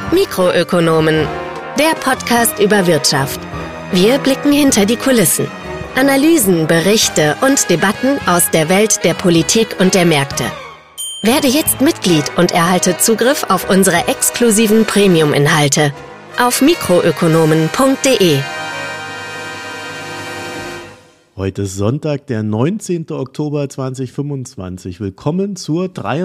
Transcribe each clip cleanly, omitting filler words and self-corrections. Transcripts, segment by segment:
Mikroökonomen, der Podcast über Wirtschaft. Wir blicken hinter die Kulissen. Analysen, Berichte und Debatten aus der Welt der Politik und der Märkte. Werde jetzt Mitglied und erhalte Zugriff auf unsere exklusiven Premium-Inhalte auf mikroökonomen.de. Heute ist Sonntag, der 19. Oktober 2025. Willkommen zur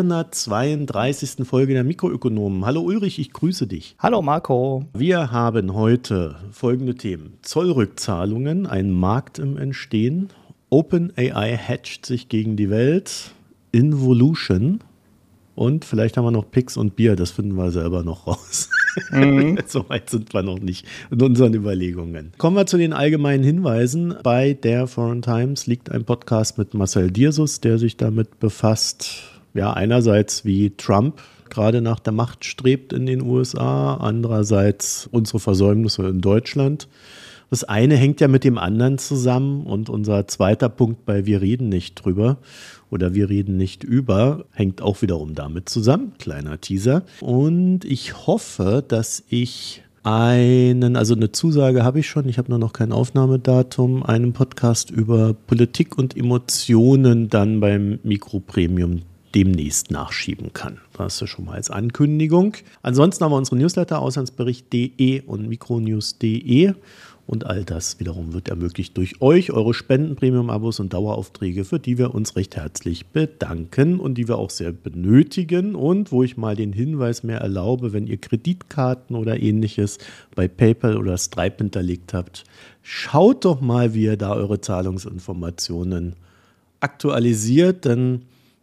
332. Folge der Mikroökonomen. Hallo Ulrich, ich grüße dich. Hallo Marco. Wir haben heute folgende Themen. Zollrückzahlungen, ein Markt im Entstehen. OpenAI hedgt sich gegen die Welt. Involution. Und vielleicht haben wir noch Picks und Bier, das finden wir selber noch raus. So weit sind wir noch nicht in unseren Überlegungen. Kommen wir zu den allgemeinen Hinweisen. Bei der Foreign Times liegt ein Podcast mit Marcel Dirsus, der sich damit befasst, ja, einerseits wie Trump gerade nach der Macht strebt in den USA, andererseits unsere Versäumnisse in Deutschland. Das eine hängt ja mit dem anderen zusammen und unser zweiter Punkt bei Wir reden nicht drüber oder wir reden nicht über, hängt auch wiederum damit zusammen. Kleiner Teaser. Und ich hoffe, dass ich eine Zusage habe ich schon, ich habe nur noch kein Aufnahmedatum, einen Podcast über Politik und Emotionen dann beim Mikropremium demnächst nachschieben kann. Das ist schon mal als Ankündigung. Ansonsten haben wir unsere Newsletter auslandsbericht.de und mikronews.de. Und all das wiederum wird ermöglicht durch euch, eure Spenden, Premium-Abos und Daueraufträge, für die wir uns recht herzlich bedanken und die wir auch sehr benötigen. Und wo ich mal den Hinweis mehr erlaube, wenn ihr Kreditkarten oder ähnliches bei PayPal oder Stripe hinterlegt habt, schaut doch mal, wie ihr da eure Zahlungsinformationen aktualisiert, denn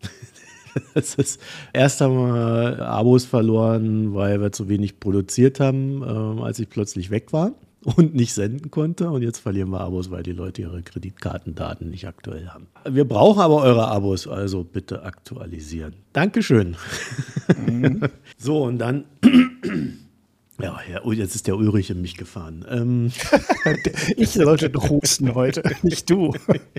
das ist, erst haben wir Abos verloren, weil wir zu wenig produziert haben, als ich plötzlich weg war und nicht senden konnte. Und jetzt verlieren wir Abos, weil die Leute ihre Kreditkartendaten nicht aktuell haben. Wir brauchen aber eure Abos, also bitte aktualisieren. Dankeschön. So, und dann... Ja, jetzt ist der Ulrich in mich gefahren. Ich sollte doch husten heute, nicht du.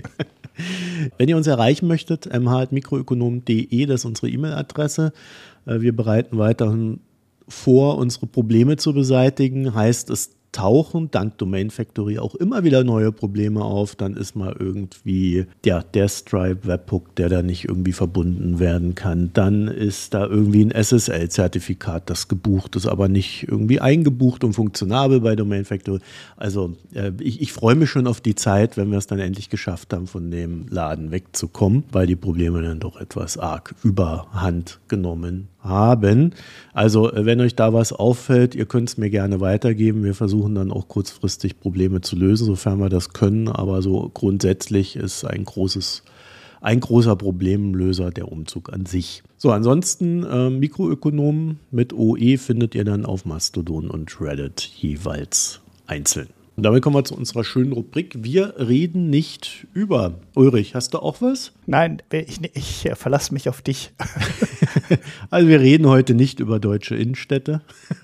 Wenn ihr uns erreichen möchtet, mh@mikroökonomen.de, das ist unsere E-Mail-Adresse. Wir bereiten weiterhin vor, unsere Probleme zu beseitigen. Heißt, es tauchen dank Domain Factory auch immer wieder neue Probleme auf. Dann ist mal irgendwie der Stripe-Webhook, der da nicht irgendwie verbunden werden kann. Dann ist da irgendwie ein SSL-Zertifikat, das gebucht ist, aber nicht irgendwie eingebucht und funktionabel bei Domain Factory. Also ich freue mich schon auf die Zeit, wenn wir es dann endlich geschafft haben, von dem Laden wegzukommen, weil die Probleme dann doch etwas arg überhand genommen haben. Also wenn euch da was auffällt, ihr könnt es mir gerne weitergeben. Wir versuchen dann auch kurzfristig Probleme zu lösen, sofern wir das können. Aber so grundsätzlich ist ein großer Problemlöser der Umzug an sich. So, ansonsten Mikroökonomen mit OE findet ihr dann auf Mastodon und Reddit jeweils einzeln. Und damit kommen wir zu unserer schönen Rubrik. Wir reden nicht über. Ulrich, hast du auch was? Nein, ich verlasse mich auf dich. Also wir reden heute nicht über deutsche Innenstädte.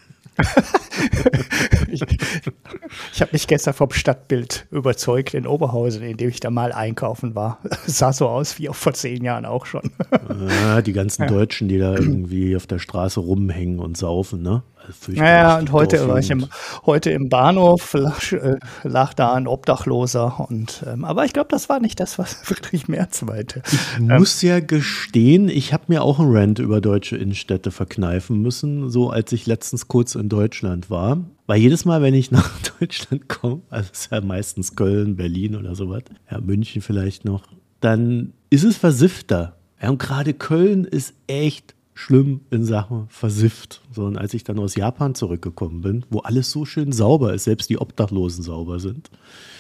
Ich habe mich gestern vom Stadtbild überzeugt in Oberhausen, in dem ich da mal einkaufen war. Sah so aus wie auch vor 10 Jahren auch schon. Die ganzen Deutschen, die da irgendwie auf der Straße rumhängen und saufen, ne? Ja, und heute war ich im Bahnhof, lag da ein Obdachloser. Aber ich glaube, das war nicht das, was Friedrich Merz meinte. Ich muss ja gestehen, ich habe mir auch einen Rant über deutsche Innenstädte verkneifen müssen, so als ich letztens kurz in Deutschland war. Weil jedes Mal, wenn ich nach Deutschland komme, also es ist ja meistens Köln, Berlin oder sowas, ja, München vielleicht noch, dann ist es versiffter. Ja, und gerade Köln ist echt schlimm in Sachen versifft. So, und als ich dann aus Japan zurückgekommen bin, wo alles so schön sauber ist, selbst die Obdachlosen sauber sind,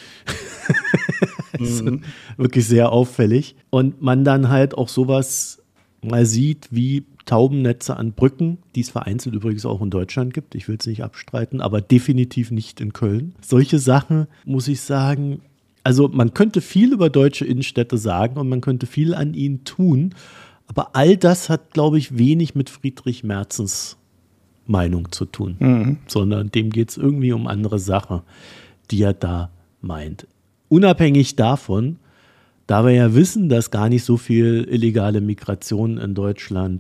ist wirklich sehr auffällig. Und man dann halt auch sowas mal sieht wie Taubennetze an Brücken, die es vereinzelt übrigens auch in Deutschland gibt. Ich will es nicht abstreiten, aber definitiv nicht in Köln. Solche Sachen, muss ich sagen, also man könnte viel über deutsche Innenstädte sagen und man könnte viel an ihnen tun. Aber all das hat, glaube ich, wenig mit Friedrich Merzens Meinung zu tun, sondern dem geht es irgendwie um andere Sachen, die er da meint. Unabhängig davon, da wir ja wissen, dass gar nicht so viel illegale Migration in Deutschland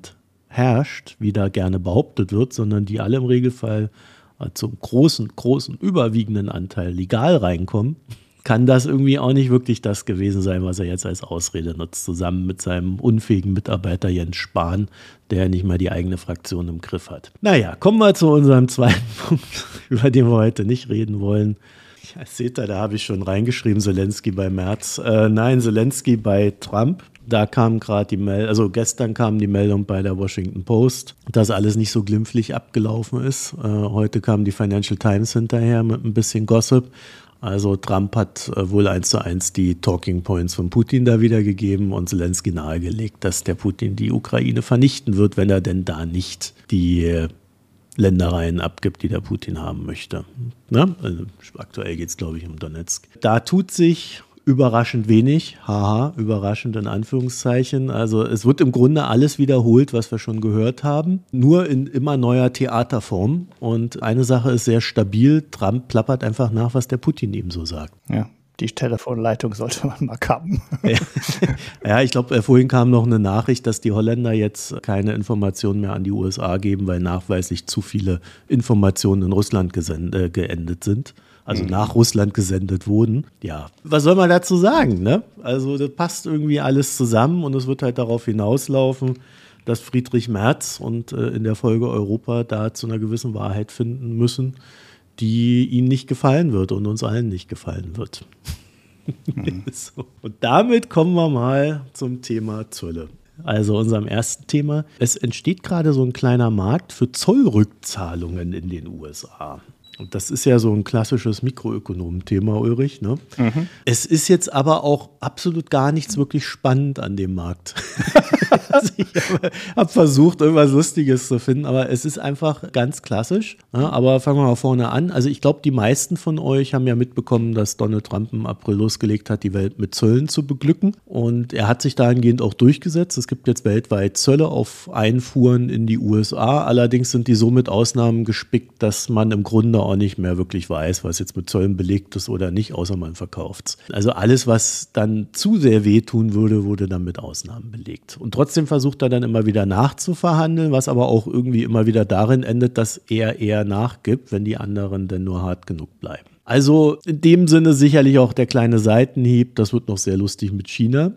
herrscht, wie da gerne behauptet wird, sondern die alle im Regelfall zum großen, überwiegenden Anteil legal reinkommen, kann das irgendwie auch nicht wirklich das gewesen sein, was er jetzt als Ausrede nutzt, zusammen mit seinem unfähigen Mitarbeiter Jens Spahn, der nicht mal die eigene Fraktion im Griff hat. Naja, kommen wir zu unserem zweiten Punkt, über den wir heute nicht reden wollen. Ja, seht ihr, da habe ich schon reingeschrieben, Zelensky bei Merz. Nein, Zelensky bei Trump. Da kam gerade die Meldung, also gestern kam die Meldung bei der Washington Post, dass alles nicht so glimpflich abgelaufen ist. Heute kam die Financial Times hinterher mit ein bisschen Gossip. Also Trump hat wohl 1:1 die Talking Points von Putin da wiedergegeben und Zelensky nahegelegt, dass der Putin die Ukraine vernichten wird, wenn er denn da nicht die Ländereien abgibt, die der Putin haben möchte. Ne? Also aktuell geht es, glaube ich, um Donetsk. Da tut sich überraschend wenig, überraschend in Anführungszeichen. Also es wird im Grunde alles wiederholt, was wir schon gehört haben, nur in immer neuer Theaterform. Und eine Sache ist sehr stabil, Trump plappert einfach nach, was der Putin ihm so sagt. Ja. Die Telefonleitung sollte man mal kappen. Ja, ich glaube, vorhin kam noch eine Nachricht, dass die Holländer jetzt keine Informationen mehr an die USA geben, weil nachweislich zu viele Informationen in Russland geendet sind. Also nach Russland gesendet wurden. Ja, was soll man dazu sagen, ne? Also das passt irgendwie alles zusammen und es wird halt darauf hinauslaufen, dass Friedrich Merz und in der Folge Europa da zu einer gewissen Wahrheit finden müssen, die ihnen nicht gefallen wird und uns allen nicht gefallen wird. So. Und damit kommen wir mal zum Thema Zölle. Also unserem ersten Thema. Es entsteht gerade so ein kleiner Markt für Zollrückzahlungen in den USA. Und das ist ja so ein klassisches Mikroökonomen-Thema, Ulrich. Ne? Mhm. Es ist jetzt aber auch absolut gar nichts wirklich spannend an dem Markt. Also ich habe versucht, irgendwas Lustiges zu finden, aber es ist einfach ganz klassisch. Ne? Aber fangen wir mal vorne an. Also ich glaube, die meisten von euch haben ja mitbekommen, dass Donald Trump im April losgelegt hat, die Welt mit Zöllen zu beglücken. Und er hat sich dahingehend auch durchgesetzt. Es gibt jetzt weltweit Zölle auf Einfuhren in die USA. Allerdings sind die so mit Ausnahmen gespickt, dass man im Grunde auch nicht mehr wirklich weiß, was jetzt mit Zöllen belegt ist oder nicht, außer man verkauft es. Also alles, was dann zu sehr wehtun würde, wurde dann mit Ausnahmen belegt. Und trotzdem versucht er dann immer wieder nachzuverhandeln, was aber auch irgendwie immer wieder darin endet, dass er eher nachgibt, wenn die anderen denn nur hart genug bleiben. Also in dem Sinne sicherlich auch der kleine Seitenhieb, das wird noch sehr lustig mit China.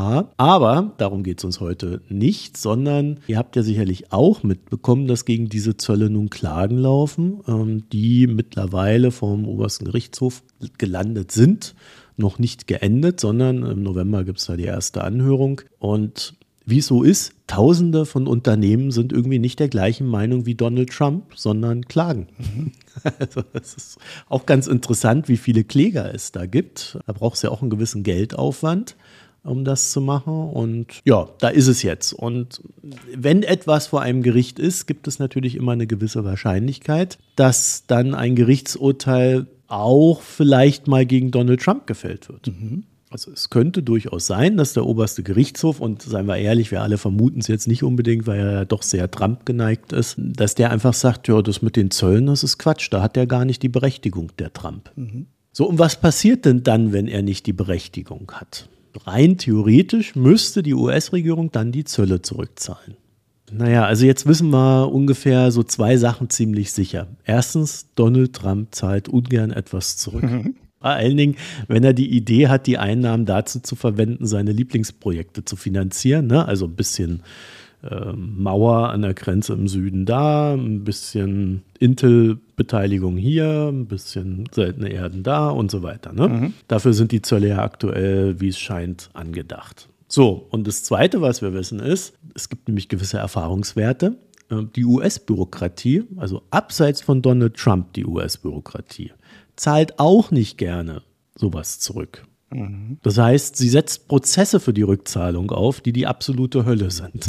Aber darum geht es uns heute nicht, sondern ihr habt ja sicherlich auch mitbekommen, dass gegen diese Zölle nun Klagen laufen, die mittlerweile vom obersten Gerichtshof gelandet sind. Noch nicht geendet, sondern im November gibt es da die erste Anhörung. Und wie es so ist, Tausende von Unternehmen sind irgendwie nicht der gleichen Meinung wie Donald Trump, sondern klagen. Also das ist auch ganz interessant, wie viele Kläger es da gibt. Da braucht es ja auch einen gewissen Geldaufwand, um das zu machen. Und ja, da ist es jetzt. Und wenn etwas vor einem Gericht ist, gibt es natürlich immer eine gewisse Wahrscheinlichkeit, dass dann ein Gerichtsurteil auch vielleicht mal gegen Donald Trump gefällt wird. Mhm. Also es könnte durchaus sein, dass der oberste Gerichtshof, und seien wir ehrlich, wir alle vermuten es jetzt nicht unbedingt, weil er ja doch sehr Trump geneigt ist, dass der einfach sagt, ja, das mit den Zöllen, das ist Quatsch, da hat er gar nicht die Berechtigung, der Trump. Mhm. So, und was passiert denn dann, wenn er nicht die Berechtigung hat? Rein theoretisch müsste die US-Regierung dann die Zölle zurückzahlen. Naja, also jetzt wissen wir ungefähr so zwei Sachen ziemlich sicher. Erstens, Donald Trump zahlt ungern etwas zurück. Mhm. Vor allen Dingen, wenn er die Idee hat, die Einnahmen dazu zu verwenden, seine Lieblingsprojekte zu finanzieren. Ne? Also ein bisschen Mauer an der Grenze im Süden da, ein bisschen Intel-Beteiligung hier, ein bisschen seltene Erden da und so weiter. Ne? Mhm. Dafür sind die Zölle ja aktuell, wie es scheint, angedacht. So, und das Zweite, was wir wissen, ist, es gibt nämlich gewisse Erfahrungswerte. Die US-Bürokratie, also abseits von Donald Trump die US-Bürokratie, zahlt auch nicht gerne sowas zurück. Mhm. Das heißt, sie setzt Prozesse für die Rückzahlung auf, die die absolute Hölle sind.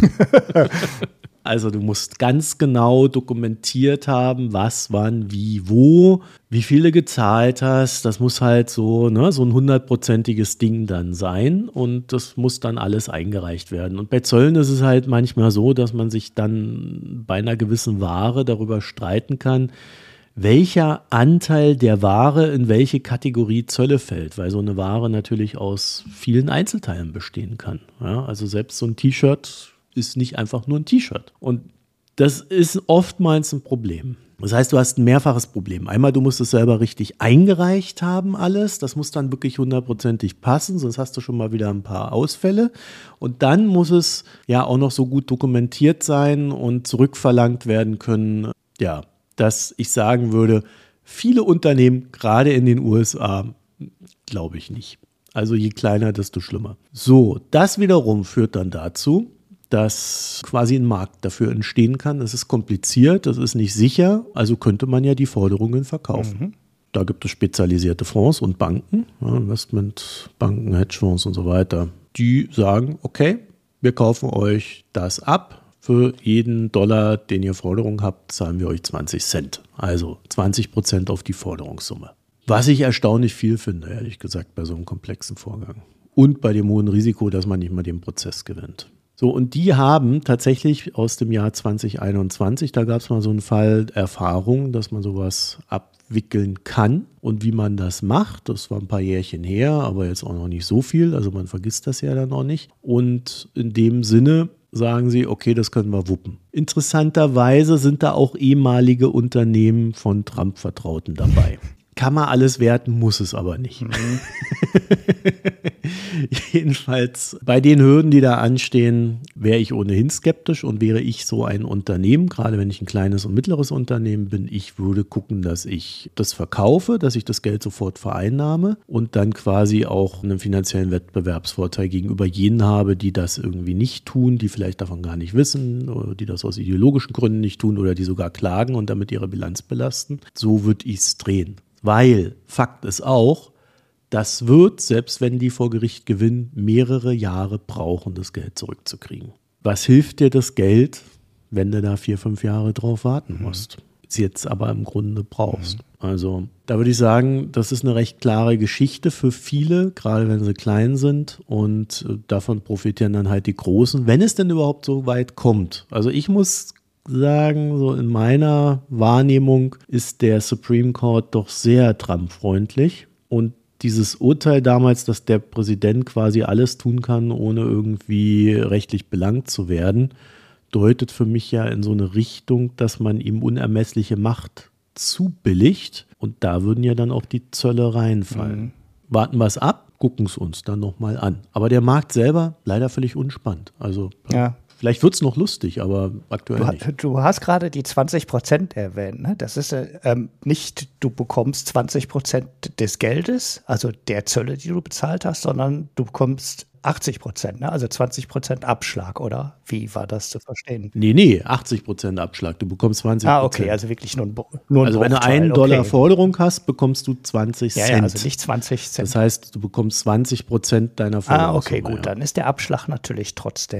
Also du musst ganz genau dokumentiert haben, was, wann, wie, wo, wie viel du gezahlt hast. Das muss halt so, ne, so ein 100%iges Ding dann sein und das muss dann alles eingereicht werden. Und bei Zöllen ist es halt manchmal so, dass man sich dann bei einer gewissen Ware darüber streiten kann, welcher Anteil der Ware in welche Kategorie Zölle fällt, weil so eine Ware natürlich aus vielen Einzelteilen bestehen kann. Ja, also selbst so ein T-Shirt ist nicht einfach nur ein T-Shirt. Und das ist oftmals ein Problem. Das heißt, du hast ein mehrfaches Problem. Einmal, du musst es selber richtig eingereicht haben, alles. Das muss dann wirklich 100%ig passen, sonst hast du schon mal wieder ein paar Ausfälle. Und dann muss es ja auch noch so gut dokumentiert sein und zurückverlangt werden können, ja, dass ich sagen würde, viele Unternehmen, gerade in den USA, glaube ich nicht. Also je kleiner, desto schlimmer. So, das wiederum führt dann dazu, dass quasi ein Markt dafür entstehen kann. Es ist kompliziert, das ist nicht sicher, also könnte man ja die Forderungen verkaufen. Da gibt es spezialisierte Fonds und Banken, ja, Investmentbanken, Hedgefonds und so weiter, die sagen, okay, wir kaufen euch das ab. Für jeden $, den ihr Forderung habt, zahlen wir euch 20 Cent. Also 20% auf die Forderungssumme. Was ich erstaunlich viel finde, ehrlich gesagt, bei so einem komplexen Vorgang. Und bei dem hohen Risiko, dass man nicht mal den Prozess gewinnt. So, und die haben tatsächlich aus dem Jahr 2021, da gab es mal so einen Fall Erfahrung, dass man sowas abwickeln kann und wie man das macht. Das war ein paar Jährchen her, aber jetzt auch noch nicht so viel. Also man vergisst das ja dann auch nicht. Und in dem Sinne sagen sie, okay, das können wir wuppen. Interessanterweise sind da auch ehemalige Unternehmen von Trump-Vertrauten dabei. Kann man alles werten, muss es aber nicht. Jedenfalls bei den Hürden, die da anstehen, wäre ich ohnehin skeptisch und wäre ich so ein Unternehmen, gerade wenn ich ein kleines und mittleres Unternehmen bin, ich würde gucken, dass ich das verkaufe, dass ich das Geld sofort vereinnahme und dann quasi auch einen finanziellen Wettbewerbsvorteil gegenüber jenen habe, die das irgendwie nicht tun, die vielleicht davon gar nicht wissen oder die das aus ideologischen Gründen nicht tun oder die sogar klagen und damit ihre Bilanz belasten. So würde ich es drehen. Weil Fakt ist auch, das wird, selbst wenn die vor Gericht gewinnen, mehrere Jahre brauchen, das Geld zurückzukriegen. Was hilft dir das Geld, wenn du da 4-5 Jahre drauf warten musst? Es jetzt aber im Grunde brauchst. Also da würde ich sagen, das ist eine recht klare Geschichte für viele, gerade wenn sie klein sind und davon profitieren dann halt die Großen, wenn es denn überhaupt so weit kommt. Also ich muss sagen, so in meiner Wahrnehmung ist der Supreme Court doch sehr Trump-freundlich und dieses Urteil damals, dass der Präsident quasi alles tun kann, ohne irgendwie rechtlich belangt zu werden, deutet für mich ja in so eine Richtung, dass man ihm unermessliche Macht zubilligt und da würden ja dann auch die Zölle reinfallen. Warten wir es ab, gucken es uns dann nochmal an. Aber der Markt selber leider völlig unspannend. Also ja. Vielleicht wird es noch lustig, aber aktuell nicht. Du hast gerade die 20% erwähnt. Ne? Das ist nicht, du bekommst 20% des Geldes, also der Zölle, die du bezahlt hast, sondern du bekommst 80%, ne? Also 20% Abschlag, oder? Wie war das zu verstehen? Nee, 80% Abschlag. Du bekommst 20%. Ah, okay, also wirklich nur ein Also wenn du $1 Forderung hast, bekommt du 20 Cent. Ja, also nicht 20 Cent. Das heißt, du bekommst 20% deiner Forderung. Ah, okay, gut, dann ist der Abschlag natürlich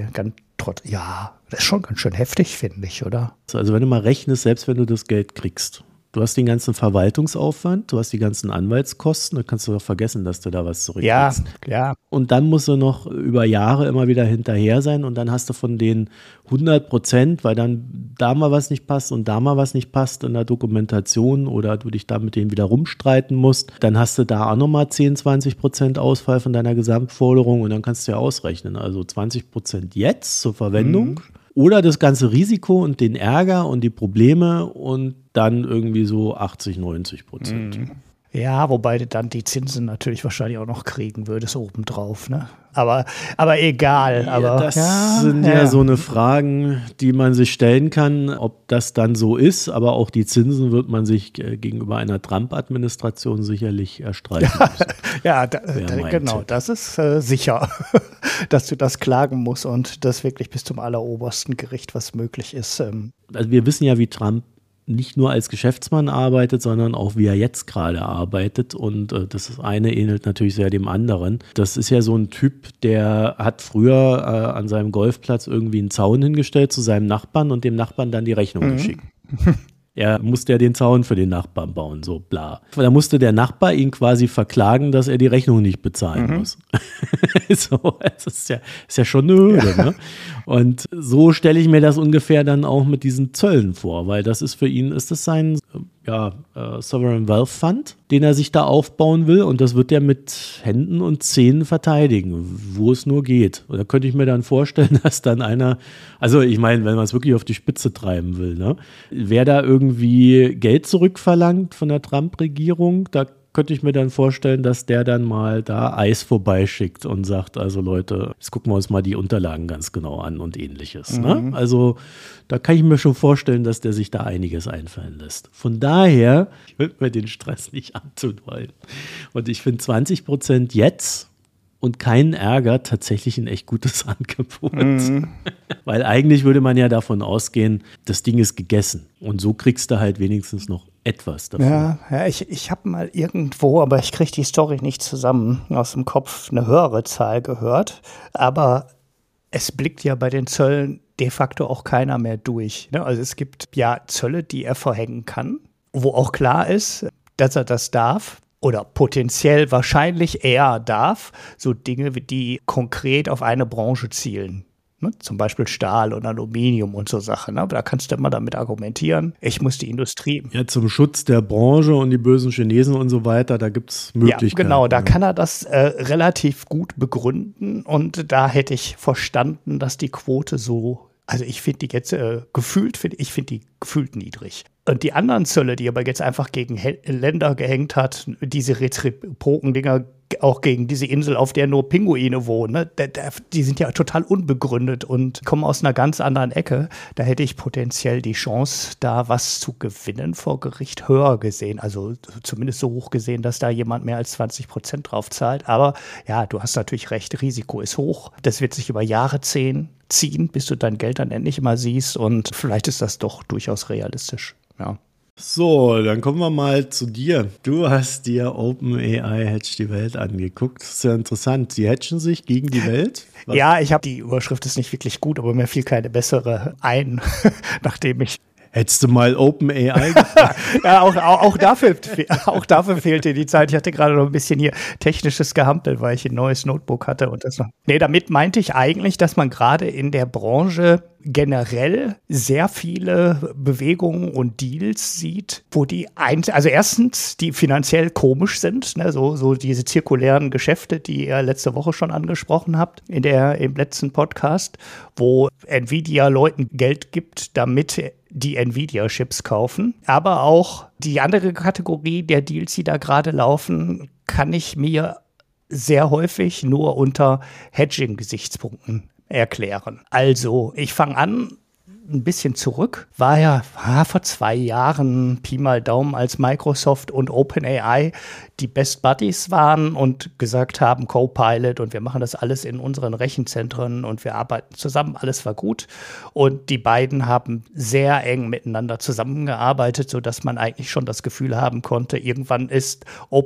ja, das ist schon ganz schön heftig, finde ich, oder? Also wenn du mal rechnest, selbst wenn du das Geld kriegst, du hast den ganzen Verwaltungsaufwand, du hast die ganzen Anwaltskosten, dann kannst du doch vergessen, dass du da was zurückkriegst. Ja. Und dann musst du noch über Jahre immer wieder hinterher sein und dann hast du von den 100%, weil dann da mal was nicht passt und da mal was nicht passt in der Dokumentation oder du dich da mit denen wieder rumstreiten musst, dann hast du da auch nochmal 10-20% Ausfall von deiner Gesamtforderung und dann kannst du ja ausrechnen. Also 20% jetzt zur Verwendung. Oder das ganze Risiko und den Ärger und die Probleme und dann irgendwie so 80-90%. Ja, wobei du dann die Zinsen natürlich wahrscheinlich auch noch kriegen würdest obendrauf, ne? Aber egal. Aber das sind ja so eine Fragen, die man sich stellen kann, ob das dann so ist. Aber auch die Zinsen wird man sich gegenüber einer Trump-Administration sicherlich erstreiten müssen. Ja, genau, das ist sicher, dass du das klagen musst und das wirklich bis zum allerobersten Gericht, was möglich ist. Also wir wissen ja, wie Trump nicht nur als Geschäftsmann arbeitet, sondern auch wie er jetzt gerade arbeitet und das eine ähnelt natürlich sehr dem anderen. Das ist ja so ein Typ, der hat früher an seinem Golfplatz irgendwie einen Zaun hingestellt zu seinem Nachbarn und dem Nachbarn dann die Rechnung geschickt. Er musste ja den Zaun für den Nachbarn bauen, so bla. Da musste der Nachbar ihn quasi verklagen, dass er die Rechnung nicht bezahlen muss. So, das ist ja schon eine Hürde, ne? Und so stelle ich mir das ungefähr dann auch mit diesen Zöllen vor, weil das ist für ihn, ist das sein Sovereign Wealth Fund, den er sich da aufbauen will. Und das wird er mit Händen und Zähnen verteidigen, wo es nur geht. Und da könnte ich mir dann vorstellen, dass dann einer, also ich meine, wenn man es wirklich auf die Spitze treiben will, ne? Wer da irgendwie Geld zurückverlangt von der Trump-Regierung, da könnte ich mir dann vorstellen, dass der dann mal da Eis vorbeischickt und sagt, also Leute, jetzt gucken wir uns mal die Unterlagen ganz genau an und ähnliches. Ne? Also da kann ich mir schon vorstellen, dass der sich da einiges einfallen lässt. Von daher, ich will mir den Stress nicht antun wollen. Und ich finde 20% jetzt und keinen Ärger tatsächlich ein echt gutes Angebot. Weil eigentlich würde man ja davon ausgehen, das Ding ist gegessen. Und so kriegst du halt wenigstens noch etwas davon. Ja, ich habe mal irgendwo, aber ich kriege die Story nicht zusammen aus dem Kopf, eine höhere Zahl gehört. Aber es blickt ja bei den Zöllen de facto auch keiner mehr durch. Ne? Also es gibt ja Zölle, die er verhängen kann, wo auch klar ist, dass er das darf. Oder potenziell wahrscheinlich eher darf, so Dinge, die konkret auf eine Branche zielen. Ne? Zum Beispiel Stahl und Aluminium und so Sachen. Ne? Da kannst du immer damit argumentieren, ich muss die Industrie. Ja, zum Schutz der Branche und die bösen Chinesen und so weiter, da gibt es Möglichkeiten. Ja, genau, da kann er das relativ gut begründen. Und da hätte ich verstanden, dass die Quote so, also ich finde die jetzt ich finde die gefühlt niedrig. Und die anderen Zölle, die aber jetzt einfach gegen Länder gehängt hat, diese Reziproken-Dinger auch gegen diese Insel, auf der nur Pinguine wohnen, ne? Die sind ja total unbegründet und kommen aus einer ganz anderen Ecke. Da hätte ich potenziell die Chance, da was zu gewinnen vor Gericht höher gesehen. Also zumindest so hoch gesehen, dass da jemand mehr als 20% drauf zahlt. Aber ja, du hast natürlich recht, Risiko ist hoch. Das wird sich über Jahre ziehen, bis du dein Geld dann endlich mal siehst. Und vielleicht ist das doch durchaus realistisch. Ja. So, dann kommen wir mal zu dir. Du hast dir OpenAI Hedge die Welt angeguckt. Das ist ja interessant. Sie hedgen sich gegen die Welt? Was? Ja, die Überschrift ist nicht wirklich gut, aber mir fiel keine bessere ein, nachdem ich Hättest du mal OpenAI gefragt? Ja, auch dafür fehlte die Zeit. Ich hatte gerade noch ein bisschen hier technisches Gehampel, weil ich ein neues Notebook hatte und das noch. Nee, damit meinte ich eigentlich, dass man gerade in der Branche generell sehr viele Bewegungen und Deals sieht, wo also erstens, die finanziell komisch sind, ne, so diese zirkulären Geschäfte, die ihr letzte Woche schon angesprochen habt, im letzten Podcast, wo Nvidia Leuten Geld gibt, damit die Nvidia-Chips kaufen. Aber auch die andere Kategorie der Deals, die da gerade laufen, kann ich mir sehr häufig nur unter Hedging-Gesichtspunkten erklären. Also, ich fange an, ein bisschen zurück, war ja vor 2 Jahren Pi mal Daumen, als Microsoft und OpenAI die Best Buddies waren und gesagt haben, Copilot und wir machen das alles in unseren Rechenzentren und wir arbeiten zusammen, alles war gut. Und die beiden haben sehr eng miteinander zusammengearbeitet, sodass man eigentlich schon das Gefühl haben konnte, irgendwann ist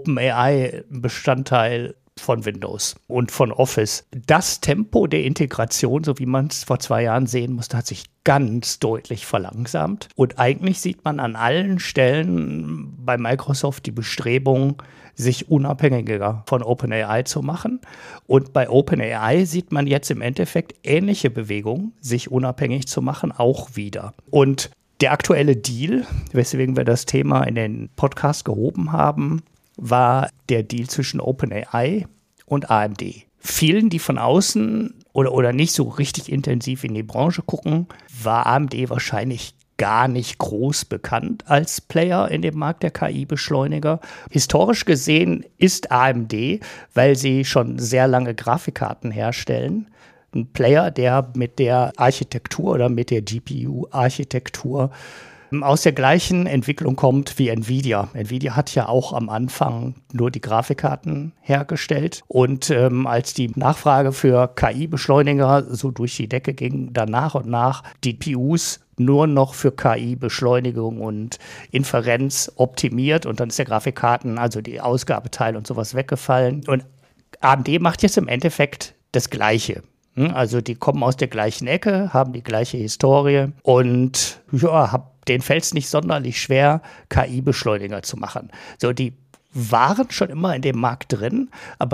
OpenAI ein Bestandteil von Windows und von Office. Das Tempo der Integration, so wie man es vor 2 Jahren sehen musste, hat sich ganz deutlich verlangsamt. Und eigentlich sieht man an allen Stellen bei Microsoft die Bestrebung, sich unabhängiger von OpenAI zu machen. Und bei OpenAI sieht man jetzt im Endeffekt ähnliche Bewegungen, sich unabhängig zu machen, auch wieder. Und der aktuelle Deal, weswegen wir das Thema in den Podcast gehoben haben, war der Deal zwischen OpenAI und AMD. Vielen, die von außen oder nicht so richtig intensiv in die Branche gucken, war AMD wahrscheinlich gar nicht groß bekannt als Player in dem Markt der KI-Beschleuniger. Historisch gesehen ist AMD, weil sie schon sehr lange Grafikkarten herstellen, ein Player, der mit der Architektur oder mit der GPU-Architektur aus der gleichen Entwicklung kommt wie Nvidia. Nvidia hat ja auch am Anfang nur die Grafikkarten hergestellt. Und als die Nachfrage für KI-Beschleuniger so durch die Decke ging, dann nach und nach die GPUs nur noch für KI-Beschleunigung und Inferenz optimiert. Und dann ist der Grafikkarten, also die Ausgabeteil und sowas weggefallen. Und AMD macht jetzt im Endeffekt das Gleiche. Also die kommen aus der gleichen Ecke, haben die gleiche Historie und ja, denen fällt es nicht sonderlich schwer, KI-Beschleuniger zu machen. So, die waren schon immer in dem Markt drin, aber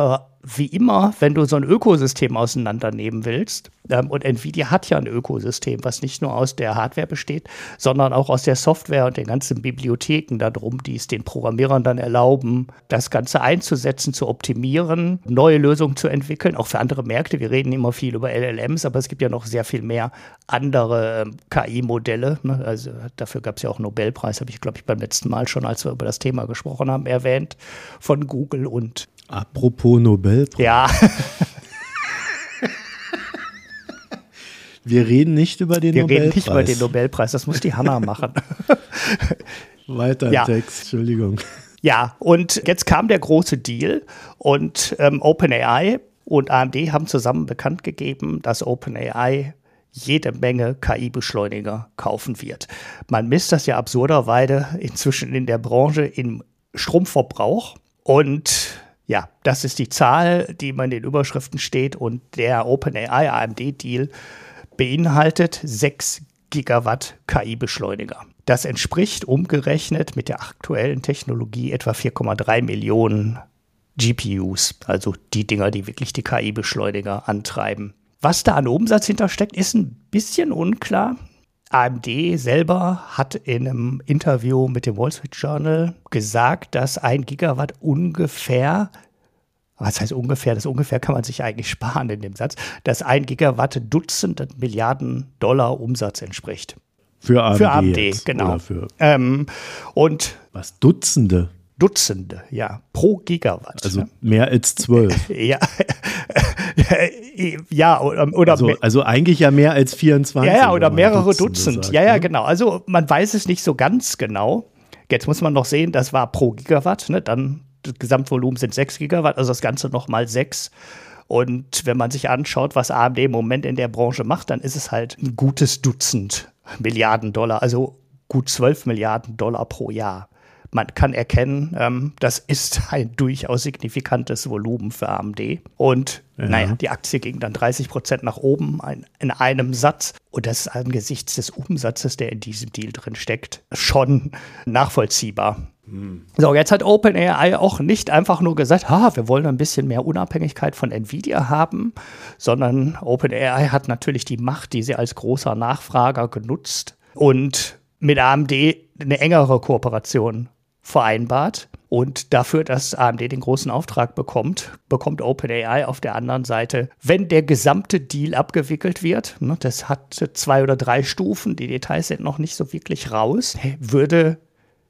wie immer, wenn du so ein Ökosystem auseinandernehmen willst, und Nvidia hat ja ein Ökosystem, was nicht nur aus der Hardware besteht, sondern auch aus der Software und den ganzen Bibliotheken darum, die es den Programmierern dann erlauben, das Ganze einzusetzen, zu optimieren, neue Lösungen zu entwickeln, auch für andere Märkte. Wir reden immer viel über LLMs, aber es gibt ja noch sehr viel mehr andere KI-Modelle. Ne? Also dafür gab es ja auch einen Nobelpreis, habe ich, glaube ich, beim letzten Mal schon, als wir über das Thema gesprochen haben, erwähnt, von Google und apropos Nobelpreis. Ja. Wir reden nicht über den Nobelpreis. Wir reden nicht über den Nobelpreis, das muss die Hanna machen. Weiter im Text, Entschuldigung. Ja, und jetzt kam der große Deal und OpenAI und AMD haben zusammen bekannt gegeben, dass OpenAI jede Menge KI-Beschleuniger kaufen wird. Man misst das ja absurderweise inzwischen in der Branche im Stromverbrauch und ja, das ist die Zahl, die man in den Überschriften steht und der OpenAI-AMD-Deal beinhaltet 6 Gigawatt KI-Beschleuniger. Das entspricht umgerechnet mit der aktuellen Technologie etwa 4,3 Millionen GPUs, also die Dinger, die wirklich die KI-Beschleuniger antreiben. Was da an Umsatz hintersteckt, ist ein bisschen unklar. AMD selber hat in einem Interview mit dem Wall Street Journal gesagt, dass 1 Gigawatt ungefähr, was heißt ungefähr, das ungefähr kann man sich eigentlich sparen in dem Satz, dass 1 Gigawatt Dutzenden Milliarden Dollar Umsatz entspricht. Für AMD jetzt, genau. Und was, Dutzende? Dutzende, ja, pro Gigawatt. Also mehr als 12. Ja, ja, oder also eigentlich ja mehr als 24. Ja, oder mehrere Dutzend. Sagt, ja, genau. Also man weiß es nicht so ganz genau. Jetzt muss man noch sehen, das war pro Gigawatt, ne? Dann das Gesamtvolumen sind 6 Gigawatt, also das Ganze nochmal 6. Und wenn man sich anschaut, was AMD im Moment in der Branche macht, dann ist es halt ein gutes Dutzend Milliarden Dollar, also gut 12 Milliarden Dollar pro Jahr. Man kann erkennen, das ist ein durchaus signifikantes Volumen für AMD. Und die Aktie ging dann 30% nach oben in einem Satz. Und das ist angesichts des Umsatzes, der in diesem Deal drin steckt, schon nachvollziehbar. So, jetzt hat OpenAI auch nicht einfach nur gesagt, wir wollen ein bisschen mehr Unabhängigkeit von Nvidia haben, sondern OpenAI hat natürlich die Macht, die sie als großer Nachfrager genutzt und mit AMD eine engere Kooperation vereinbart. Und dafür, dass AMD den großen Auftrag bekommt OpenAI auf der anderen Seite, wenn der gesamte Deal abgewickelt wird, das hat 2 oder 3 Stufen, die Details sind noch nicht so wirklich raus, würde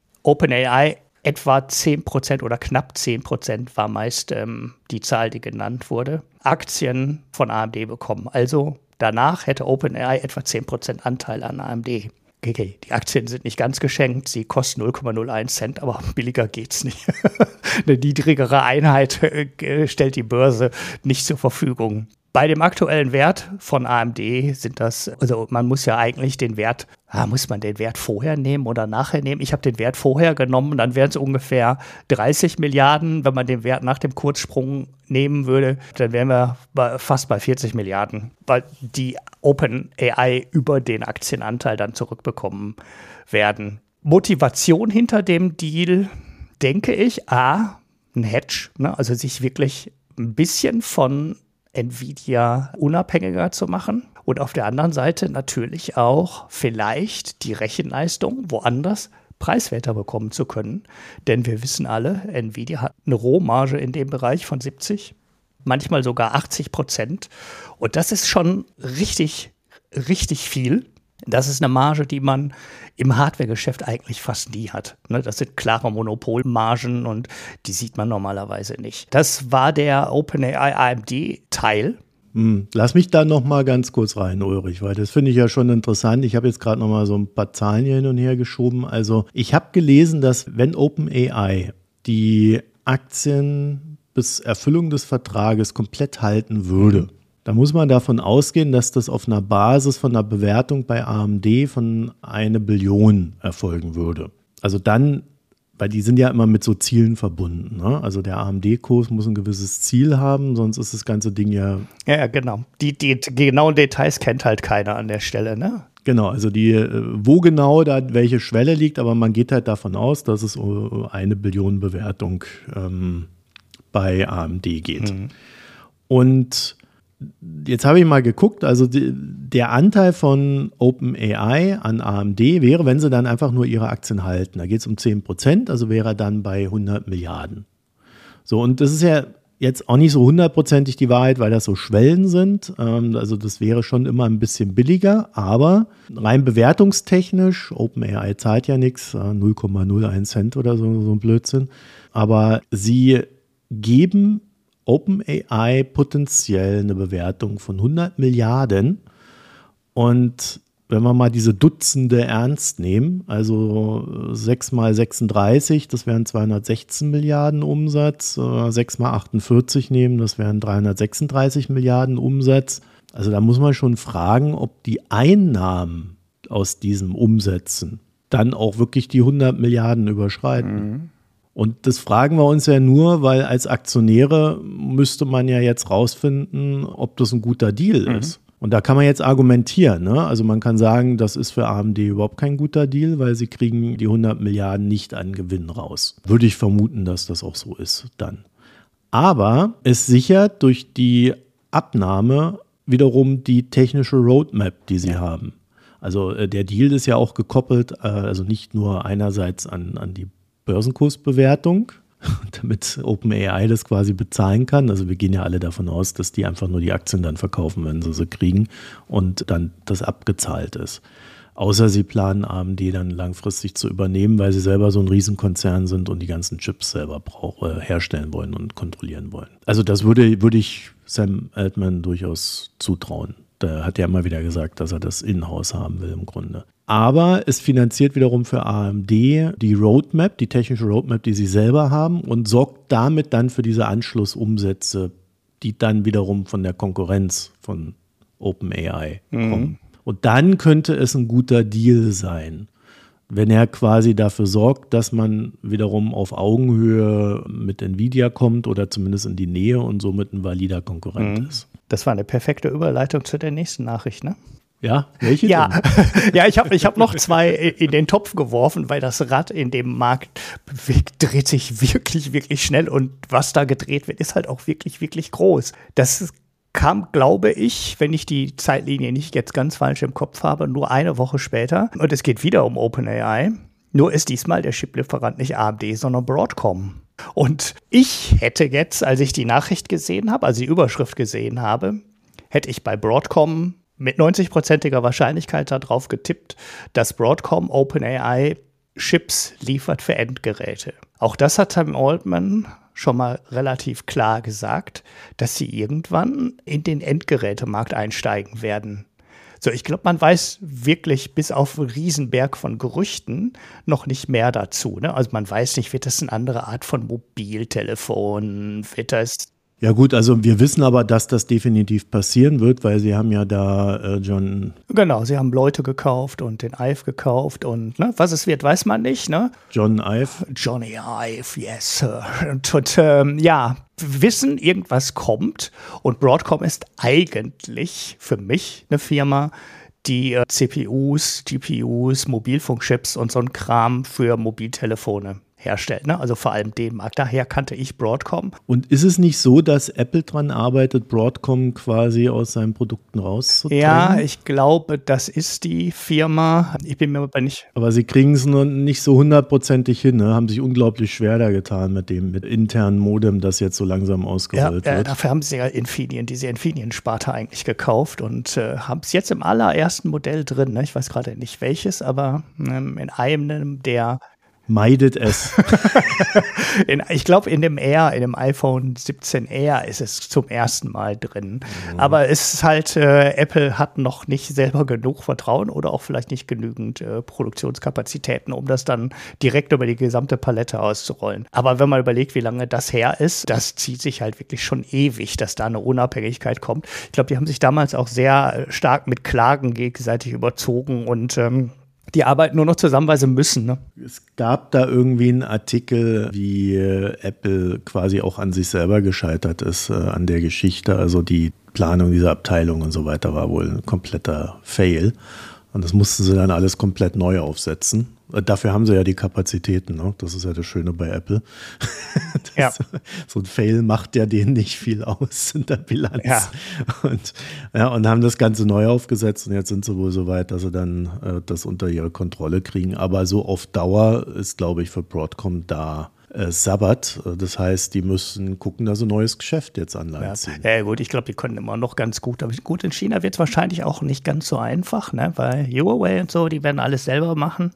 OpenAI etwa 10% oder knapp 10% war meist die Zahl, die genannt wurde, Aktien von AMD bekommen. Also danach hätte OpenAI etwa 10% Anteil an AMD. Okay, die Aktien sind nicht ganz geschenkt, sie kosten 0,01 Cent, aber billiger geht's nicht. Eine niedrigere Einheit stellt die Börse nicht zur Verfügung. Bei dem aktuellen Wert von AMD sind das, also man muss ja eigentlich den Wert, muss man den Wert vorher nehmen oder nachher nehmen? Ich habe den Wert vorher genommen, dann wären es ungefähr 30 Milliarden. Wenn man den Wert nach dem Kurzsprung nehmen würde, dann wären wir fast bei 40 Milliarden, weil die OpenAI über den Aktienanteil dann zurückbekommen werden. Motivation hinter dem Deal, denke ich, ein Hedge, also sich wirklich ein bisschen von Nvidia unabhängiger zu machen und auf der anderen Seite natürlich auch vielleicht die Rechenleistung woanders preiswerter bekommen zu können. Denn wir wissen alle, Nvidia hat eine Rohmarge in dem Bereich von 70, manchmal sogar 80%. Und das ist schon richtig, richtig viel. Das ist eine Marge, die man im Hardware-Geschäft eigentlich fast nie hat. Das sind klare Monopolmargen und die sieht man normalerweise nicht. Das war der OpenAI AMD-Teil. Lass mich da noch mal ganz kurz rein, Ulrich, weil das finde ich ja schon interessant. Ich habe jetzt gerade noch mal so ein paar Zahlen hier hin und her geschoben. Also ich habe gelesen, dass wenn OpenAI die Aktien bis Erfüllung des Vertrages komplett halten würde, da muss man davon ausgehen, dass das auf einer Basis von einer Bewertung bei AMD von 1 Billion erfolgen würde. Also dann, weil die sind ja immer mit so Zielen verbunden, ne? Also der AMD-Kurs muss ein gewisses Ziel haben, sonst ist das ganze Ding ja... Ja, genau. Die genauen Details kennt halt keiner an der Stelle, ne? Genau, also wo genau da welche Schwelle liegt, aber man geht halt davon aus, dass es 1 Billion Bewertung bei AMD geht. Und jetzt habe ich mal geguckt, also der Anteil von OpenAI an AMD wäre, wenn sie dann einfach nur ihre Aktien halten, da geht es um 10%, also wäre er dann bei 100 Milliarden. So, und das ist ja jetzt auch nicht so hundertprozentig die Wahrheit, weil das so Schwellen sind. Also das wäre schon immer ein bisschen billiger, aber rein bewertungstechnisch, OpenAI zahlt ja nichts, 0,01 Cent oder so ein Blödsinn. Aber sie geben OpenAI potenziell eine Bewertung von 100 Milliarden. Und wenn wir mal diese Dutzende ernst nehmen, also 6 mal 36, das wären 216 Milliarden Umsatz, 6 mal 48 nehmen, das wären 336 Milliarden Umsatz. Also da muss man schon fragen, ob die Einnahmen aus diesen Umsätzen dann auch wirklich die 100 Milliarden überschreiten. Und das fragen wir uns ja nur, weil als Aktionäre müsste man ja jetzt rausfinden, ob das ein guter Deal ist. Und da kann man jetzt argumentieren, ne? Also man kann sagen, das ist für AMD überhaupt kein guter Deal, weil sie kriegen die 100 Milliarden nicht an Gewinn raus. Würde ich vermuten, dass das auch so ist dann. Aber es sichert durch die Abnahme wiederum die technische Roadmap, die sie haben. Also der Deal ist ja auch gekoppelt, also nicht nur einerseits an die Börsenkursbewertung, damit OpenAI das quasi bezahlen kann. Also wir gehen ja alle davon aus, dass die einfach nur die Aktien dann verkaufen, wenn sie kriegen und dann das abgezahlt ist. Außer sie planen AMD dann langfristig zu übernehmen, weil sie selber so ein Riesenkonzern sind und die ganzen Chips selber herstellen wollen und kontrollieren wollen. Also das würde ich Sam Altman durchaus zutrauen. Der hat ja immer wieder gesagt, dass er das in-house haben will im Grunde. Aber es finanziert wiederum für AMD die Roadmap, die technische Roadmap, die sie selber haben und sorgt damit dann für diese Anschlussumsätze, die dann wiederum von der Konkurrenz von OpenAI kommen. Und dann könnte es ein guter Deal sein, wenn er quasi dafür sorgt, dass man wiederum auf Augenhöhe mit Nvidia kommt oder zumindest in die Nähe und somit ein valider Konkurrent ist. Das war eine perfekte Überleitung zu der nächsten Nachricht, ne? Ja, welche ja. denn? Ja, ich hab noch zwei in den Topf geworfen, weil das Rad in dem Markt dreht sich wirklich, wirklich schnell und was da gedreht wird, ist halt auch wirklich, wirklich groß. Das kam, glaube ich, wenn ich die Zeitlinie nicht jetzt ganz falsch im Kopf habe, nur eine Woche später. Und es geht wieder um OpenAI. Nur ist diesmal der Chiplieferant nicht AMD, sondern Broadcom. Und ich hätte jetzt, als ich die Nachricht gesehen habe, also die Überschrift gesehen habe, hätte ich bei Broadcom mit 90%iger Wahrscheinlichkeit darauf getippt, dass Broadcom OpenAI Chips liefert für Endgeräte. Auch das hat Sam Altman schon mal relativ klar gesagt, dass sie irgendwann in den Endgerätemarkt einsteigen werden. So, ich glaube, man weiß wirklich bis auf einen Riesenberg von Gerüchten noch nicht mehr dazu. Ne? Also man weiß nicht, wird das eine andere Art von Mobiltelefon, wird das... Ja gut, also wir wissen aber, dass das definitiv passieren wird, weil sie haben ja da John... Genau, sie haben Leute gekauft und den Ive gekauft und ne, was es wird, weiß man nicht. Ne? John Ive. Johnny Ive, yes. Und ja, wissen, irgendwas kommt und Broadcom ist eigentlich für mich eine Firma, die CPUs, GPUs, Mobilfunkchips und so ein Kram für Mobiltelefone herstellt, ne? Also vor allem den Markt. Daher kannte ich Broadcom. Und ist es nicht so, dass Apple dran arbeitet, Broadcom quasi aus seinen Produkten rauszudrängen? Ja, ich glaube, das ist die Firma. Ich bin mir aber nicht... Aber sie kriegen es nur nicht so hundertprozentig hin, ne? Haben sich unglaublich schwer da getan mit dem internen Modem, das jetzt so langsam ausgerollt wird. Dafür haben sie ja diese Infineon-Sparte eigentlich gekauft und haben es jetzt im allerersten Modell drin. Ne? Ich weiß gerade nicht welches, aber in einem der... Meidet es. Ich glaube, in dem iPhone 17 R ist es zum ersten Mal drin. Aber es ist halt, Apple hat noch nicht selber genug Vertrauen oder auch vielleicht nicht genügend Produktionskapazitäten, um das dann direkt über die gesamte Palette auszurollen. Aber wenn man überlegt, wie lange das her ist, das zieht sich halt wirklich schon ewig, dass da eine Unabhängigkeit kommt. Ich glaube, die haben sich damals auch sehr stark mit Klagen gegenseitig überzogen und die arbeiten nur noch zusammen, weil sie müssen. Ne? Es gab da irgendwie einen Artikel, wie Apple quasi auch an sich selber gescheitert ist, an der Geschichte. Also die Planung dieser Abteilung und so weiter war wohl ein kompletter Fail. Und das mussten sie dann alles komplett neu aufsetzen. Dafür haben sie ja die Kapazitäten, ne? Das ist ja das Schöne bei Apple. So ein Fail macht ja denen nicht viel aus in der Bilanz. Ja. Und haben das Ganze neu aufgesetzt und jetzt sind sie wohl so weit, dass sie dann das unter ihre Kontrolle kriegen. Aber so auf Dauer ist, glaube ich, für Broadcom da Sabbat. Das heißt, die müssen gucken, dass sie ein neues Geschäft jetzt an Land ziehen. Ja gut, ich glaube, die können immer noch ganz gut. Aber gut, in China wird es wahrscheinlich auch nicht ganz so einfach, ne? Weil Huawei und so, die werden alles selber machen.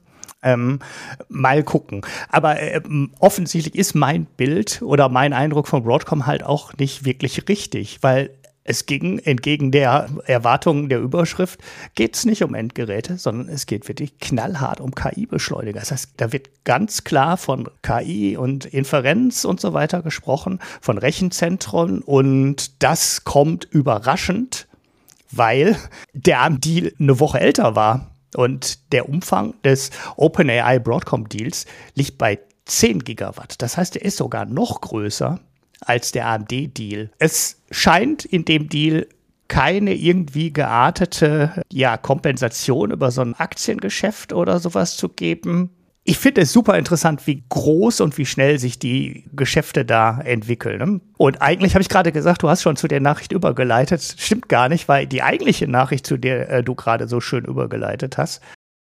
Mal gucken. Aber offensichtlich ist mein Bild oder mein Eindruck von Broadcom halt auch nicht wirklich richtig, weil es ging entgegen der Erwartungen der Überschrift, geht es nicht um Endgeräte, sondern es geht wirklich knallhart um KI-Beschleuniger. Das heißt, da wird ganz klar von KI und Inferenz und so weiter gesprochen, von Rechenzentren, und das kommt überraschend, weil der ARM-Deal eine Woche älter war. Und der Umfang des OpenAI Broadcom-Deals liegt bei 10 Gigawatt. Das heißt, er ist sogar noch größer als der AMD-Deal. Es scheint in dem Deal keine irgendwie geartete Kompensation über so ein Aktiengeschäft oder sowas zu geben. Ich finde es super interessant, wie groß und wie schnell sich die Geschäfte da entwickeln. Ne? Und eigentlich habe ich gerade gesagt, du hast schon zu der Nachricht übergeleitet. Stimmt gar nicht, weil die eigentliche Nachricht, zu der du gerade so schön übergeleitet hast.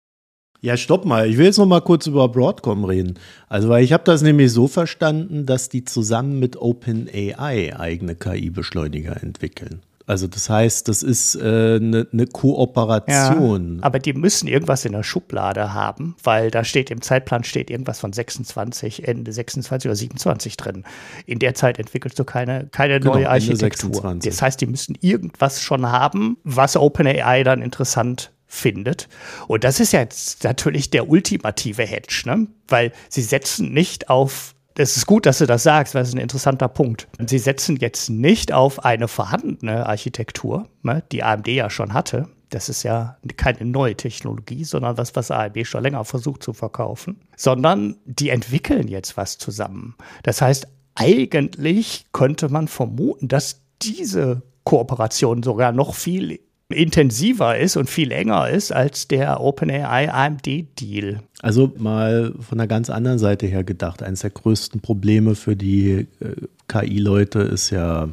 Ja, stopp mal. Ich will jetzt noch mal kurz über Broadcom reden. Also, weil ich habe das nämlich so verstanden, dass die zusammen mit OpenAI eigene KI-Beschleuniger entwickeln. Also das heißt, das ist eine Kooperation. Ja, aber die müssen irgendwas in der Schublade haben, weil da steht im Zeitplan irgendwas von 26, Ende 26 oder 27 drin. In der Zeit entwickelst du keine neue Architektur. 26. Das heißt, die müssen irgendwas schon haben, was OpenAI dann interessant findet. Und das ist jetzt natürlich der ultimative Hedge, ne? Weil sie setzen nicht auf. Das ist gut, dass du das sagst, weil das ist ein interessanter Punkt. Sie setzen jetzt nicht auf eine vorhandene Architektur, ne, die AMD ja schon hatte. Das ist ja keine neue Technologie, sondern was AMD schon länger versucht zu verkaufen. Sondern die entwickeln jetzt was zusammen. Das heißt, eigentlich könnte man vermuten, dass diese Kooperation sogar noch viel intensiver ist und viel enger ist als der OpenAI-AMD-Deal. Also mal von einer ganz anderen Seite her gedacht, eines der größten Probleme für die KI-Leute ist ja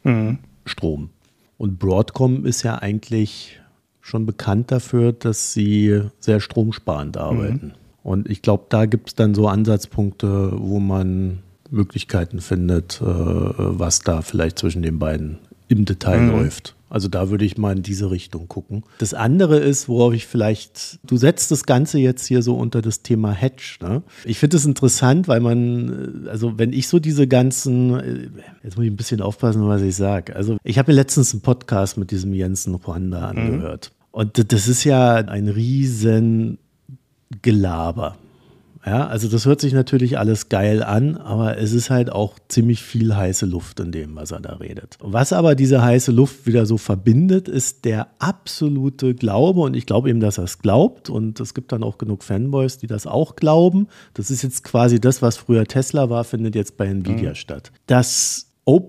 Strom. Und Broadcom ist ja eigentlich schon bekannt dafür, dass sie sehr stromsparend arbeiten. Und ich glaube, da gibt es dann so Ansatzpunkte, wo man Möglichkeiten findet, was da vielleicht zwischen den beiden im Detail läuft. Also da würde ich mal in diese Richtung gucken. Das andere ist, worauf ich vielleicht, du setzt das Ganze jetzt hier so unter das Thema Hedge, ne? Ich finde es interessant, weil man, also wenn ich so diese ganzen, jetzt muss ich ein bisschen aufpassen, was ich sage. Also ich habe mir letztens einen Podcast mit diesem Jensen Huanda angehört. Und das ist ja ein riesen Gelaber. Ja, also das hört sich natürlich alles geil an, aber es ist halt auch ziemlich viel heiße Luft in dem, was er da redet. Was aber diese heiße Luft wieder so verbindet, ist der absolute Glaube, und ich glaube eben, dass er es glaubt, und es gibt dann auch genug Fanboys, die das auch glauben. Das ist jetzt quasi das, was früher Tesla war, findet jetzt bei Nvidia statt. Das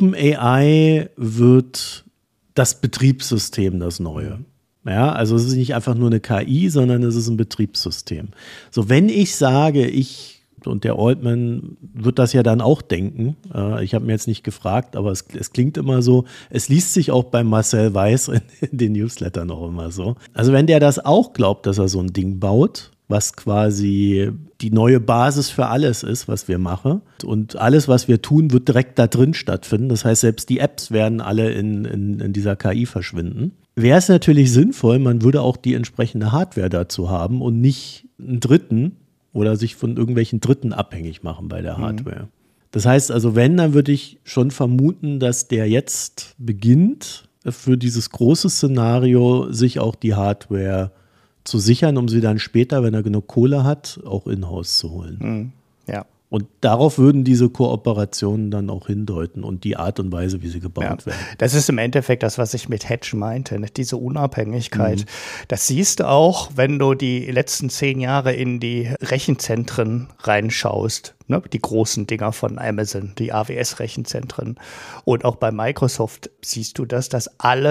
OpenAI wird das Betriebssystem, das neue. Ja, also es ist nicht einfach nur eine KI, sondern es ist ein Betriebssystem. So, wenn ich sage, und der Altman wird das ja dann auch denken, ich habe mir jetzt nicht gefragt, aber es klingt immer so, es liest sich auch bei Marcel Weiß in den Newslettern noch immer so. Also wenn der das auch glaubt, dass er so ein Ding baut, was quasi die neue Basis für alles ist, was wir machen, und alles, was wir tun, wird direkt da drin stattfinden. Das heißt, selbst die Apps werden alle in dieser KI verschwinden. Wäre es natürlich sinnvoll, man würde auch die entsprechende Hardware dazu haben und nicht einen Dritten oder sich von irgendwelchen Dritten abhängig machen bei der Hardware. Das heißt also, wenn, dann würde ich schon vermuten, dass der jetzt beginnt, für dieses große Szenario sich auch die Hardware zu sichern, um sie dann später, wenn er genug Kohle hat, auch in-house zu holen. Ja. Und darauf würden diese Kooperationen dann auch hindeuten und die Art und Weise, wie sie gebaut werden. Das ist im Endeffekt das, was ich mit Hedge meinte, ne? Diese Unabhängigkeit. Das siehst du auch, wenn du die letzten 10 Jahre in die Rechenzentren reinschaust, ne? Die großen Dinger von Amazon, die AWS-Rechenzentren. Und auch bei Microsoft siehst du das, dass alle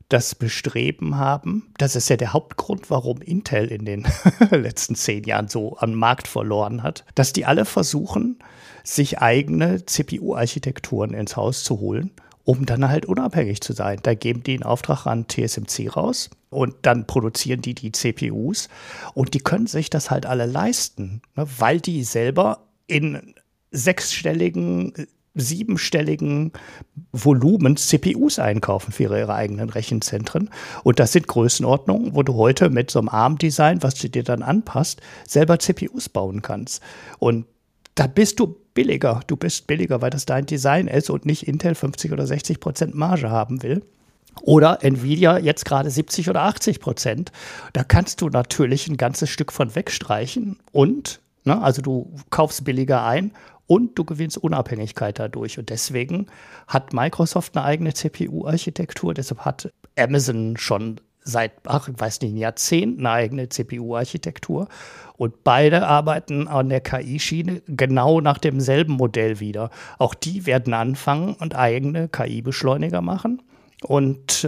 das Bestreben haben, das ist ja der Hauptgrund, warum Intel in den letzten 10 Jahren so an Markt verloren hat, dass die alle versuchen, sich eigene CPU-Architekturen ins Haus zu holen, um dann halt unabhängig zu sein. Da geben die einen Auftrag an TSMC raus und dann produzieren die CPUs und die können sich das halt alle leisten, ne, weil die selber in 6-stelligen, 7-stelligen Volumen CPUs einkaufen für ihre eigenen Rechenzentren. Und das sind Größenordnungen, wo du heute mit so einem ARM-Design, was du dir dann anpasst, selber CPUs bauen kannst. Und da bist du billiger. Du bist billiger, weil das dein Design ist und nicht Intel 50 oder 60% Marge haben will. Oder Nvidia jetzt gerade 70 oder 80%. Da kannst du natürlich ein ganzes Stück von wegstreichen und, ne, also du kaufst billiger ein und du gewinnst Unabhängigkeit dadurch. Und deswegen hat Microsoft eine eigene CPU-Architektur. Deshalb hat Amazon schon seit, ich weiß nicht, Jahrzehnten eine eigene CPU-Architektur. Und beide arbeiten an der KI-Schiene genau nach demselben Modell wieder. Auch die werden anfangen und eigene KI-Beschleuniger machen. Und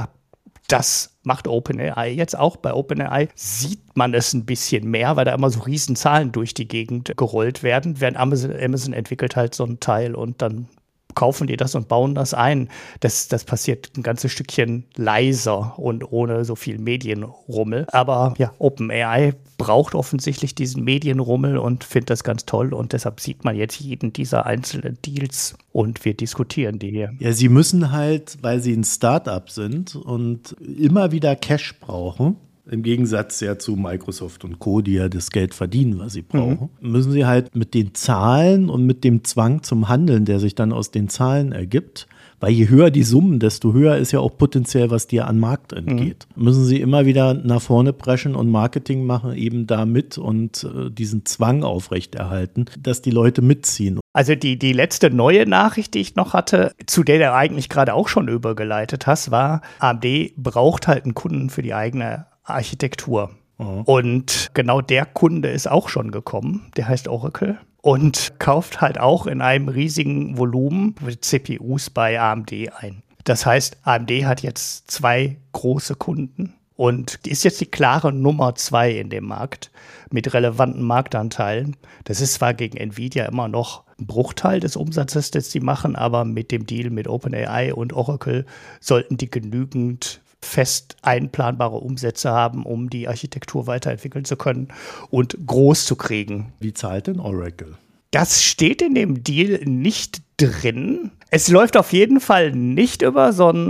das macht OpenAI jetzt auch. Bei OpenAI sieht man es ein bisschen mehr, weil da immer so riesen Zahlen durch die Gegend gerollt werden. Während Amazon entwickelt halt so ein Teil und dann kaufen die das und bauen das ein. Das passiert ein ganzes Stückchen leiser und ohne so viel Medienrummel. Aber ja, OpenAI braucht offensichtlich diesen Medienrummel und findet das ganz toll. Und deshalb sieht man jetzt jeden dieser einzelnen Deals und wir diskutieren die hier. Ja, sie müssen halt, weil sie ein Start-up sind und immer wieder Cash brauchen, im Gegensatz ja zu Microsoft und Co., die ja das Geld verdienen, was sie brauchen, müssen sie halt mit den Zahlen und mit dem Zwang zum Handeln, der sich dann aus den Zahlen ergibt, weil je höher die Summen, desto höher ist ja auch potenziell, was dir an Markt entgeht. Müssen sie immer wieder nach vorne preschen und Marketing machen, eben damit und diesen Zwang aufrechterhalten, dass die Leute mitziehen. Also die letzte neue Nachricht, die ich noch hatte, zu der du eigentlich gerade auch schon übergeleitet hast, war, AMD braucht halt einen Kunden für die eigene Architektur. Und genau der Kunde ist auch schon gekommen, der heißt Oracle und kauft halt auch in einem riesigen Volumen CPUs bei AMD ein. Das heißt, AMD hat jetzt 2 große Kunden und ist jetzt die klare Nummer 2 in dem Markt mit relevanten Marktanteilen. Das ist zwar gegen Nvidia immer noch ein Bruchteil des Umsatzes, das sie machen, aber mit dem Deal mit OpenAI und Oracle sollten die genügend fest einplanbare Umsätze haben, um die Architektur weiterentwickeln zu können und groß zu kriegen. Wie zahlt denn Oracle? Das steht in dem Deal nicht drin. Es läuft auf jeden Fall nicht über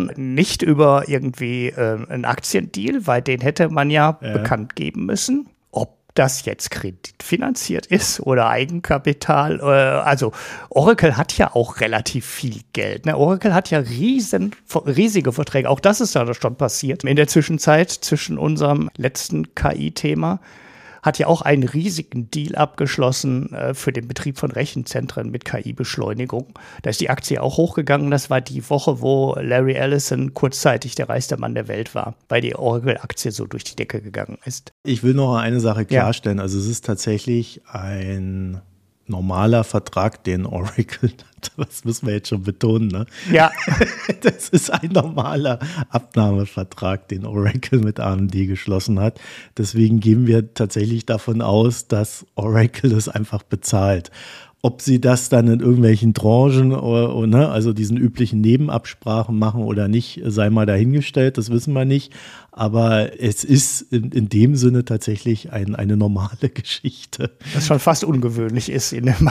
irgendwie einen Aktiendeal, weil den hätte man ja bekannt geben müssen. Ob das jetzt kreditfinanziert ist oder Eigenkapital. Also Oracle hat ja auch relativ viel Geld. Ne? Oracle hat ja riesige Verträge. Auch das ist ja schon passiert. In der Zwischenzeit, zwischen unserem letzten KI-Thema, hat ja auch einen riesigen Deal abgeschlossen für den Betrieb von Rechenzentren mit KI-Beschleunigung. Da ist die Aktie auch hochgegangen. Das war die Woche, wo Larry Ellison kurzzeitig der reichste Mann der Welt war, weil die Oracle-Aktie so durch die Decke gegangen ist. Ich will noch eine Sache klarstellen. Also es ist tatsächlich ein normaler Vertrag, den Oracle hat. Das müssen wir jetzt schon betonen, ne? Ja. Das ist ein normaler Abnahmevertrag, den Oracle mit AMD geschlossen hat. Deswegen gehen wir tatsächlich davon aus, dass Oracle es einfach bezahlt. Ob sie das dann in irgendwelchen Tranchen oder also diesen üblichen Nebenabsprachen machen oder nicht, sei mal dahingestellt, das wissen wir nicht. Aber es ist in dem Sinne tatsächlich eine normale Geschichte. Was schon fast ungewöhnlich ist in dem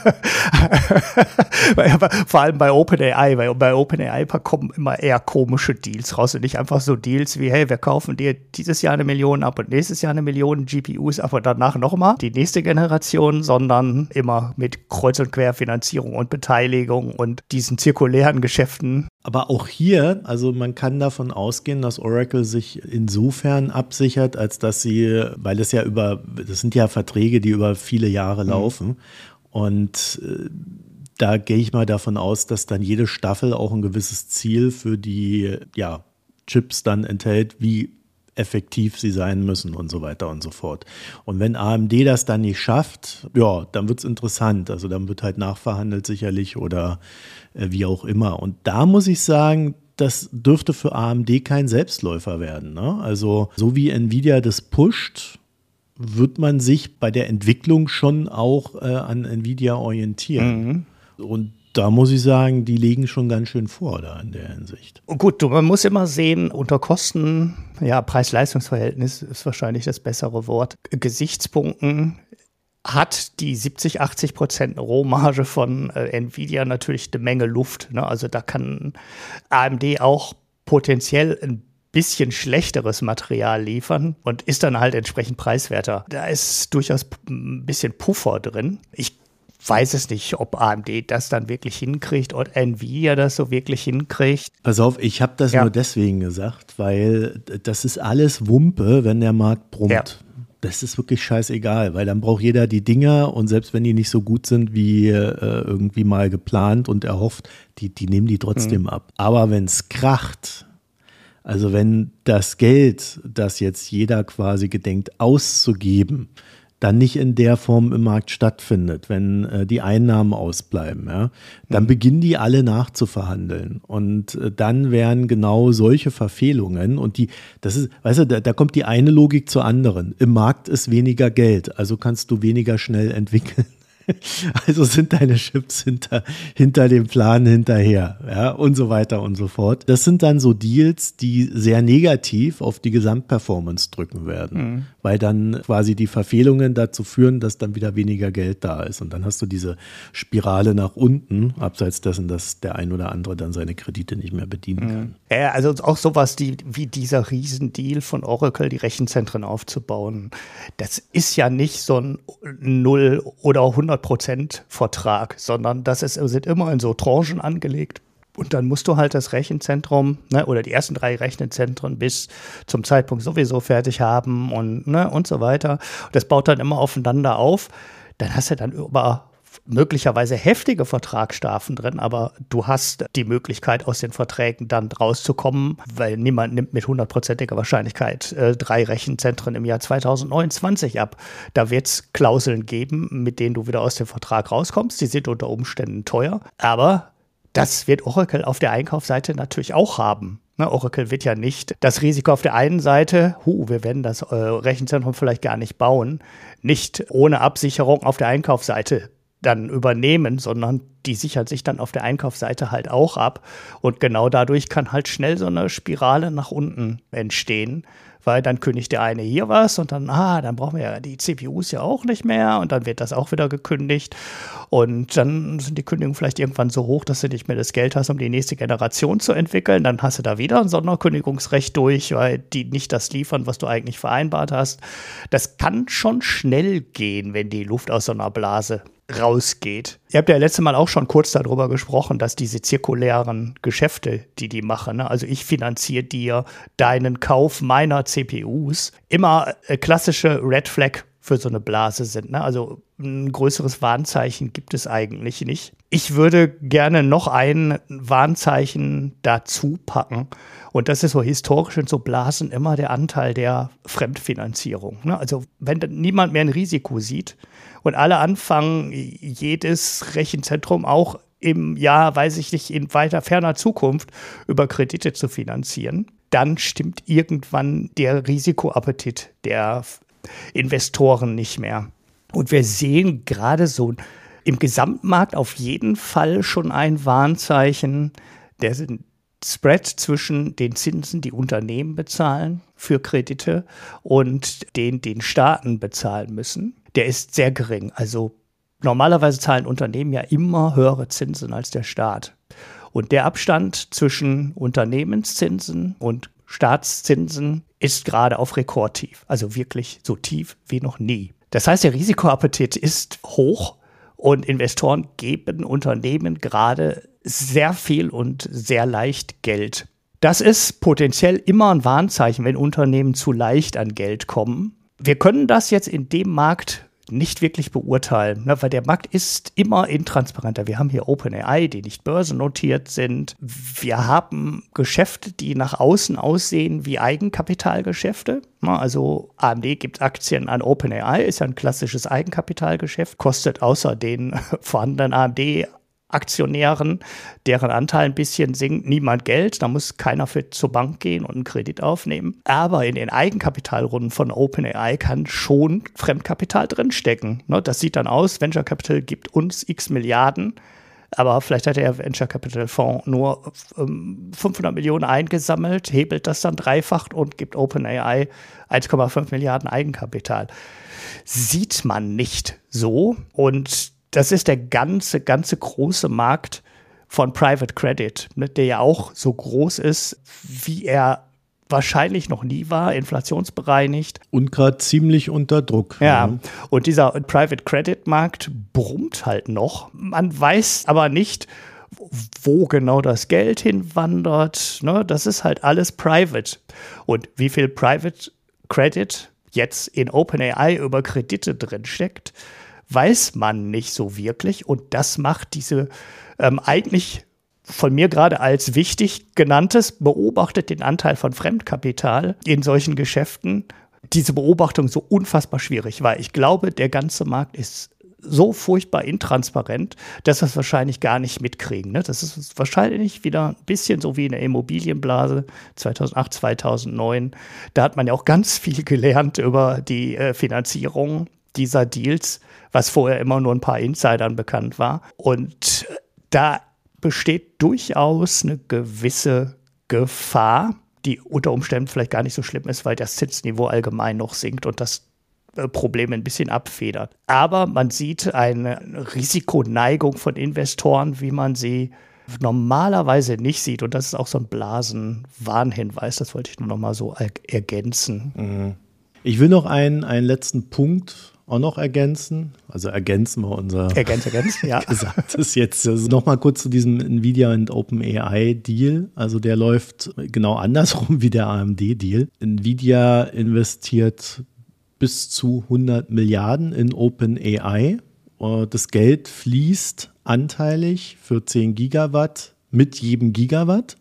vor allem bei OpenAI, weil bei OpenAI kommen immer eher komische Deals raus und nicht einfach so Deals wie, hey, wir kaufen dir dieses Jahr 1 Million ab und nächstes Jahr 1 Million GPUs ab und danach nochmal die nächste Generation, sondern immer mit Kreuz- und Querfinanzierung und Beteiligung und diesen zirkulären Geschäften. Aber auch hier, also man kann davon ausgehen, dass Oracle sich insofern absichert, als dass sie, weil das sind ja Verträge, die über viele Jahre laufen und da gehe ich mal davon aus, dass dann jede Staffel auch ein gewisses Ziel für die Chips dann enthält, wie effektiv sie sein müssen und so weiter und so fort. Und wenn AMD das dann nicht schafft, dann wird es interessant. Also dann wird halt nachverhandelt sicherlich oder wie auch immer. Und da muss ich sagen, das dürfte für AMD kein Selbstläufer werden. Ne? Also so wie Nvidia das pusht, wird man sich bei der Entwicklung schon auch an Nvidia orientieren. Und da muss ich sagen, die legen schon ganz schön vor da in der Hinsicht. Gut, man muss immer sehen, unter Kosten, ja, Preis-Leistungs-Verhältnis ist wahrscheinlich das bessere Wort, Gesichtspunkten hat die 70-80% Rohmarge von Nvidia natürlich eine Menge Luft. Ne? Also da kann AMD auch potenziell ein bisschen schlechteres Material liefern und ist dann halt entsprechend preiswerter. Da ist durchaus ein bisschen Puffer drin. Ich weiß es nicht, ob AMD das dann wirklich hinkriegt oder Nvidia das so wirklich hinkriegt. Pass auf, ich habe das nur deswegen gesagt, weil das ist alles Wumpe, wenn der Markt brummt. Ja. Das ist wirklich scheißegal, weil dann braucht jeder die Dinger und selbst wenn die nicht so gut sind wie irgendwie mal geplant und erhofft, die nehmen die trotzdem ab. Aber wenn es kracht, also wenn das Geld, das jetzt jeder quasi gedenkt auszugeben, dann nicht in der Form im Markt stattfindet, wenn die Einnahmen ausbleiben, ja, dann beginnen die alle nachzuverhandeln. Und dann werden genau solche Verfehlungen und das ist, weißt du, da kommt die eine Logik zur anderen. Im Markt ist weniger Geld, also kannst du weniger schnell entwickeln. Also sind deine Chips hinter dem Plan hinterher, ja, und so weiter und so fort. Das sind dann so Deals, die sehr negativ auf die Gesamtperformance drücken werden, weil dann quasi die Verfehlungen dazu führen, dass dann wieder weniger Geld da ist. Und dann hast du diese Spirale nach unten, abseits dessen, dass der ein oder andere dann seine Kredite nicht mehr bedienen kann. Ja, also auch sowas wie dieser Riesendeal von Oracle, die Rechenzentren aufzubauen. Das ist ja nicht so ein 0 oder 100% Vertrag, sondern sind immer in so Tranchen angelegt. Und dann musst du halt das Rechenzentrum, ne, oder die ersten 3 Rechenzentren bis zum Zeitpunkt sowieso fertig haben und so weiter. Das baut dann immer aufeinander auf. Dann hast du dann über möglicherweise heftige Vertragsstrafen drin, aber du hast die Möglichkeit, aus den Verträgen dann rauszukommen, weil niemand nimmt mit 100%iger Wahrscheinlichkeit 3 Rechenzentren im Jahr 2029 ab. Da wird es Klauseln geben, mit denen du wieder aus dem Vertrag rauskommst. Die sind unter Umständen teuer, aber das wird Oracle auf der Einkaufsseite natürlich auch haben. Oracle wird ja nicht das Risiko auf der einen Seite, wir werden das Rechenzentrum vielleicht gar nicht bauen, nicht ohne Absicherung auf der Einkaufsseite dann übernehmen, sondern die sichern sich dann auf der Einkaufsseite halt auch ab. Und genau dadurch kann halt schnell so eine Spirale nach unten entstehen, weil dann kündigt der eine hier was und dann brauchen wir ja die CPUs ja auch nicht mehr und dann wird das auch wieder gekündigt. Und dann sind die Kündigungen vielleicht irgendwann so hoch, dass du nicht mehr das Geld hast, um die nächste Generation zu entwickeln. Dann hast du da wieder ein Sonderkündigungsrecht durch, weil die nicht das liefern, was du eigentlich vereinbart hast. Das kann schon schnell gehen, wenn die Luft aus so einer Blase rausgeht. Ihr habt ja letztes Mal auch schon kurz darüber gesprochen, dass diese zirkulären Geschäfte, die machen, ne? Also ich finanziere dir deinen Kauf meiner CPUs, immer klassische Red Flag für so eine Blase sind. Ne? Also ein größeres Warnzeichen gibt es eigentlich nicht. Ich würde gerne noch ein Warnzeichen dazu packen. Und das ist so historisch in so Blasen immer der Anteil der Fremdfinanzierung. Ne? Also wenn niemand mehr ein Risiko sieht und alle anfangen, jedes Rechenzentrum auch im Jahr, weiß ich nicht, in weiter ferner Zukunft über Kredite zu finanzieren, dann stimmt irgendwann der Risikoappetit der Investoren nicht mehr. Und wir sehen gerade so im Gesamtmarkt auf jeden Fall schon ein Warnzeichen, der Spread zwischen den Zinsen, die Unternehmen bezahlen für Kredite und den Staaten bezahlen müssen, der ist sehr gering. Also normalerweise zahlen Unternehmen ja immer höhere Zinsen als der Staat. Und der Abstand zwischen Unternehmenszinsen und Staatszinsen ist gerade auf Rekordtief. Also wirklich so tief wie noch nie. Das heißt, der Risikoappetit ist hoch und Investoren geben Unternehmen gerade sehr viel und sehr leicht Geld. Das ist potenziell immer ein Warnzeichen, wenn Unternehmen zu leicht an Geld kommen. Wir können das jetzt in dem Markt nicht wirklich beurteilen, ne, weil der Markt ist immer intransparenter. Wir haben hier OpenAI, die nicht börsennotiert sind. Wir haben Geschäfte, die nach außen aussehen wie Eigenkapitalgeschäfte. Also AMD gibt Aktien an OpenAI, ist ja ein klassisches Eigenkapitalgeschäft, kostet außer den vorhandenen AMD Aktionären, deren Anteil ein bisschen sinkt, niemand Geld, da muss keiner zur Bank gehen und einen Kredit aufnehmen. Aber in den Eigenkapitalrunden von OpenAI kann schon Fremdkapital drinstecken. Ne? Das sieht dann aus, Venture Capital gibt uns x Milliarden, aber vielleicht hat der Venture Capital Fonds nur 500 Millionen eingesammelt, hebelt das dann dreifacht und gibt OpenAI 1,5 Milliarden Eigenkapital. Sieht man nicht so, und das ist der ganze große Markt von Private Credit, ne, der ja auch so groß ist, wie er wahrscheinlich noch nie war, inflationsbereinigt. Und gerade ziemlich unter Druck. Ja, und dieser Private Credit Markt brummt halt noch. Man weiß aber nicht, wo genau das Geld hinwandert. Ne, das ist halt alles private. Und wie viel Private Credit jetzt in OpenAI über Kredite drin steckt, weiß man nicht so wirklich. Und das macht diese eigentlich von mir gerade als wichtig genanntes, beobachtet den Anteil von Fremdkapital in solchen Geschäften, diese Beobachtung so unfassbar schwierig, weil ich glaube, der ganze Markt ist so furchtbar intransparent, dass wir es wahrscheinlich gar nicht mitkriegen. Ne? Das ist wahrscheinlich wieder ein bisschen so wie in der Immobilienblase 2008, 2009. Da hat man ja auch ganz viel gelernt über die Finanzierung dieser Deals, was vorher immer nur ein paar Insidern bekannt war. Und da besteht durchaus eine gewisse Gefahr, die unter Umständen vielleicht gar nicht so schlimm ist, weil das Zinsniveau allgemein noch sinkt und das Problem ein bisschen abfedert. Aber man sieht eine Risikoneigung von Investoren, wie man sie normalerweise nicht sieht. Und das ist auch so ein Blasenwarnhinweis. Das wollte ich nur noch mal so ergänzen. Ich will noch einen letzten Punkt auch noch ergänzen. Also ergänzen wir unser ja. Gesagtes jetzt. Also noch mal kurz zu diesem Nvidia und OpenAI Deal. Also der läuft genau andersrum wie der AMD-Deal. Nvidia investiert bis zu 100 Milliarden in OpenAI. Das Geld fließt anteilig für 10 Gigawatt mit jedem Gigawatt.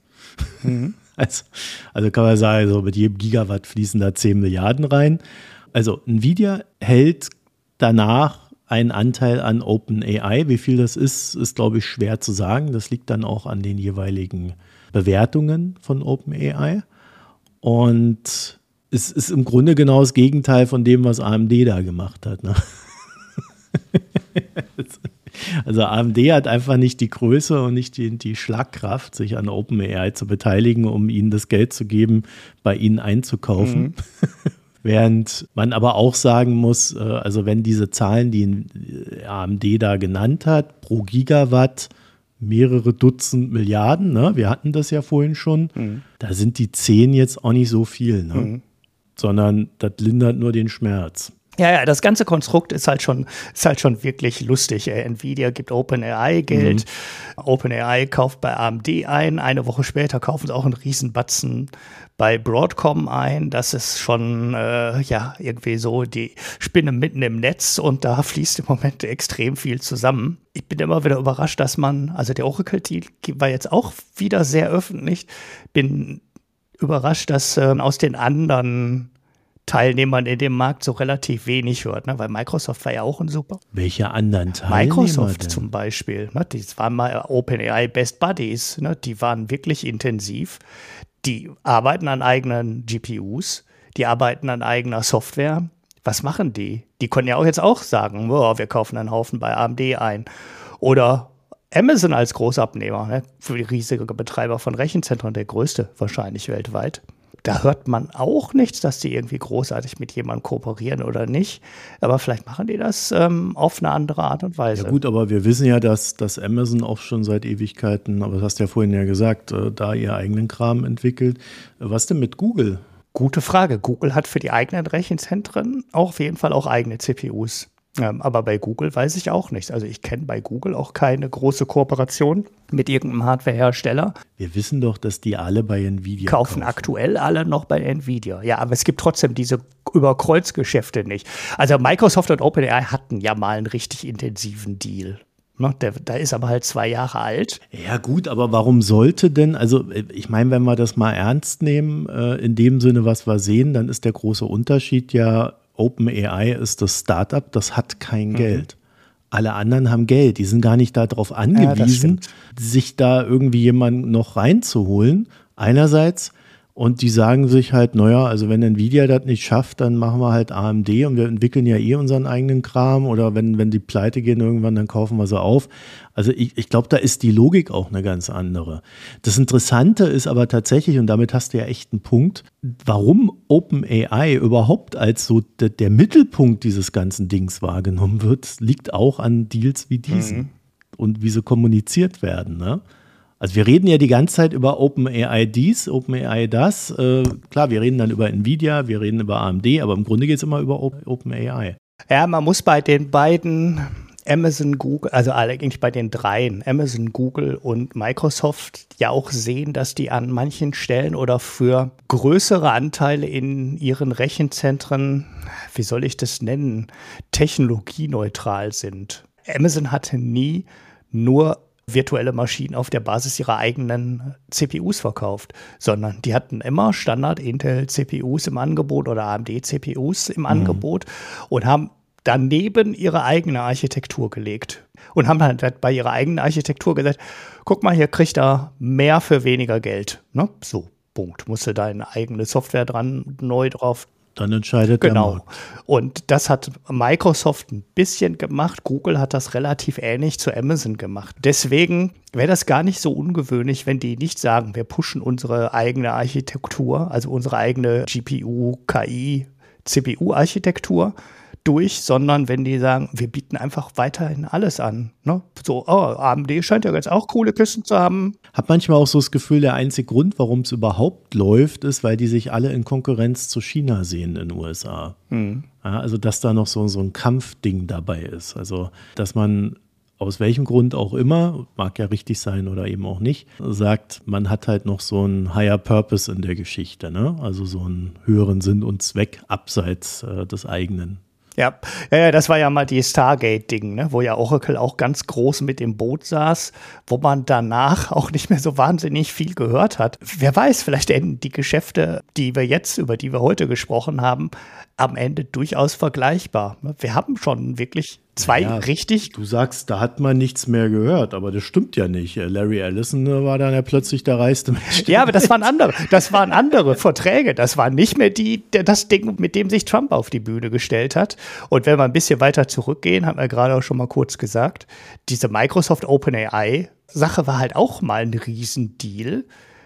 Also kann man sagen, so mit jedem Gigawatt fließen da 10 Milliarden rein. Also Nvidia hält danach einen Anteil an OpenAI. Wie viel das ist, glaube ich, schwer zu sagen. Das liegt dann auch an den jeweiligen Bewertungen von OpenAI. Und es ist im Grunde genau das Gegenteil von dem, was AMD da gemacht hat. Ne? Also AMD hat einfach nicht die Größe und nicht die Schlagkraft, sich an OpenAI zu beteiligen, um ihnen das Geld zu geben, bei ihnen einzukaufen. Während man aber auch sagen muss, also wenn diese Zahlen, die AMD da genannt hat, pro Gigawatt mehrere Dutzend Milliarden, ne? Wir hatten das ja vorhin schon, da sind die 10 jetzt auch nicht so viel, ne? Sondern das lindert nur den Schmerz. Ja, das ganze Konstrukt ist halt schon wirklich lustig. Nvidia gibt OpenAI Geld, OpenAI kauft bei AMD ein, eine Woche später kaufen sie auch einen Riesenbatzen bei Broadcom ein. Das ist schon irgendwie so die Spinne mitten im Netz, und da fließt im Moment extrem viel zusammen. Ich bin immer wieder überrascht, dass also der Oracle-Deal war jetzt auch wieder sehr öffentlich. Bin überrascht, dass aus den anderen Teilnehmern in dem Markt so relativ wenig hört, ne? Weil Microsoft war ja auch ein super. Welche anderen Teilnehmer Microsoft denn? Zum Beispiel, ne? Das waren mal OpenAI Best Buddies, ne? Die waren wirklich intensiv. Die arbeiten an eigenen GPUs, die arbeiten an eigener Software. Was machen die? Die können ja auch jetzt auch sagen, wir kaufen einen Haufen bei AMD ein. Oder Amazon als Großabnehmer, ne? Für die riesige Betreiber von Rechenzentren, der größte wahrscheinlich weltweit. Da hört man auch nichts, dass die irgendwie großartig mit jemandem kooperieren oder nicht. Aber vielleicht machen die das auf eine andere Art und Weise. Ja gut, aber wir wissen ja, dass Amazon auch schon seit Ewigkeiten, aber das hast du ja vorhin ja gesagt, da ihr eigenen Kram entwickelt. Was denn mit Google? Gute Frage. Google hat für die eigenen Rechenzentren auch auf jeden Fall auch eigene CPUs. Aber bei Google weiß ich auch nichts. Also ich kenne bei Google auch keine große Kooperation mit irgendeinem Hardwarehersteller. Wir wissen doch, dass die alle bei Nvidia kaufen. Aktuell alle noch bei Nvidia. Ja, aber es gibt trotzdem diese Überkreuzgeschäfte nicht. Also Microsoft und OpenAI hatten ja mal einen richtig intensiven Deal. Der ist aber halt 2 Jahre alt. Ja gut, aber warum sollte denn, also ich meine, wenn wir das mal ernst nehmen, in dem Sinne, was wir sehen, dann ist der große Unterschied ja, OpenAI ist das Startup, das hat kein Geld. Alle anderen haben Geld, die sind gar nicht darauf angewiesen, sich da irgendwie jemanden noch reinzuholen. Einerseits. Und die sagen sich halt, naja, also wenn Nvidia das nicht schafft, dann machen wir halt AMD und wir entwickeln ja unseren eigenen Kram oder wenn die pleite gehen irgendwann, dann kaufen wir sie auf. Also ich glaube, da ist die Logik auch eine ganz andere. Das Interessante ist aber tatsächlich, und damit hast du ja echt einen Punkt, warum OpenAI überhaupt als so der Mittelpunkt dieses ganzen Dings wahrgenommen wird, liegt auch an Deals wie diesen und wie sie kommuniziert werden, ne? Also wir reden ja die ganze Zeit über OpenAI dies, OpenAI das. Klar, wir reden dann über Nvidia, wir reden über AMD, aber im Grunde geht es immer über OpenAI. Ja, man muss bei den beiden Amazon, Google, also eigentlich bei den dreien, Amazon, Google und Microsoft, ja auch sehen, dass die an manchen Stellen oder für größere Anteile in ihren Rechenzentren, wie soll ich das nennen, technologieneutral sind. Amazon hatte nie nur virtuelle Maschinen auf der Basis ihrer eigenen CPUs verkauft, sondern die hatten immer Standard-Intel-CPUs im Angebot oder AMD-CPUs im Angebot und haben daneben ihre eigene Architektur gelegt und haben dann bei ihrer eigenen Architektur gesagt, guck mal, hier kriegt ihr mehr für weniger Geld. Ne? So, Punkt. Musst du deine eigene Software dran neu drauf. Dann entscheidet der Markt. Und das hat Microsoft ein bisschen gemacht. Google hat das relativ ähnlich zu Amazon gemacht. Deswegen wäre das gar nicht so ungewöhnlich, wenn die nicht sagen, wir pushen unsere eigene Architektur, also unsere eigene GPU, KI, CPU-Architektur durch, sondern wenn die sagen, wir bieten einfach weiterhin alles an. Ne? So, AMD scheint ja jetzt auch coole Kisten zu haben. Hab manchmal auch so das Gefühl, der einzige Grund, warum es überhaupt läuft, ist, weil die sich alle in Konkurrenz zu China sehen in den USA. Ja, also, dass da noch so ein Kampfding dabei ist. Also, dass man aus welchem Grund auch immer, mag ja richtig sein oder eben auch nicht, sagt, man hat halt noch so einen Higher Purpose in der Geschichte, ne? Also so einen höheren Sinn und Zweck abseits des eigenen. Ja, das war ja mal die Stargate-Ding, ne? Wo ja Oracle auch ganz groß mit im Boot saß, wo man danach auch nicht mehr so wahnsinnig viel gehört hat. Wer weiß, vielleicht enden die Geschäfte, über die wir heute gesprochen haben, am Ende durchaus vergleichbar. Wir haben schon wirklich zwei richtig. Du sagst, da hat man nichts mehr gehört, aber das stimmt ja nicht. Larry Ellison war dann ja plötzlich der reichste Mensch. Ja, aber das waren andere Verträge. Das war nicht mehr das Ding, mit dem sich Trump auf die Bühne gestellt hat. Und wenn wir ein bisschen weiter zurückgehen, haben wir gerade auch schon mal kurz gesagt, diese Microsoft OpenAI-Sache war halt auch mal ein Riesendeal,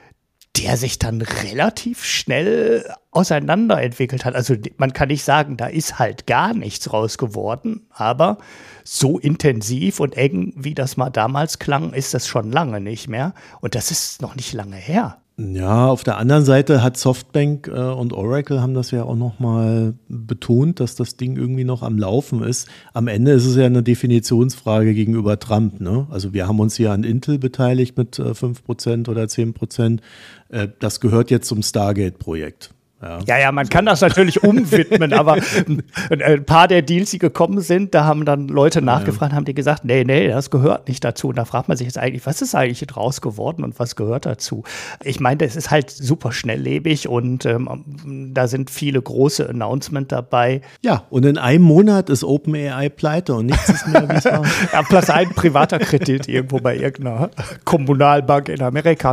der sich dann relativ schnell auseinanderentwickelt hat. Also man kann nicht sagen, da ist halt gar nichts raus geworden, aber so intensiv und eng, wie das mal damals klang, ist das schon lange nicht mehr. Und das ist noch nicht lange her. Ja, auf der anderen Seite hat Softbank und Oracle haben das ja auch noch mal betont, dass das Ding irgendwie noch am Laufen ist. Am Ende ist es ja eine Definitionsfrage gegenüber Trump, ne? Also wir haben uns hier an Intel beteiligt mit 5% oder 10%. Das gehört jetzt zum Stargate-Projekt. Ja, man kann das natürlich umwidmen, aber ein paar der Deals, die gekommen sind, da haben dann Leute nachgefragt, haben die gesagt, nee, das gehört nicht dazu. Und da fragt man sich jetzt eigentlich, was ist eigentlich draus geworden und was gehört dazu? Ich meine, das ist halt super schnelllebig und da sind viele große Announcements dabei. Ja, und in einem Monat ist OpenAI pleite und nichts ist mehr, wie es war. Ja, plus ein privater Kredit irgendwo bei irgendeiner Kommunalbank in Amerika.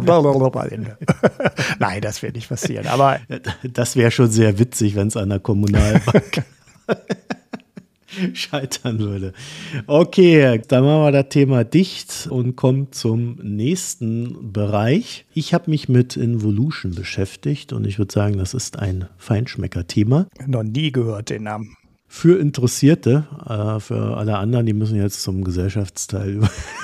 Nein, das wird nicht passieren, aber das wäre schon sehr witzig, wenn es an der Kommunalbank scheitern würde. Okay, dann machen wir das Thema dicht und kommen zum nächsten Bereich. Ich habe mich mit Involution beschäftigt und ich würde sagen, das ist ein Feinschmecker-Thema. Noch nie gehört den Namen. Für Interessierte, für alle anderen, die müssen jetzt zum Gesellschaftsteil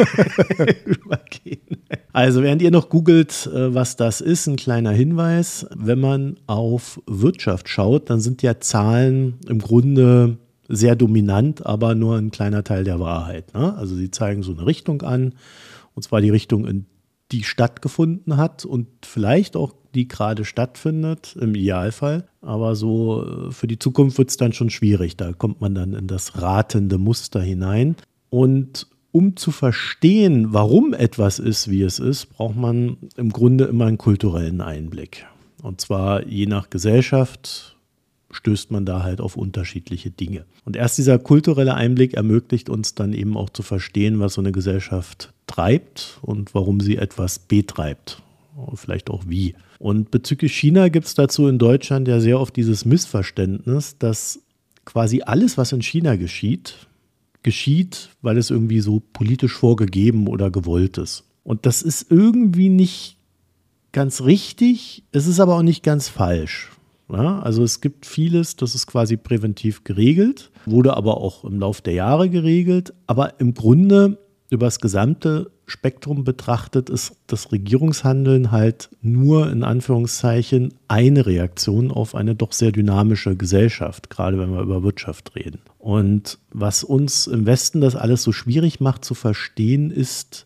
übergehen. Also während ihr noch googelt, was das ist, ein kleiner Hinweis. Wenn man auf Wirtschaft schaut, dann sind ja Zahlen im Grunde sehr dominant, aber nur ein kleiner Teil der Wahrheit, ne? Also sie zeigen so eine Richtung an, und zwar die Richtung, in die stattgefunden hat und vielleicht auch die gerade stattfindet, im Idealfall. Aber so für die Zukunft wird es dann schon schwierig. Da kommt man dann in das ratende Muster hinein. Und um zu verstehen, warum etwas ist, wie es ist, braucht man im Grunde immer einen kulturellen Einblick. Und zwar je nach Gesellschaft stößt man da halt auf unterschiedliche Dinge. Und erst dieser kulturelle Einblick ermöglicht uns dann eben auch zu verstehen, was so eine Gesellschaft treibt und warum sie etwas betreibt. Vielleicht auch wie. Und bezüglich China gibt es dazu in Deutschland ja sehr oft dieses Missverständnis, dass quasi alles, was in China geschieht, weil es irgendwie so politisch vorgegeben oder gewollt ist. Und das ist irgendwie nicht ganz richtig, es ist aber auch nicht ganz falsch. Ja, also es gibt vieles, das ist quasi präventiv geregelt, wurde aber auch im Laufe der Jahre geregelt. Aber im Grunde über das gesamte Spektrum betrachtet ist das Regierungshandeln halt nur in Anführungszeichen eine Reaktion auf eine doch sehr dynamische Gesellschaft, gerade wenn wir über Wirtschaft reden. Und was uns im Westen das alles so schwierig macht zu verstehen, ist,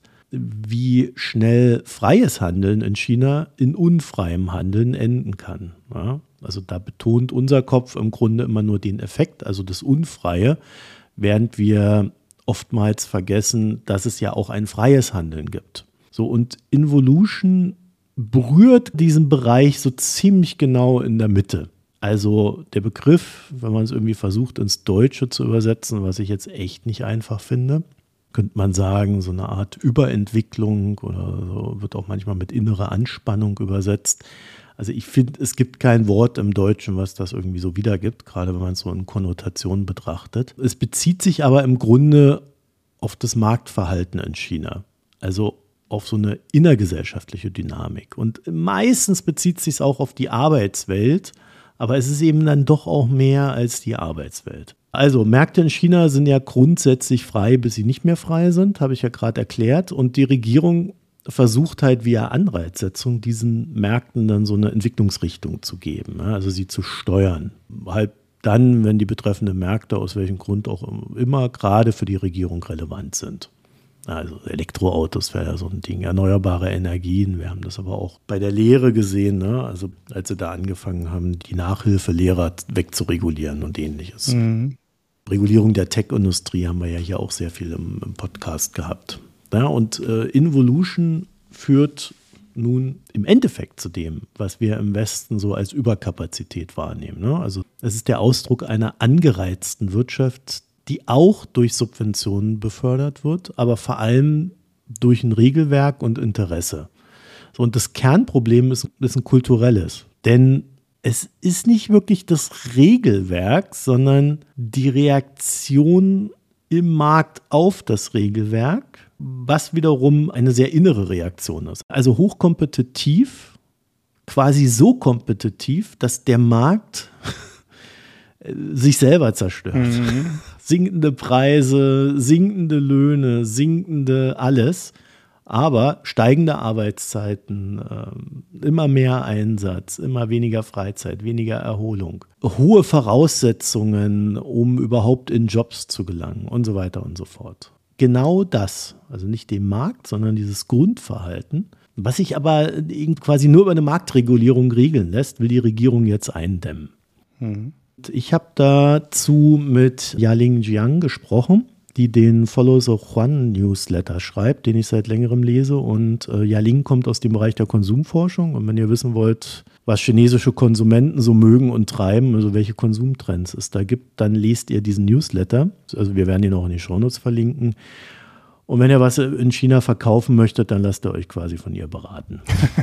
wie schnell freies Handeln in China in unfreiem Handeln enden kann. Ja? Also da betont unser Kopf im Grunde immer nur den Effekt, also das Unfreie, während wir oftmals vergessen, dass es ja auch ein freies Handeln gibt. So, und Involution berührt diesen Bereich so ziemlich genau in der Mitte. Also der Begriff, wenn man es irgendwie versucht ins Deutsche zu übersetzen, was ich jetzt echt nicht einfach finde, könnte man sagen, so eine Art Überentwicklung oder so, wird auch manchmal mit innere Anspannung übersetzt. Also ich finde, es gibt kein Wort im Deutschen, was das irgendwie so wiedergibt, gerade wenn man es so in Konnotationen betrachtet. Es bezieht sich aber im Grunde auf das Marktverhalten in China, also auf so eine innergesellschaftliche Dynamik. Und meistens bezieht es sich auch auf die Arbeitswelt, aber es ist eben dann doch auch mehr als die Arbeitswelt. Also Märkte in China sind ja grundsätzlich frei, bis sie nicht mehr frei sind, habe ich ja gerade erklärt. Und die Regierung versucht halt via Anreizsetzung diesen Märkten dann so eine Entwicklungsrichtung zu geben, also sie zu steuern. Halt dann, wenn die betreffenden Märkte aus welchem Grund auch immer gerade für die Regierung relevant sind. Also Elektroautos wäre ja so ein Ding, erneuerbare Energien. Wir haben das aber auch bei der Lehre gesehen, ne? Also als sie da angefangen haben, die Nachhilfelehrer wegzuregulieren und ähnliches. Mhm. Regulierung der Tech-Industrie haben wir ja hier auch sehr viel im Podcast gehabt. Ja, und Involution führt nun im Endeffekt zu dem, was wir im Westen so als Überkapazität wahrnehmen. Ne? Also es ist der Ausdruck einer angereizten Wirtschaft, die auch durch Subventionen befördert wird, aber vor allem durch ein Regelwerk und Interesse. So, und das Kernproblem ist ein kulturelles, denn es ist nicht wirklich das Regelwerk, sondern die Reaktion im Markt auf das Regelwerk, was wiederum eine sehr innere Reaktion ist. Also hochkompetitiv, quasi so kompetitiv, dass der Markt sich selber zerstört. Mhm. Sinkende Preise, sinkende Löhne, sinkende alles, aber steigende Arbeitszeiten, immer mehr Einsatz, immer weniger Freizeit, weniger Erholung, hohe Voraussetzungen, um überhaupt in Jobs zu gelangen und so weiter und so fort. Genau das, also nicht den Markt, sondern dieses Grundverhalten, was sich aber quasi nur über eine Marktregulierung regeln lässt, will die Regierung jetzt eindämmen. Mhm. Ich habe dazu mit Yaling Jiang gesprochen, die den Follow the Juan Newsletter schreibt, den ich seit längerem lese. Und Yaling kommt aus dem Bereich der Konsumforschung. Und wenn ihr wissen wollt, was chinesische Konsumenten so mögen und treiben, also welche Konsumtrends es da gibt, dann lest ihr diesen Newsletter. Also wir werden ihn auch in die Shownotes verlinken. Und wenn ihr was in China verkaufen möchtet, dann lasst ihr euch quasi von ihr beraten.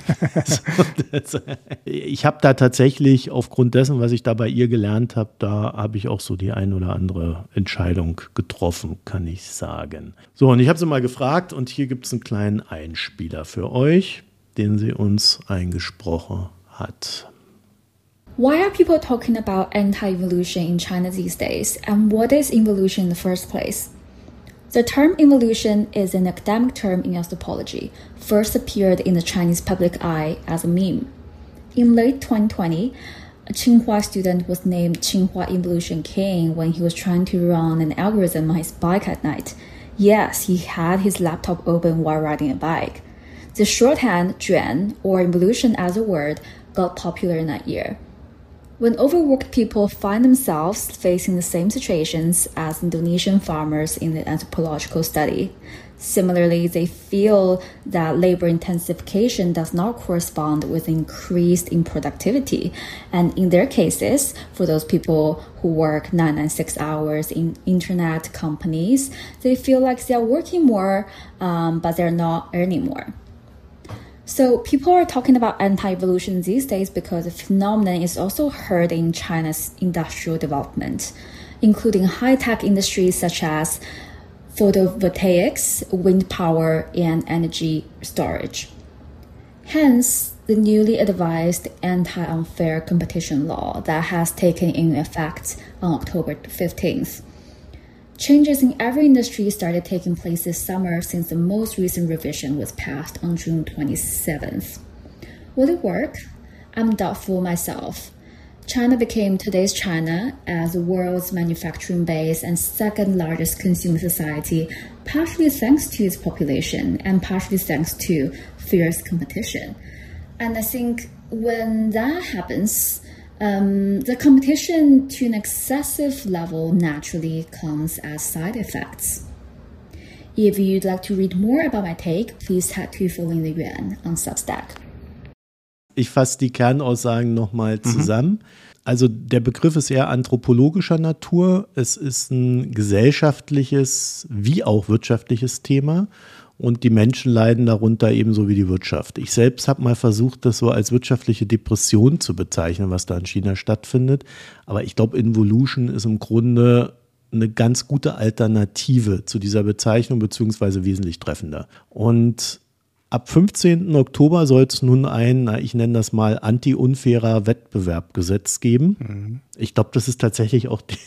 Ich habe da tatsächlich aufgrund dessen, was ich da bei ihr gelernt habe, da habe ich auch so die ein oder andere Entscheidung getroffen, kann ich sagen. So, und ich habe sie mal gefragt und hier gibt es einen kleinen Einspieler für euch, den sie uns eingesprochen hat. Why are people talking about anti-evolution in China these days? And what is evolution in the first place? The term evolution is an academic term in anthropology, first appeared in the Chinese public eye as a meme. In late 2020, a Tsinghua student was named Tsinghua Evolution King when he was trying to run an algorithm on his bike at night. Yes, he had his laptop open while riding a bike. The shorthand Juan, or evolution as a word, got popular in that year. When overworked people find themselves facing the same situations as Indonesian farmers in the anthropological study, similarly, they feel that labor intensification does not correspond with increase in productivity. And in their cases, for those people who work 996 hours in internet companies, they feel like they're working more, but they're not earning more. So people are talking about anti-evolution these days because the phenomenon is also heard in China's industrial development, including high-tech industries such as photovoltaics, wind power, and energy storage. Hence, the newly advised anti-unfair competition law that has taken in effect on October 15th. Changes in every industry started taking place this summer since the most recent revision was passed on June 27th. Will it work? I'm doubtful myself. China became today's China as the world's manufacturing base and second largest consumer society, partially thanks to its population and partially thanks to fierce competition. And I think when that happens, the competition to an excessive level naturally comes as side effects. If you'd like to read more about my take, please head to Following the Yuan on Substack. Ich fasse die Kernaussagen nochmal zusammen. Also der Begriff ist eher anthropologischer Natur. Es ist ein gesellschaftliches wie auch wirtschaftliches Thema. Und die Menschen leiden darunter ebenso wie die Wirtschaft. Ich selbst habe mal versucht, das so als wirtschaftliche Depression zu bezeichnen, was da in China stattfindet. Aber ich glaube, Involution ist im Grunde eine ganz gute Alternative zu dieser Bezeichnung, beziehungsweise wesentlich treffender. Und ab 15. Oktober soll es nun ich nenne das mal, anti-unfairer Wettbewerbgesetz geben. Ich glaube, das ist tatsächlich auch die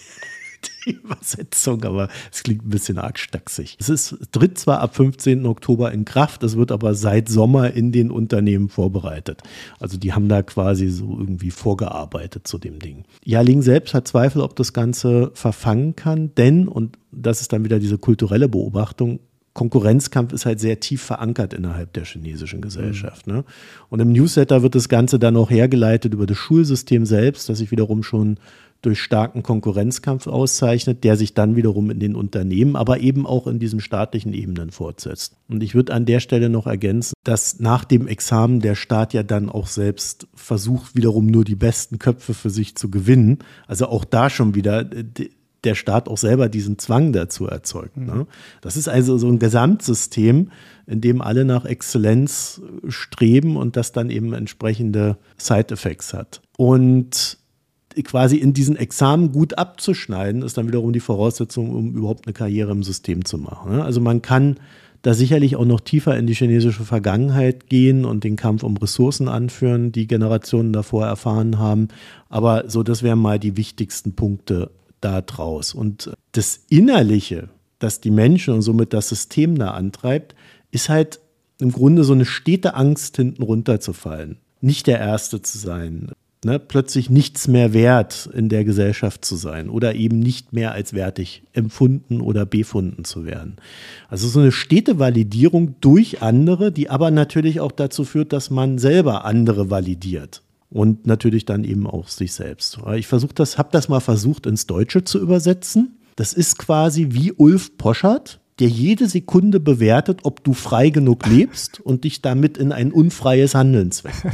Übersetzung, aber es klingt ein bisschen arg stachsig. Es tritt zwar ab 15. Oktober in Kraft, es wird aber seit Sommer in den Unternehmen vorbereitet. Also die haben da quasi so irgendwie vorgearbeitet zu dem Ding. Yaling selbst hat Zweifel, ob das Ganze verfangen kann, denn, und das ist dann wieder diese kulturelle Beobachtung, Konkurrenzkampf ist halt sehr tief verankert innerhalb der chinesischen Gesellschaft. Ne? Und im Newsletter wird das Ganze dann auch hergeleitet über das Schulsystem selbst, das sich wiederum schon durch starken Konkurrenzkampf auszeichnet, der sich dann wiederum in den Unternehmen, aber eben auch in diesen staatlichen Ebenen fortsetzt. Und ich würde an der Stelle noch ergänzen, dass nach dem Examen der Staat ja dann auch selbst versucht, wiederum nur die besten Köpfe für sich zu gewinnen. Also auch da schon wieder der Staat auch selber diesen Zwang dazu erzeugt. Ne? Das ist also so ein Gesamtsystem, in dem alle nach Exzellenz streben und das dann eben entsprechende Side-Effects hat. Und quasi in diesen Examen gut abzuschneiden, ist dann wiederum die Voraussetzung, um überhaupt eine Karriere im System zu machen. Also man kann da sicherlich auch noch tiefer in die chinesische Vergangenheit gehen und den Kampf um Ressourcen anführen, die Generationen davor erfahren haben. Aber so, das wären mal die wichtigsten Punkte da draus. Und das Innerliche, das die Menschen und somit das System da antreibt, ist halt im Grunde so eine stete Angst, hinten runterzufallen. Nicht der Erste zu sein. Ne, plötzlich nichts mehr wert in der Gesellschaft zu sein oder eben nicht mehr als wertig empfunden oder befunden zu werden. Also so eine stete Validierung durch andere, die aber natürlich auch dazu führt, dass man selber andere validiert und natürlich dann eben auch sich selbst. Ich habe das mal versucht ins Deutsche zu übersetzen. Das ist quasi wie Ulf Poschardt, der jede Sekunde bewertet, ob du frei genug lebst und dich damit in ein unfreies Handeln zwängt.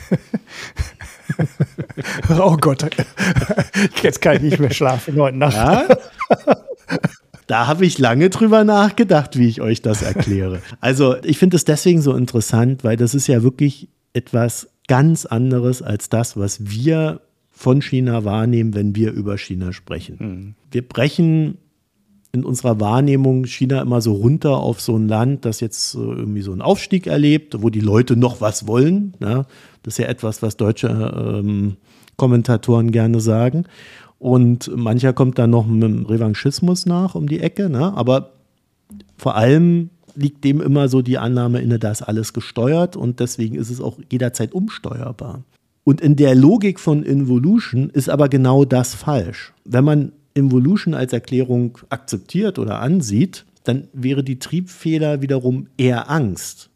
Oh Gott, jetzt kann ich nicht mehr schlafen heute Nacht. Ja? Da habe ich lange drüber nachgedacht, wie ich euch das erkläre. Also ich finde es deswegen so interessant, weil das ist ja wirklich etwas ganz anderes als das, was wir von China wahrnehmen, wenn wir über China sprechen. Wir brechen in unserer Wahrnehmung China immer so runter auf so ein Land, das jetzt irgendwie so einen Aufstieg erlebt, wo die Leute noch was wollen. Ne? Das ist ja etwas, was deutsche Kommentatoren gerne sagen. Und mancher kommt dann noch mit dem Revanchismus nach um die Ecke. Ne? Aber vor allem liegt dem immer so die Annahme inne, da ist alles gesteuert und deswegen ist es auch jederzeit umsteuerbar. Und in der Logik von Involution ist aber genau das falsch. Wenn man Involution als Erklärung akzeptiert oder ansieht, dann wäre die Triebfeder wiederum eher Angst.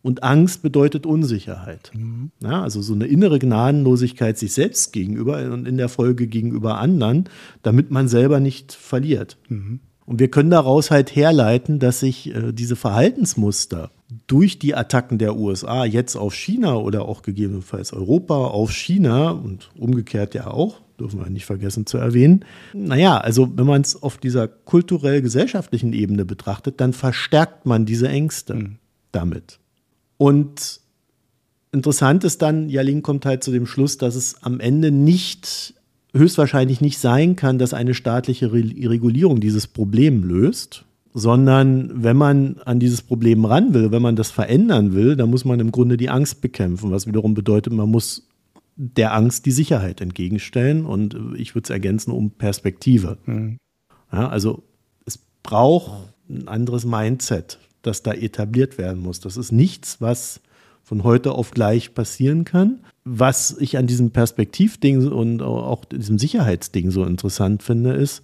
Und Angst bedeutet Unsicherheit. Ja, also so eine innere Gnadenlosigkeit sich selbst gegenüber und in der Folge gegenüber anderen, damit man selber nicht verliert. Und wir können daraus halt herleiten, dass sich diese Verhaltensmuster durch die Attacken der USA jetzt auf China oder auch gegebenenfalls Europa auf China und umgekehrt ja auch, dürfen wir nicht vergessen zu erwähnen. Naja, also wenn man es auf dieser kulturell-gesellschaftlichen Ebene betrachtet, dann verstärkt man diese Ängste damit. Und interessant ist dann, Jalin kommt halt zu dem Schluss, dass es am Ende höchstwahrscheinlich nicht sein kann, dass eine staatliche Regulierung dieses Problem löst, sondern wenn man an dieses Problem ran will, wenn man das verändern will, dann muss man im Grunde die Angst bekämpfen, was wiederum bedeutet, man muss der Angst die Sicherheit entgegenstellen und ich würde es ergänzen um Perspektive. Ja, also es braucht ein anderes Mindset, das da etabliert werden muss. Das ist nichts, was von heute auf gleich passieren kann. Was ich an diesem Perspektivding und auch diesem Sicherheitsding so interessant finde, ist,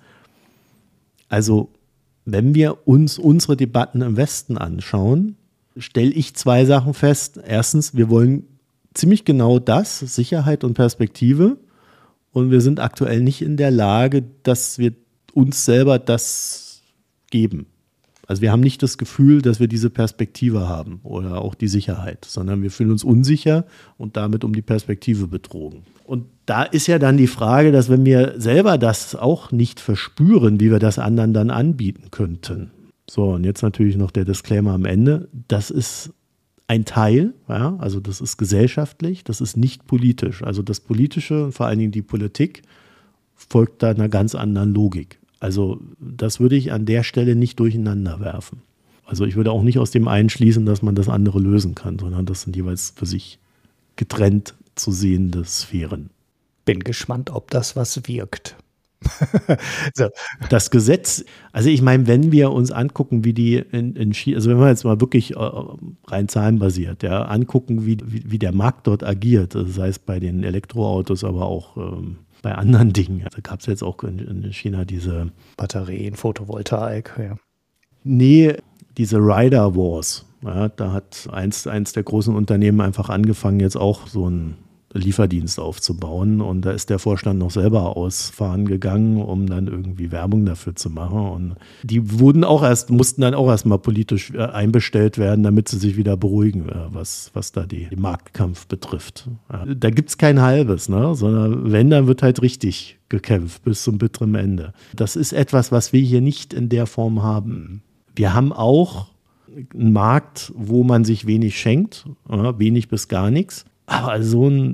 also wenn wir uns unsere Debatten im Westen anschauen, stelle ich 2 Sachen fest. Erstens, wir wollen ziemlich genau das, Sicherheit und Perspektive. Und wir sind aktuell nicht in der Lage, dass wir uns selber das geben. Also wir haben nicht das Gefühl, dass wir diese Perspektive haben oder auch die Sicherheit, sondern wir fühlen uns unsicher und damit um die Perspektive betrogen. Und da ist ja dann die Frage, dass wenn wir selber das auch nicht verspüren, wie wir das anderen dann anbieten könnten. So, und jetzt natürlich noch der Disclaimer am Ende. Das ist ein Teil, ja, also das ist gesellschaftlich, das ist nicht politisch. Also das Politische und vor allen Dingen die Politik folgt da einer ganz anderen Logik. Also das würde ich an der Stelle nicht durcheinander werfen. Also ich würde auch nicht aus dem einen schließen, dass man das andere lösen kann, sondern das sind jeweils für sich getrennt zu sehende Sphären. Bin gespannt, ob das was wirkt. So. Das Gesetz, also ich meine, wenn wir uns angucken, wie die in China, also wenn wir jetzt mal wirklich rein zahlenbasiert, ja, angucken, wie der Markt dort agiert, also sei es bei den Elektroautos, aber auch bei anderen Dingen. Da gab es jetzt auch in China diese Batterien, Photovoltaik, ja. Nee, diese Rider Wars. Ja, da hat eins der großen Unternehmen einfach angefangen, jetzt auch so einen Lieferdienst aufzubauen. Und da ist der Vorstand noch selber ausfahren gegangen, um dann irgendwie Werbung dafür zu machen. Und die mussten dann auch erst mal politisch einbestellt werden, damit sie sich wieder beruhigen, was da den Marktkampf betrifft. Ja, da gibt es kein Halbes, ne? Sondern wenn, dann wird halt richtig gekämpft bis zum bitteren Ende. Das ist etwas, was wir hier nicht in der Form haben. Wir haben auch einen Markt, wo man sich wenig schenkt, wenig bis gar nichts. Aber so einen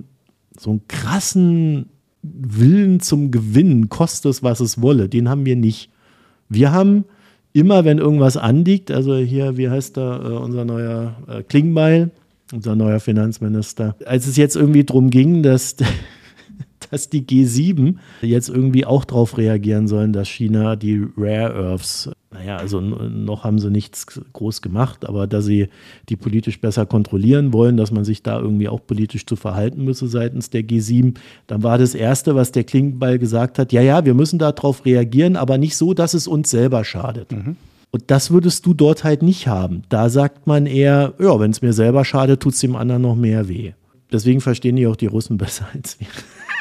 krassen Willen zum Gewinnen, koste es, was es wolle, den haben wir nicht. Wir haben immer, wenn irgendwas anliegt, also hier, wie heißt da unser neuer Klingbeil, unser neuer Finanzminister, als es jetzt irgendwie darum ging, dass die G7 jetzt irgendwie auch darauf reagieren sollen, dass China die Rare Earths, also noch haben sie nichts groß gemacht, aber dass sie die politisch besser kontrollieren wollen, dass man sich da irgendwie auch politisch zu verhalten müsse seitens der G7, dann war das Erste, was der Klingbeil gesagt hat, ja, wir müssen darauf reagieren, aber nicht so, dass es uns selber schadet. Und das würdest du dort halt nicht haben. Da sagt man eher, ja, wenn es mir selber schadet, tut es dem anderen noch mehr weh. Deswegen verstehen die auch die Russen besser als wir.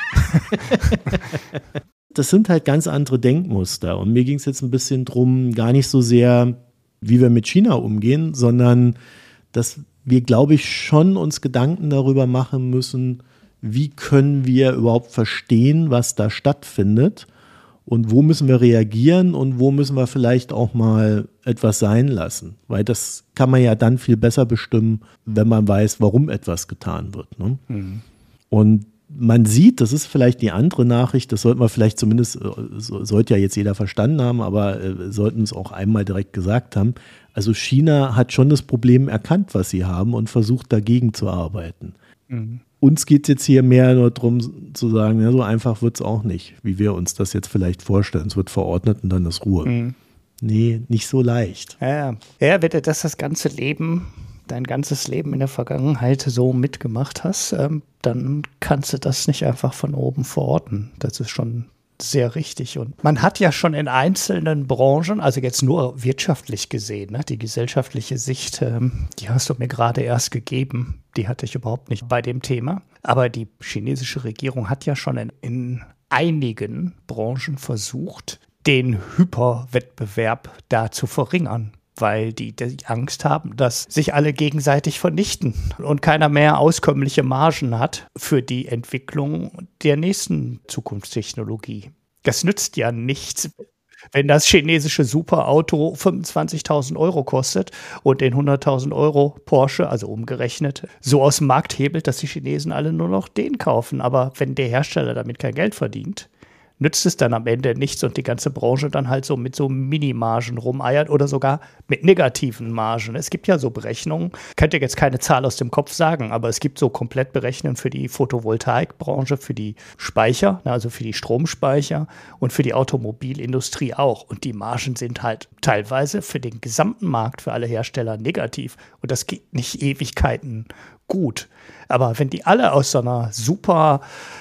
Das sind halt ganz andere Denkmuster. Und mir ging es jetzt ein bisschen drum, gar nicht so sehr, wie wir mit China umgehen, sondern dass wir, glaube ich, schon uns Gedanken darüber machen müssen, wie können wir überhaupt verstehen, was da stattfindet und wo müssen wir reagieren und wo müssen wir vielleicht auch mal etwas sein lassen. Weil das kann man ja dann viel besser bestimmen, wenn man weiß, warum etwas getan wird. Ne? Und man sieht, das ist vielleicht die andere Nachricht, das sollte man vielleicht zumindest, sollte ja jetzt jeder verstanden haben, aber sollten es auch einmal direkt gesagt haben. Also China hat schon das Problem erkannt, was sie haben und versucht dagegen zu arbeiten. Uns geht es jetzt hier mehr nur darum zu sagen, ja, so einfach wird es auch nicht, wie wir uns das jetzt vielleicht vorstellen. Es wird verordnet und dann ist Ruhe. Nee, nicht so leicht. Ja, wenn du das ganze Leben, dein ganzes Leben in der Vergangenheit so mitgemacht hast, dann kannst du das nicht einfach von oben verorten. Das ist schon sehr richtig. Und man hat ja schon in einzelnen Branchen, also jetzt nur wirtschaftlich gesehen, ne, die gesellschaftliche Sicht, die hast du mir gerade erst gegeben. Die hatte ich überhaupt nicht bei dem Thema. Aber die chinesische Regierung hat ja schon in einigen Branchen versucht, den Hyperwettbewerb da zu verringern, weil die Angst haben, dass sich alle gegenseitig vernichten und keiner mehr auskömmliche Margen hat für die Entwicklung der nächsten Zukunftstechnologie. Das nützt ja nichts, wenn das chinesische Superauto 25.000 Euro kostet und den 100.000 Euro Porsche, also umgerechnet, so aus dem Markt hebelt, dass die Chinesen alle nur noch den kaufen. Aber wenn der Hersteller damit kein Geld verdient, nützt es dann am Ende nichts und die ganze Branche dann halt so mit so Minimargen rumeiert oder sogar mit negativen Margen. Es gibt ja so Berechnungen, könnt ihr jetzt keine Zahl aus dem Kopf sagen, aber es gibt so komplett Berechnungen für die Photovoltaikbranche, für die Speicher, also für die Stromspeicher und für die Automobilindustrie auch. Und die Margen sind halt teilweise für den gesamten Markt, für alle Hersteller negativ. Und das geht nicht Ewigkeiten gut. Aber wenn die alle aus so einer super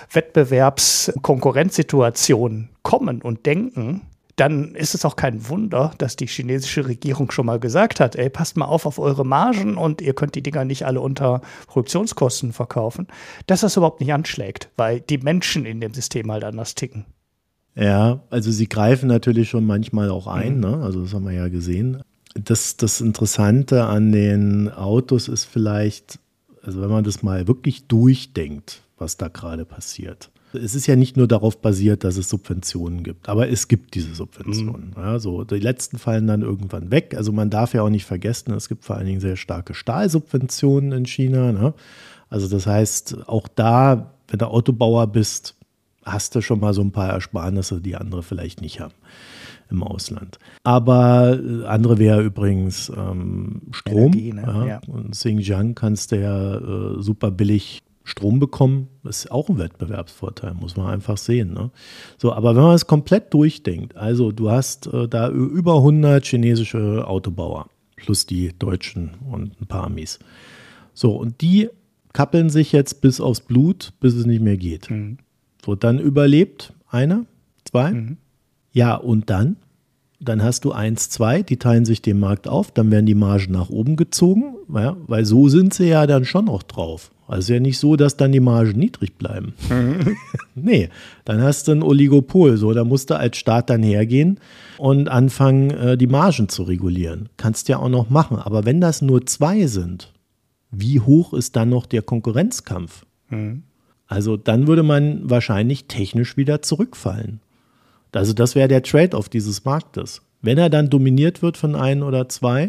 Wettbewerbskonkurrenzsituation kommen und denken, dann ist es auch kein Wunder, dass die chinesische Regierung schon mal gesagt hat, ey, passt mal auf eure Margen und ihr könnt die Dinger nicht alle unter Produktionskosten verkaufen, dass das überhaupt nicht anschlägt, weil die Menschen in dem System halt anders ticken. Ja, also sie greifen natürlich schon manchmal auch ein, ne? Also das haben wir ja gesehen. Das Interessante an den Autos ist vielleicht, also wenn man das mal wirklich durchdenkt, was da gerade passiert. Es ist ja nicht nur darauf basiert, dass es Subventionen gibt, aber es gibt diese Subventionen. Ja, so, die letzten fallen dann irgendwann weg. Also man darf ja auch nicht vergessen, es gibt vor allen Dingen sehr starke Stahlsubventionen in China. Ne? Also das heißt, auch da, wenn du Autobauer bist, hast du schon mal so ein paar Ersparnisse, die andere vielleicht nicht haben im Ausland. Aber andere wäre übrigens Strom. Energie, ne? Ja. Und in Xinjiang kannst du ja super billig Strom bekommen. Das ist auch ein Wettbewerbsvorteil, muss man einfach sehen. Ne? So, aber wenn man es komplett durchdenkt, also du hast da über 100 chinesische Autobauer plus die Deutschen und ein paar Amis. So, und die kappeln sich jetzt bis aufs Blut, bis es nicht mehr geht. So, dann überlebt einer, zwei. Ja, und dann hast du 1, 2, die teilen sich den Markt auf, dann werden die Margen nach oben gezogen, ja, weil so sind sie ja dann schon noch drauf. Also ja nicht so, dass dann die Margen niedrig bleiben. Nee, dann hast du ein Oligopol, so, da musst du als Staat dann hergehen und anfangen, die Margen zu regulieren. Kannst ja auch noch machen, aber wenn das nur 2 sind, wie hoch ist dann noch der Konkurrenzkampf? Also dann würde man wahrscheinlich technisch wieder zurückfallen. Also das wäre der Trade-off dieses Marktes. Wenn er dann dominiert wird von 1 oder 2,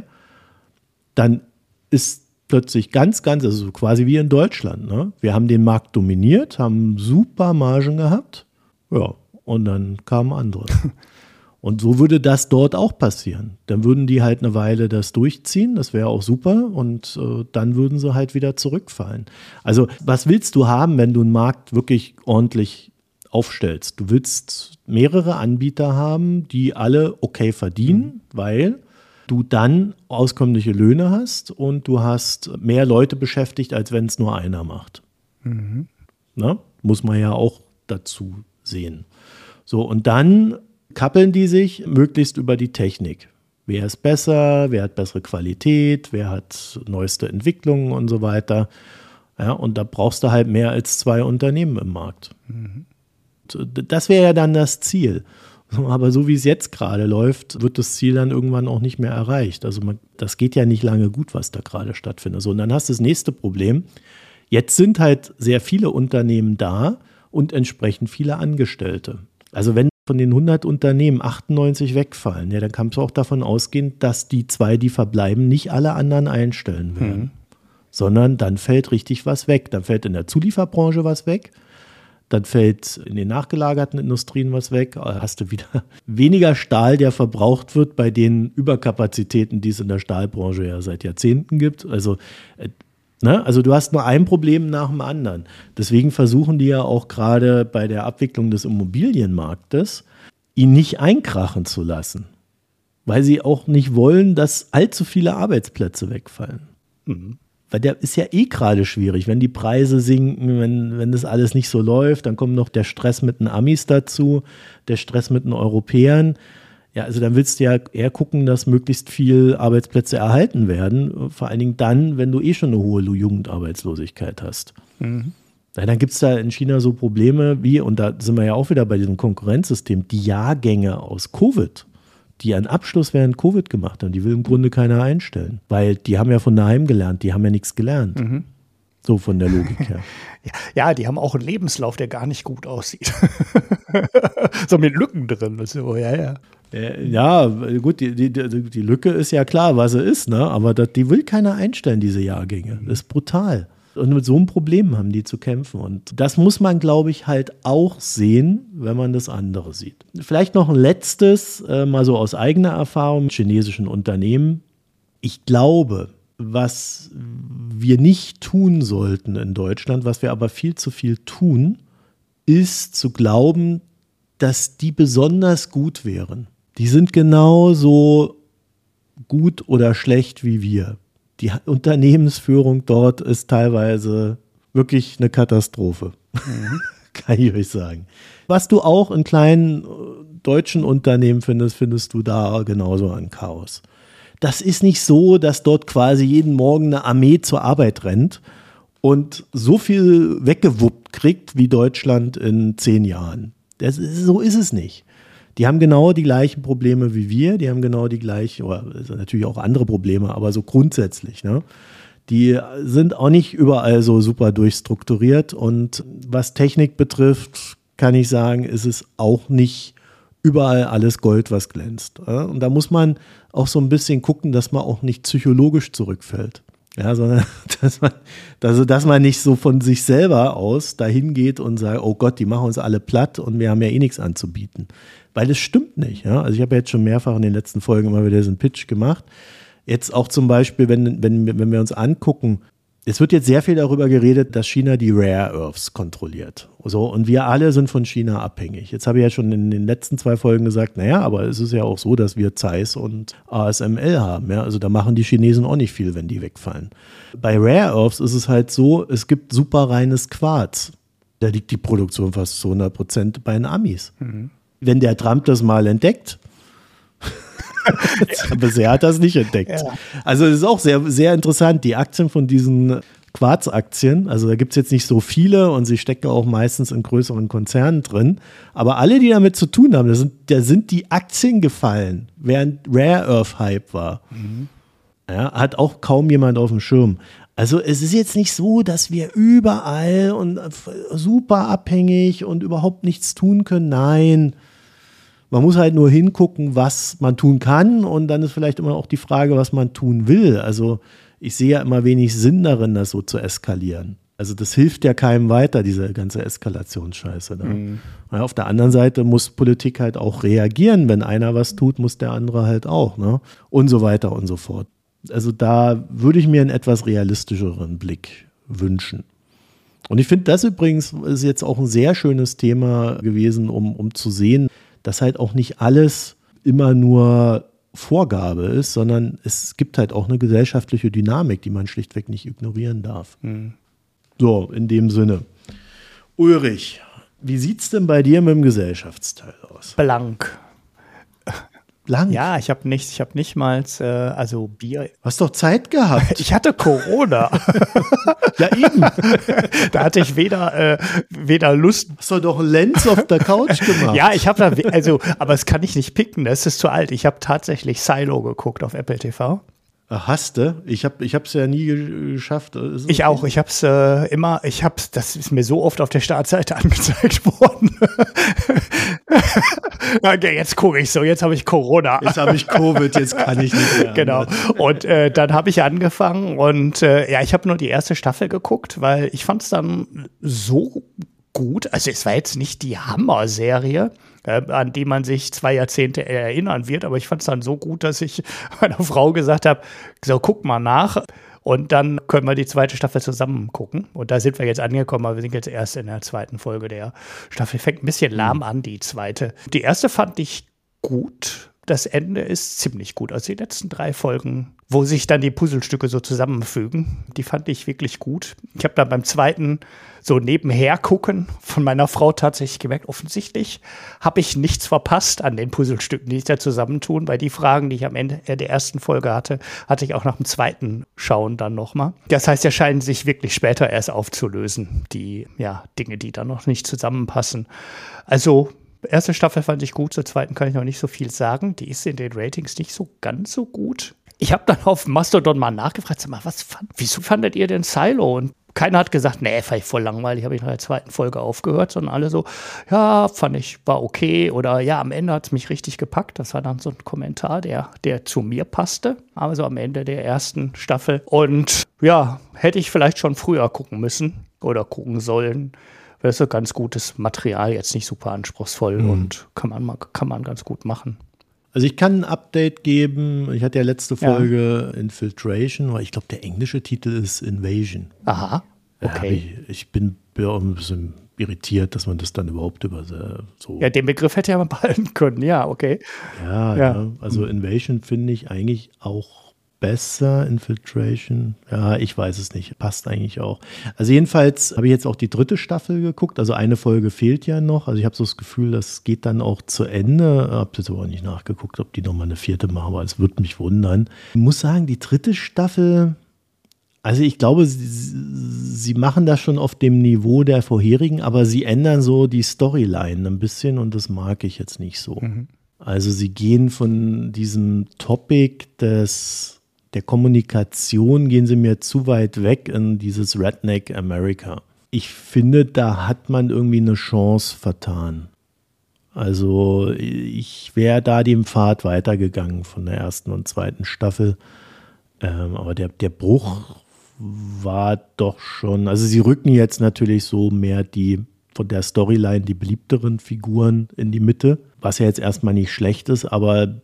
dann ist plötzlich ganz, also quasi wie in Deutschland. Ne? Wir haben den Markt dominiert, haben super Margen gehabt, ja, und dann kamen andere. Und so würde das dort auch passieren. Dann würden die halt eine Weile das durchziehen, das wäre auch super, und dann würden sie halt wieder zurückfallen. Also was willst du haben, wenn du einen Markt wirklich ordentlich aufstellst? Du willst mehrere Anbieter haben, die alle okay verdienen, weil du dann auskömmliche Löhne hast und du hast mehr Leute beschäftigt, als wenn es nur einer macht. Na? Muss man ja auch dazu sehen. So, und dann kappeln die sich möglichst über die Technik. Wer ist besser, wer hat bessere Qualität, wer hat neueste Entwicklungen und so weiter. Ja, und da brauchst du halt mehr als 2 Unternehmen im Markt. Das wäre ja dann das Ziel. Aber so wie es jetzt gerade läuft, wird das Ziel dann irgendwann auch nicht mehr erreicht. Also das geht ja nicht lange gut, was da gerade stattfindet. So, und dann hast du das nächste Problem. Jetzt sind halt sehr viele Unternehmen da und entsprechend viele Angestellte. Also wenn von den 100 Unternehmen 98 wegfallen, ja, dann kannst du auch davon ausgehen, dass die 2, die verbleiben, nicht alle anderen einstellen werden. Sondern dann fällt richtig was weg. Dann fällt in der Zulieferbranche was weg. Dann fällt in den nachgelagerten Industrien was weg. Hast du wieder weniger Stahl, der verbraucht wird bei den Überkapazitäten, die es in der Stahlbranche ja seit Jahrzehnten gibt. Also du hast nur ein Problem nach dem anderen. Deswegen versuchen die ja auch gerade bei der Abwicklung des Immobilienmarktes, ihn nicht einkrachen zu lassen. Weil sie auch nicht wollen, dass allzu viele Arbeitsplätze wegfallen. Weil der ist ja eh gerade schwierig. Wenn die Preise sinken, wenn das alles nicht so läuft, dann kommt noch der Stress mit den Amis dazu, der Stress mit den Europäern. Ja, also dann willst du ja eher gucken, dass möglichst viel Arbeitsplätze erhalten werden. Vor allen Dingen dann, wenn du eh schon eine hohe Jugendarbeitslosigkeit hast. Mhm. Ja, dann gibt es da in China so Probleme wie, und da sind wir ja auch wieder bei diesem Konkurrenzsystem, die Jahrgänge aus Covid, die einen Abschluss während Covid gemacht haben, die will im Grunde keiner einstellen. Weil die haben ja von daheim gelernt, die haben ja nichts gelernt. Mhm. So von der Logik her. Ja, die haben auch einen Lebenslauf, der gar nicht gut aussieht. So mit Lücken drin. So, ja. Ja, gut, die Lücke ist ja klar, was sie ist, ne? Aber die will keiner einstellen, diese Jahrgänge. Das ist brutal. Und mit so einem Problem haben die zu kämpfen. Und das muss man, glaube ich, halt auch sehen, wenn man das andere sieht. Vielleicht noch ein letztes, mal so aus eigener Erfahrung mit chinesischen Unternehmen. Ich glaube, was wir nicht tun sollten in Deutschland, was wir aber viel zu viel tun, ist zu glauben, dass die besonders gut wären. Die sind genauso gut oder schlecht wie wir. Die Unternehmensführung dort ist teilweise wirklich eine Katastrophe, kann ich euch sagen. Was du auch in kleinen deutschen Unternehmen findest du da genauso an Chaos. Das ist nicht so, dass dort quasi jeden Morgen eine Armee zur Arbeit rennt und so viel weggewuppt kriegt wie Deutschland in 10 Jahren. So ist es nicht. Die haben genau die gleichen Probleme wie wir, die haben genau die gleichen, oder natürlich auch andere Probleme, aber so grundsätzlich, ne? Die sind auch nicht überall so super durchstrukturiert und was Technik betrifft, kann ich sagen, ist es auch nicht überall alles Gold, was glänzt. Und da muss man auch so ein bisschen gucken, dass man auch nicht psychologisch zurückfällt. Ja, sondern dass man nicht so von sich selber aus dahin geht und sagt, oh Gott, die machen uns alle platt und wir haben ja eh nichts anzubieten. Weil es stimmt nicht. Ja? Also ich habe ja jetzt schon mehrfach in den letzten Folgen immer wieder diesen Pitch gemacht. Jetzt auch zum Beispiel, wenn wir uns angucken, es wird jetzt sehr viel darüber geredet, dass China die Rare Earths kontrolliert. So, und wir alle sind von China abhängig. Jetzt habe ich ja schon in den letzten 2 Folgen gesagt, naja, aber es ist ja auch so, dass wir Zeiss und ASML haben. Ja? Also da machen die Chinesen auch nicht viel, wenn die wegfallen. Bei Rare Earths ist es halt so, es gibt super reines Quarz. Da liegt die Produktion fast zu 100% bei den Amis. Mhm. Wenn der Trump das mal entdeckt, bisher hat er es nicht entdeckt. Ja. Also es ist auch sehr, sehr interessant, die Aktien von diesen Quarzaktien, also da gibt es jetzt nicht so viele und sie stecken auch meistens in größeren Konzernen drin, aber alle, die damit zu tun haben, da sind die Aktien gefallen, während Rare Earth Hype war. Mhm. Ja, hat auch kaum jemand auf dem Schirm. Also es ist jetzt nicht so, dass wir überall und super abhängig und überhaupt nichts tun können. Nein, man muss halt nur hingucken, was man tun kann und dann ist vielleicht immer auch die Frage, was man tun will. Also ich sehe ja immer wenig Sinn darin, das so zu eskalieren. Also das hilft ja keinem weiter, diese ganze Eskalationsscheiße. Ne? Mhm. Ja, auf der anderen Seite muss Politik halt auch reagieren. Wenn einer was tut, muss der andere halt auch. Ne? Und so weiter und so fort. Also da würde ich mir einen etwas realistischeren Blick wünschen. Und ich finde, das übrigens ist jetzt auch ein sehr schönes Thema gewesen, um zu sehen, dass halt auch nicht alles immer nur Vorgabe ist, sondern es gibt halt auch eine gesellschaftliche Dynamik, die man schlichtweg nicht ignorieren darf. Mhm. So, in dem Sinne. Ulrich, wie sieht es denn bei dir mit dem Gesellschaftsteil aus? Blank. Blank? Ja, ich habe nicht mal Bier. Hast doch Zeit gehabt. Ich hatte Corona. Ja, eben. Da hatte ich weder Lust. Hast du doch einen Lenz auf der Couch gemacht. Ja, ich habe aber das kann ich nicht picken, das ist zu alt. Ich habe tatsächlich Silo geguckt auf Apple TV. Hast du? Ich hab's ja nie geschafft. Ich auch. Ich hab's das ist mir so oft auf der Startseite angezeigt worden. Okay, jetzt gucke ich so, jetzt habe ich Corona. Jetzt habe ich Covid, jetzt kann ich nicht mehr. Genau. Und dann habe ich angefangen und ich habe nur die erste Staffel geguckt, weil ich fand es dann so gut. Also es war jetzt nicht die Hammer-Serie, an die man sich 2 Jahrzehnte erinnern wird, aber ich fand es dann so gut, dass ich meiner Frau gesagt habe, so guck mal nach und dann können wir die 2. Staffel zusammen gucken. Und da sind wir jetzt angekommen, aber wir sind jetzt erst in der 2. Folge der Staffel. Fängt ein bisschen lahm an, die 2. Die erste fand ich gut, das Ende ist ziemlich gut. Also die letzten 3 Folgen, wo sich dann die Puzzlestücke so zusammenfügen, die fand ich wirklich gut. Ich habe dann beim zweiten so nebenher gucken von meiner Frau tatsächlich gemerkt, offensichtlich habe ich nichts verpasst an den Puzzlestücken, die sich da zusammentun, weil die Fragen, die ich am Ende der ersten Folge hatte ich auch nach dem zweiten Schauen dann nochmal. Das heißt, ja scheinen sich wirklich später erst aufzulösen, die Dinge, die da noch nicht zusammenpassen. Also erste Staffel fand ich gut, zur zweiten kann ich noch nicht so viel sagen. Die ist in den Ratings nicht so ganz so gut. Ich habe dann auf Mastodon mal nachgefragt, sag mal, wieso fandet ihr denn Silo? Und keiner hat gesagt, nee, fand ich voll langweilig, habe ich nach der zweiten Folge aufgehört, sondern alle so, ja, war okay oder ja, am Ende hat es mich richtig gepackt. Das war dann so ein Kommentar, der zu mir passte, aber so am Ende der ersten Staffel. Und ja, hätte ich vielleicht schon früher gucken müssen oder gucken sollen. Das ist so ganz gutes Material, jetzt nicht super anspruchsvoll und kann man ganz gut machen. Also ich kann ein Update geben. Ich hatte ja letzte Folge Infiltration, aber ich glaube, der englische Titel ist Invasion. Aha, okay. Ja, ich bin auch ein bisschen irritiert, dass man das dann überhaupt so... Ja, den Begriff hätte ja mal behalten können, ja, okay. Ja. Also Invasion finde ich eigentlich auch besser, Infiltration, ja, ich weiß es nicht, passt eigentlich auch. Also jedenfalls habe ich jetzt auch die 3. Staffel geguckt, also eine Folge fehlt ja noch, also ich habe so das Gefühl, das geht dann auch zu Ende, habe jetzt aber auch nicht nachgeguckt, ob die nochmal eine 4. machen, aber es würde mich wundern. Ich muss sagen, die 3. Staffel, also ich glaube, sie machen das schon auf dem Niveau der vorherigen, aber sie ändern so die Storyline ein bisschen und das mag ich jetzt nicht so. Also sie gehen von diesem Topic der Kommunikation gehen sie mir zu weit weg in dieses Redneck America. Ich finde, da hat man irgendwie eine Chance vertan. Also ich wäre da dem Pfad weitergegangen von der 1. und 2. Staffel. Aber der Bruch war doch schon, also sie rücken jetzt natürlich so mehr von der Storyline die beliebteren Figuren in die Mitte, was ja jetzt erstmal nicht schlecht ist, aber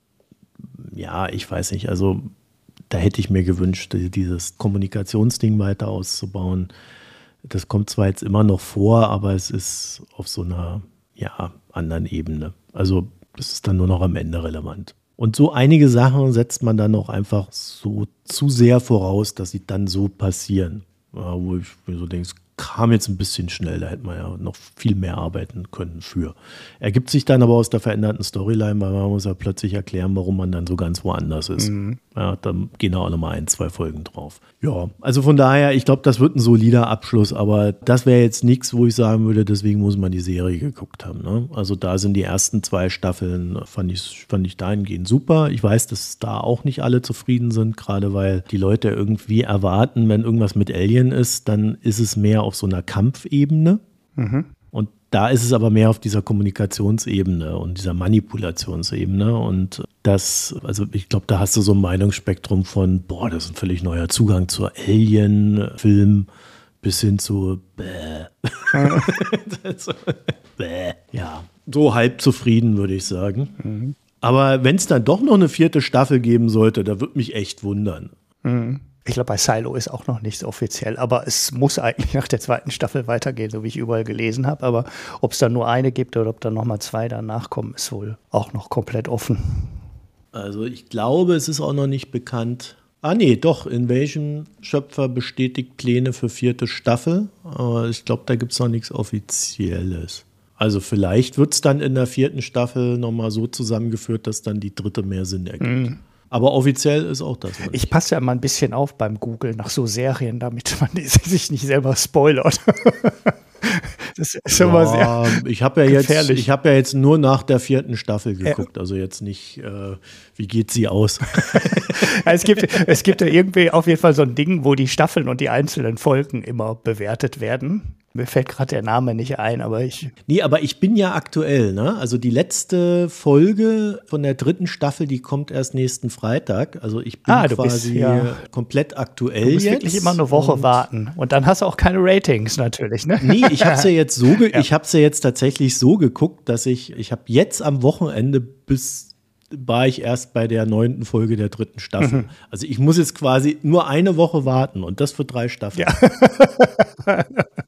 ja, ich weiß nicht, also da hätte ich mir gewünscht, dieses Kommunikationsding weiter auszubauen. Das kommt zwar jetzt immer noch vor, aber es ist auf so einer anderen Ebene. Also das ist dann nur noch am Ende relevant. Und so einige Sachen setzt man dann auch einfach so zu sehr voraus, dass sie dann so passieren. Ja, wo ich mir so denke, es kam jetzt ein bisschen schnell, da hätte man ja noch viel mehr arbeiten können für. Ergibt sich dann aber aus der veränderten Storyline, weil man muss ja plötzlich erklären, warum man dann so ganz woanders ist. Ja, dann gehen auch nochmal 1, 2 Folgen drauf. Ja, also von daher, ich glaube, das wird ein solider Abschluss, aber das wäre jetzt nichts, wo ich sagen würde, deswegen muss man die Serie geguckt haben. Ne? Also da sind die ersten 2 Staffeln, fand ich dahingehend super. Ich weiß, dass da auch nicht alle zufrieden sind, gerade weil die Leute irgendwie erwarten, wenn irgendwas mit Alien ist, dann ist es mehr auf so einer Kampfebene. Und da ist es aber mehr auf dieser Kommunikationsebene und dieser Manipulationsebene. Und also ich glaube, da hast du so ein Meinungsspektrum von, das ist ein völlig neuer Zugang zur Alien-Film bis hin zu ja, so halb zufrieden, würde ich sagen. Aber wenn es dann doch noch eine 4. Staffel geben sollte, da würde mich echt wundern. Ich glaube, bei Silo ist auch noch nichts offiziell, aber es muss eigentlich nach der 2. Staffel weitergehen, so wie ich überall gelesen habe. Aber ob es dann nur eine gibt oder ob dann nochmal 2 danach kommen, ist wohl auch noch komplett offen. Also ich glaube, es ist auch noch nicht bekannt. Nee, doch, Invasion-Schöpfer bestätigt Pläne für 4. Staffel. Aber ich glaube, da gibt es noch nichts Offizielles. Also vielleicht wird es dann in der 4. Staffel nochmal so zusammengeführt, dass dann die 3. mehr Sinn ergibt. Aber offiziell ist auch das. Ich passe ja mal ein bisschen auf beim Google nach so Serien, damit man sich nicht selber spoilert. Das ist immer sehr ich habe ja jetzt nur nach der 4. Staffel geguckt, also jetzt nicht, wie geht sie aus? Es gibt ja irgendwie auf jeden Fall so ein Ding, wo die Staffeln und die einzelnen Folgen immer bewertet werden. Mir fällt gerade der Name nicht ein, aber aber ich bin ja aktuell, ne? Also die letzte Folge von der 3. Staffel, die kommt erst nächsten Freitag. Also ich bin quasi komplett aktuell jetzt. Du musst wirklich immer eine Woche warten. Und dann hast du auch keine Ratings natürlich, ne? Nee, ich habe es ja jetzt tatsächlich so geguckt, dass ich habe jetzt am Wochenende war ich erst bei der 9. Folge der 3. Staffel. Also ich muss jetzt quasi nur eine Woche warten und das für 3 Staffeln. Ja.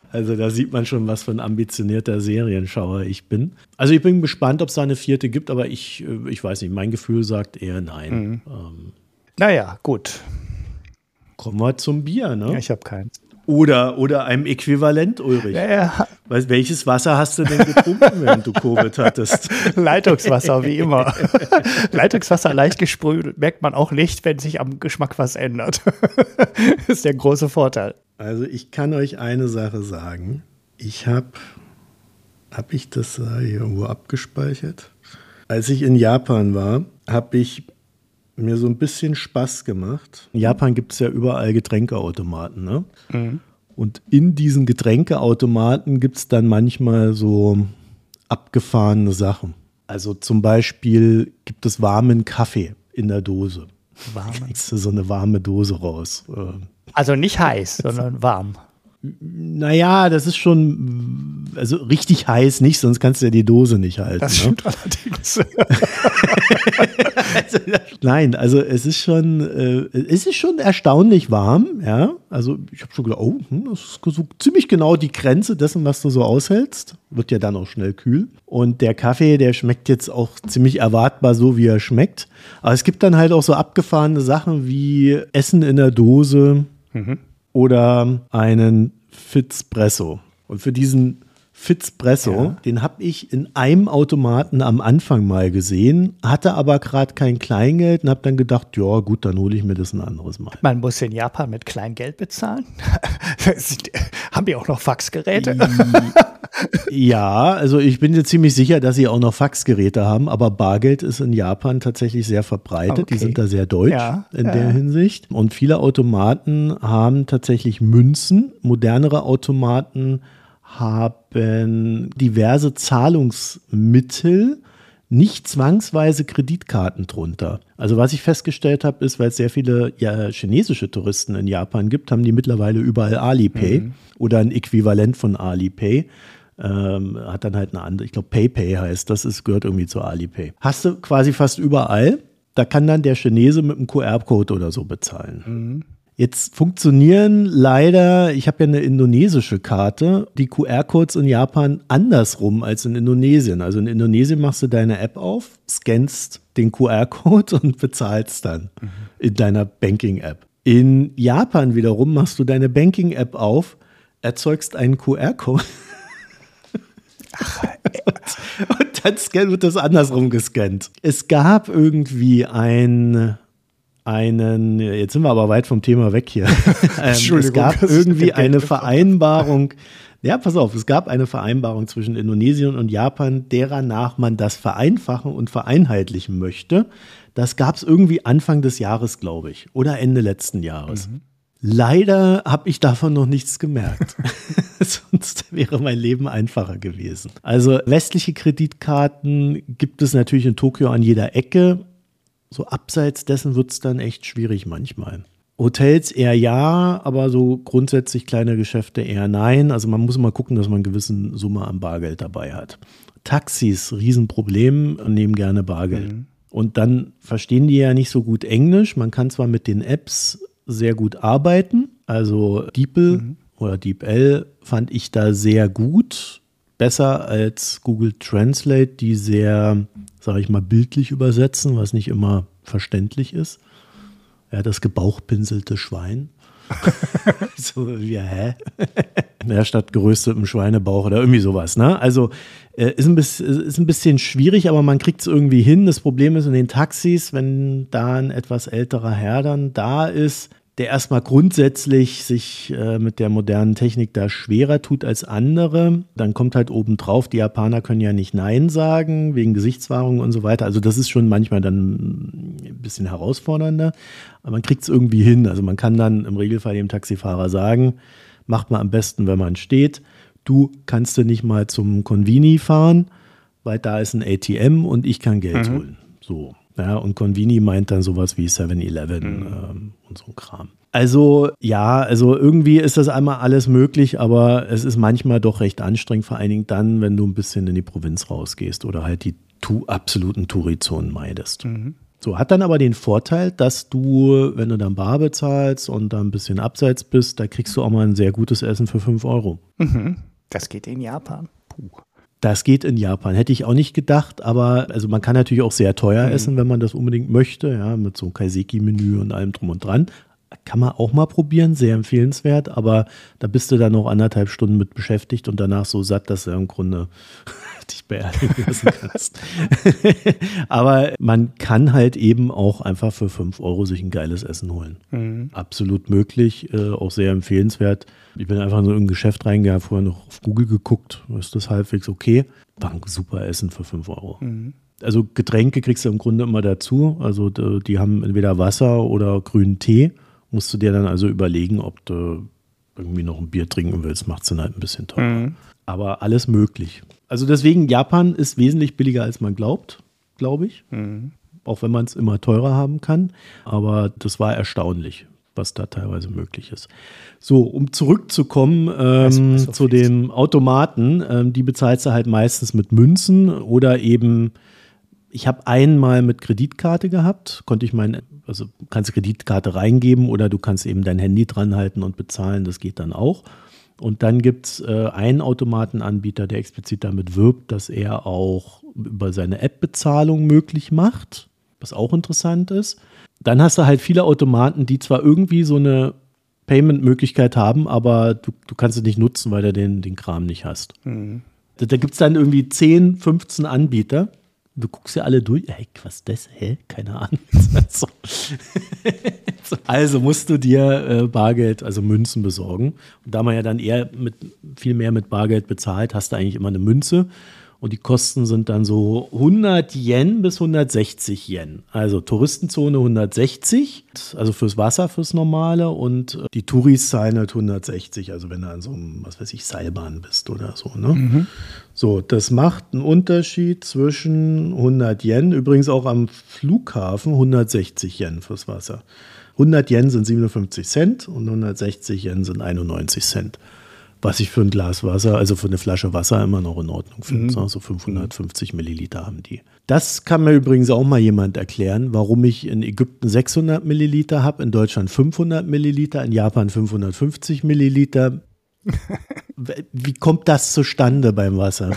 Also da sieht man schon, was für ein ambitionierter Serienschauer ich bin. Also ich bin gespannt, ob es da eine 4. gibt, aber ich weiß nicht, mein Gefühl sagt eher nein. Naja, gut. Kommen wir zum Bier, ne? Ja, ich habe keins. Oder einem Äquivalent, Ulrich. Ja. Welches Wasser hast du denn getrunken, während du Covid hattest? Leitungswasser, wie immer. Leitungswasser leicht gesprüht, merkt man auch nicht, wenn sich am Geschmack was ändert. Das ist der große Vorteil. Also ich kann euch eine Sache sagen. Ich habe ich das hier irgendwo abgespeichert? Als ich in Japan war, habe ich mir so ein bisschen Spaß gemacht. In Japan gibt es ja überall Getränkeautomaten, ne? Mhm. Und in diesen Getränkeautomaten gibt es dann manchmal so abgefahrene Sachen. Also zum Beispiel gibt es warmen Kaffee in der Dose. Warm? Da kriegst du so eine warme Dose raus. Also nicht heiß, sondern warm. Naja, das ist schon, also richtig heiß nicht, sonst kannst du ja die Dose nicht halten. Das stimmt allerdings. Nein, also es ist schon erstaunlich warm, ja. Also ich habe schon gedacht, das ist so ziemlich genau die Grenze dessen, was du so aushältst. Wird ja dann auch schnell kühl. Und der Kaffee, der schmeckt jetzt auch ziemlich erwartbar so, wie er schmeckt. Aber es gibt dann halt auch so abgefahrene Sachen wie Essen in der Dose. Oder einen Fitzpresso. Und für diesen Fitzpresso, den habe ich in einem Automaten am Anfang mal gesehen, hatte aber gerade kein Kleingeld und habe dann gedacht, ja gut, dann hole ich mir das ein anderes Mal. Man muss in Japan mit Kleingeld bezahlen. Haben die auch noch Faxgeräte? Ja, also ich bin mir ziemlich sicher, dass sie auch noch Faxgeräte haben, aber Bargeld ist in Japan tatsächlich sehr verbreitet. Okay. Die sind da sehr deutsch in der Hinsicht. Und viele Automaten haben tatsächlich Münzen. Modernere Automaten haben diverse Zahlungsmittel, nicht zwangsweise Kreditkarten drunter. Also was ich festgestellt habe, ist, weil es sehr viele chinesische Touristen in Japan gibt, haben die mittlerweile überall Alipay oder ein Äquivalent von Alipay. Hat dann halt eine andere, ich glaube PayPay heißt, gehört irgendwie zu Alipay. Hast du quasi fast überall, da kann dann der Chinese mit einem QR-Code oder so bezahlen. Jetzt funktionieren leider, ich habe ja eine indonesische Karte, die QR-Codes in Japan andersrum als in Indonesien. Also in Indonesien machst du deine App auf, scannst den QR-Code und bezahlst dann in deiner Banking-App. In Japan wiederum machst du deine Banking-App auf, erzeugst einen QR-Code und dann wird das andersrum gescannt. Es gab irgendwie jetzt sind wir aber weit vom Thema weg hier. Es gab irgendwie eine Vereinbarung, es gab eine Vereinbarung zwischen Indonesien und Japan, deranach man das vereinfachen und vereinheitlichen möchte. Das gab es irgendwie Anfang des Jahres, glaube ich, oder Ende letzten Jahres. Leider habe ich davon noch nichts gemerkt. Sonst wäre mein Leben einfacher gewesen. Also westliche Kreditkarten gibt es natürlich in Tokio an jeder Ecke. So abseits dessen wird es dann echt schwierig manchmal. Hotels eher ja, aber so grundsätzlich kleine Geschäfte eher nein. Also man muss mal gucken, dass man eine gewisse Summe an Bargeld dabei hat. Taxis, Riesenproblem, nehmen gerne Bargeld. Und dann verstehen die ja nicht so gut Englisch. Man kann zwar mit den Apps sehr gut arbeiten. Also DeepL oder DeepL fand ich da sehr gut. Besser als Google Translate, die sehr, sage ich mal, bildlich übersetzen, was nicht immer verständlich ist. Ja, das gebauchpinselte Schwein. So wie, ja, statt geröstetem Schweinebauch oder irgendwie sowas, ne? Also ist ein bisschen schwierig, aber man kriegt es irgendwie hin. Das Problem ist in den Taxis, wenn da ein etwas älterer Herr dann da ist, der erstmal grundsätzlich sich mit der modernen Technik da schwerer tut als andere, dann kommt halt obendrauf, die Japaner können ja nicht Nein sagen, wegen Gesichtswahrung und so weiter. Also das ist schon manchmal dann ein bisschen herausfordernder, aber man kriegt es irgendwie hin. Also man kann dann im Regelfall dem Taxifahrer sagen, macht man am besten, wenn man steht, du kannst du nicht mal zum Convini fahren, weil da ist ein ATM und ich kann Geld holen. So. Ja, und Convini meint dann sowas wie 7-Eleven und so ein Kram. Also ja, irgendwie ist das einmal alles möglich, aber es ist manchmal doch recht anstrengend, vor allen Dingen dann, wenn du ein bisschen in die Provinz rausgehst oder halt die absoluten Touri-Zonen meidest. So, hat dann aber den Vorteil, dass du, wenn du dann bar bezahlst und da ein bisschen abseits bist, da kriegst du auch mal ein sehr gutes Essen für 5 Euro. Das geht in Japan. Puh. Das geht in Japan. Hätte ich auch nicht gedacht, aber also man kann natürlich auch sehr teuer essen, wenn man das unbedingt möchte, ja, mit so einem Kaiseki-Menü und allem drum und dran. Kann man auch mal probieren, sehr empfehlenswert, aber da bist du dann noch 1,5 Stunden mit beschäftigt und danach so satt, dass du im Grunde dich beerdigen lassen kannst. Aber man kann halt eben auch einfach für 5 Euro sich ein geiles Essen holen. Absolut möglich, auch sehr empfehlenswert. Ich bin einfach so in ein Geschäft reingegangen, vorher noch auf Google geguckt, ist das halbwegs okay. War ein super Essen für 5 Euro. Also Getränke kriegst du im Grunde immer dazu. Also die haben entweder Wasser oder grünen Tee. Musst du dir dann also überlegen, ob du irgendwie noch ein Bier trinken willst. Macht es dann halt ein bisschen teurer. Aber alles möglich. Also deswegen, Japan ist wesentlich billiger, als man glaubt, glaube ich. Auch wenn man es immer teurer haben kann. Aber das war erstaunlich, was da teilweise möglich ist. So, um zurückzukommen zu dem Automaten, die bezahlst du halt meistens mit Münzen oder eben, ich habe einmal mit Kreditkarte gehabt, also kannst du Kreditkarte reingeben oder du kannst eben dein Handy dran halten und bezahlen, das geht dann auch. Und dann gibt es einen Automatenanbieter, der explizit damit wirbt, dass er auch über seine App-Bezahlung möglich macht, was auch interessant ist. Dann hast du halt viele Automaten, die zwar irgendwie so eine Payment-Möglichkeit haben, aber du kannst es nicht nutzen, weil du den Kram nicht hast. Da gibt es dann irgendwie 10, 15 Anbieter. Du guckst ja alle durch. Hey, was ist das? Keine Ahnung. Also musst du dir Bargeld, also Münzen besorgen. Und da man ja dann eher viel mehr mit Bargeld bezahlt, hast du eigentlich immer eine Münze. Und die Kosten sind dann so 100 Yen bis 160 Yen. Also Touristenzone 160, also fürs Wasser, fürs Normale. Und die Touris zahlen halt 160, also wenn du an so einem, was weiß ich, Seilbahn bist oder so. Ne? So, das macht einen Unterschied zwischen 100 Yen, übrigens auch am Flughafen 160 Yen fürs Wasser. 100 Yen sind 57 Cent und 160 Yen sind 91 Cent. Was ich für ein Glas Wasser, also für eine Flasche Wasser immer noch in Ordnung finde. So 550 Milliliter haben die. Das kann mir übrigens auch mal jemand erklären, warum ich in Ägypten 600 Milliliter habe, in Deutschland 500 Milliliter, in Japan 550 Milliliter. Wie kommt das zustande beim Wasser?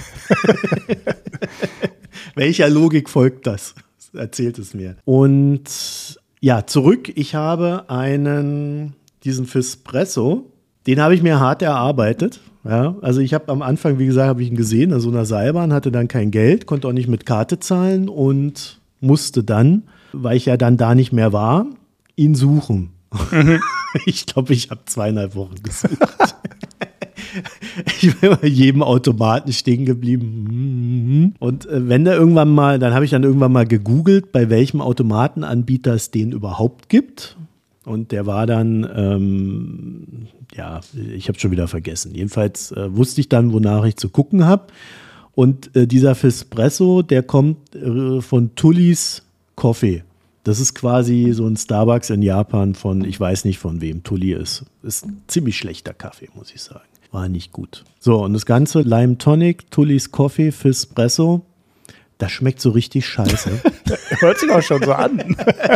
Welcher Logik folgt das? Erzählt es mir. Und ja, zurück. Ich habe diesen Fispresso. Den habe ich mir hart erarbeitet. Ja, also ich habe am Anfang, wie gesagt, habe ich ihn gesehen, in so einer Seilbahn, hatte dann kein Geld, konnte auch nicht mit Karte zahlen und musste dann, weil ich ja dann da nicht mehr war, ihn suchen. Ich glaube, ich habe 2,5 Wochen gesucht. Ich bin bei jedem Automaten stehen geblieben. Und wenn da irgendwann mal, dann habe ich dann irgendwann mal gegoogelt, bei welchem Automatenanbieter es den überhaupt gibt. Und der war dann, ich habe schon wieder vergessen. Jedenfalls wusste ich dann, wonach ich zu gucken habe. Und dieser Fispresso, der kommt von Tully's Coffee. Das ist quasi so ein Starbucks in Japan von, ich weiß nicht von wem Tully ist. Ist ein ziemlich schlechter Kaffee, muss ich sagen. War nicht gut. So, und das Ganze Lime Tonic, Tully's Coffee, Fispresso, das schmeckt so richtig scheiße. Hört sich auch schon so an.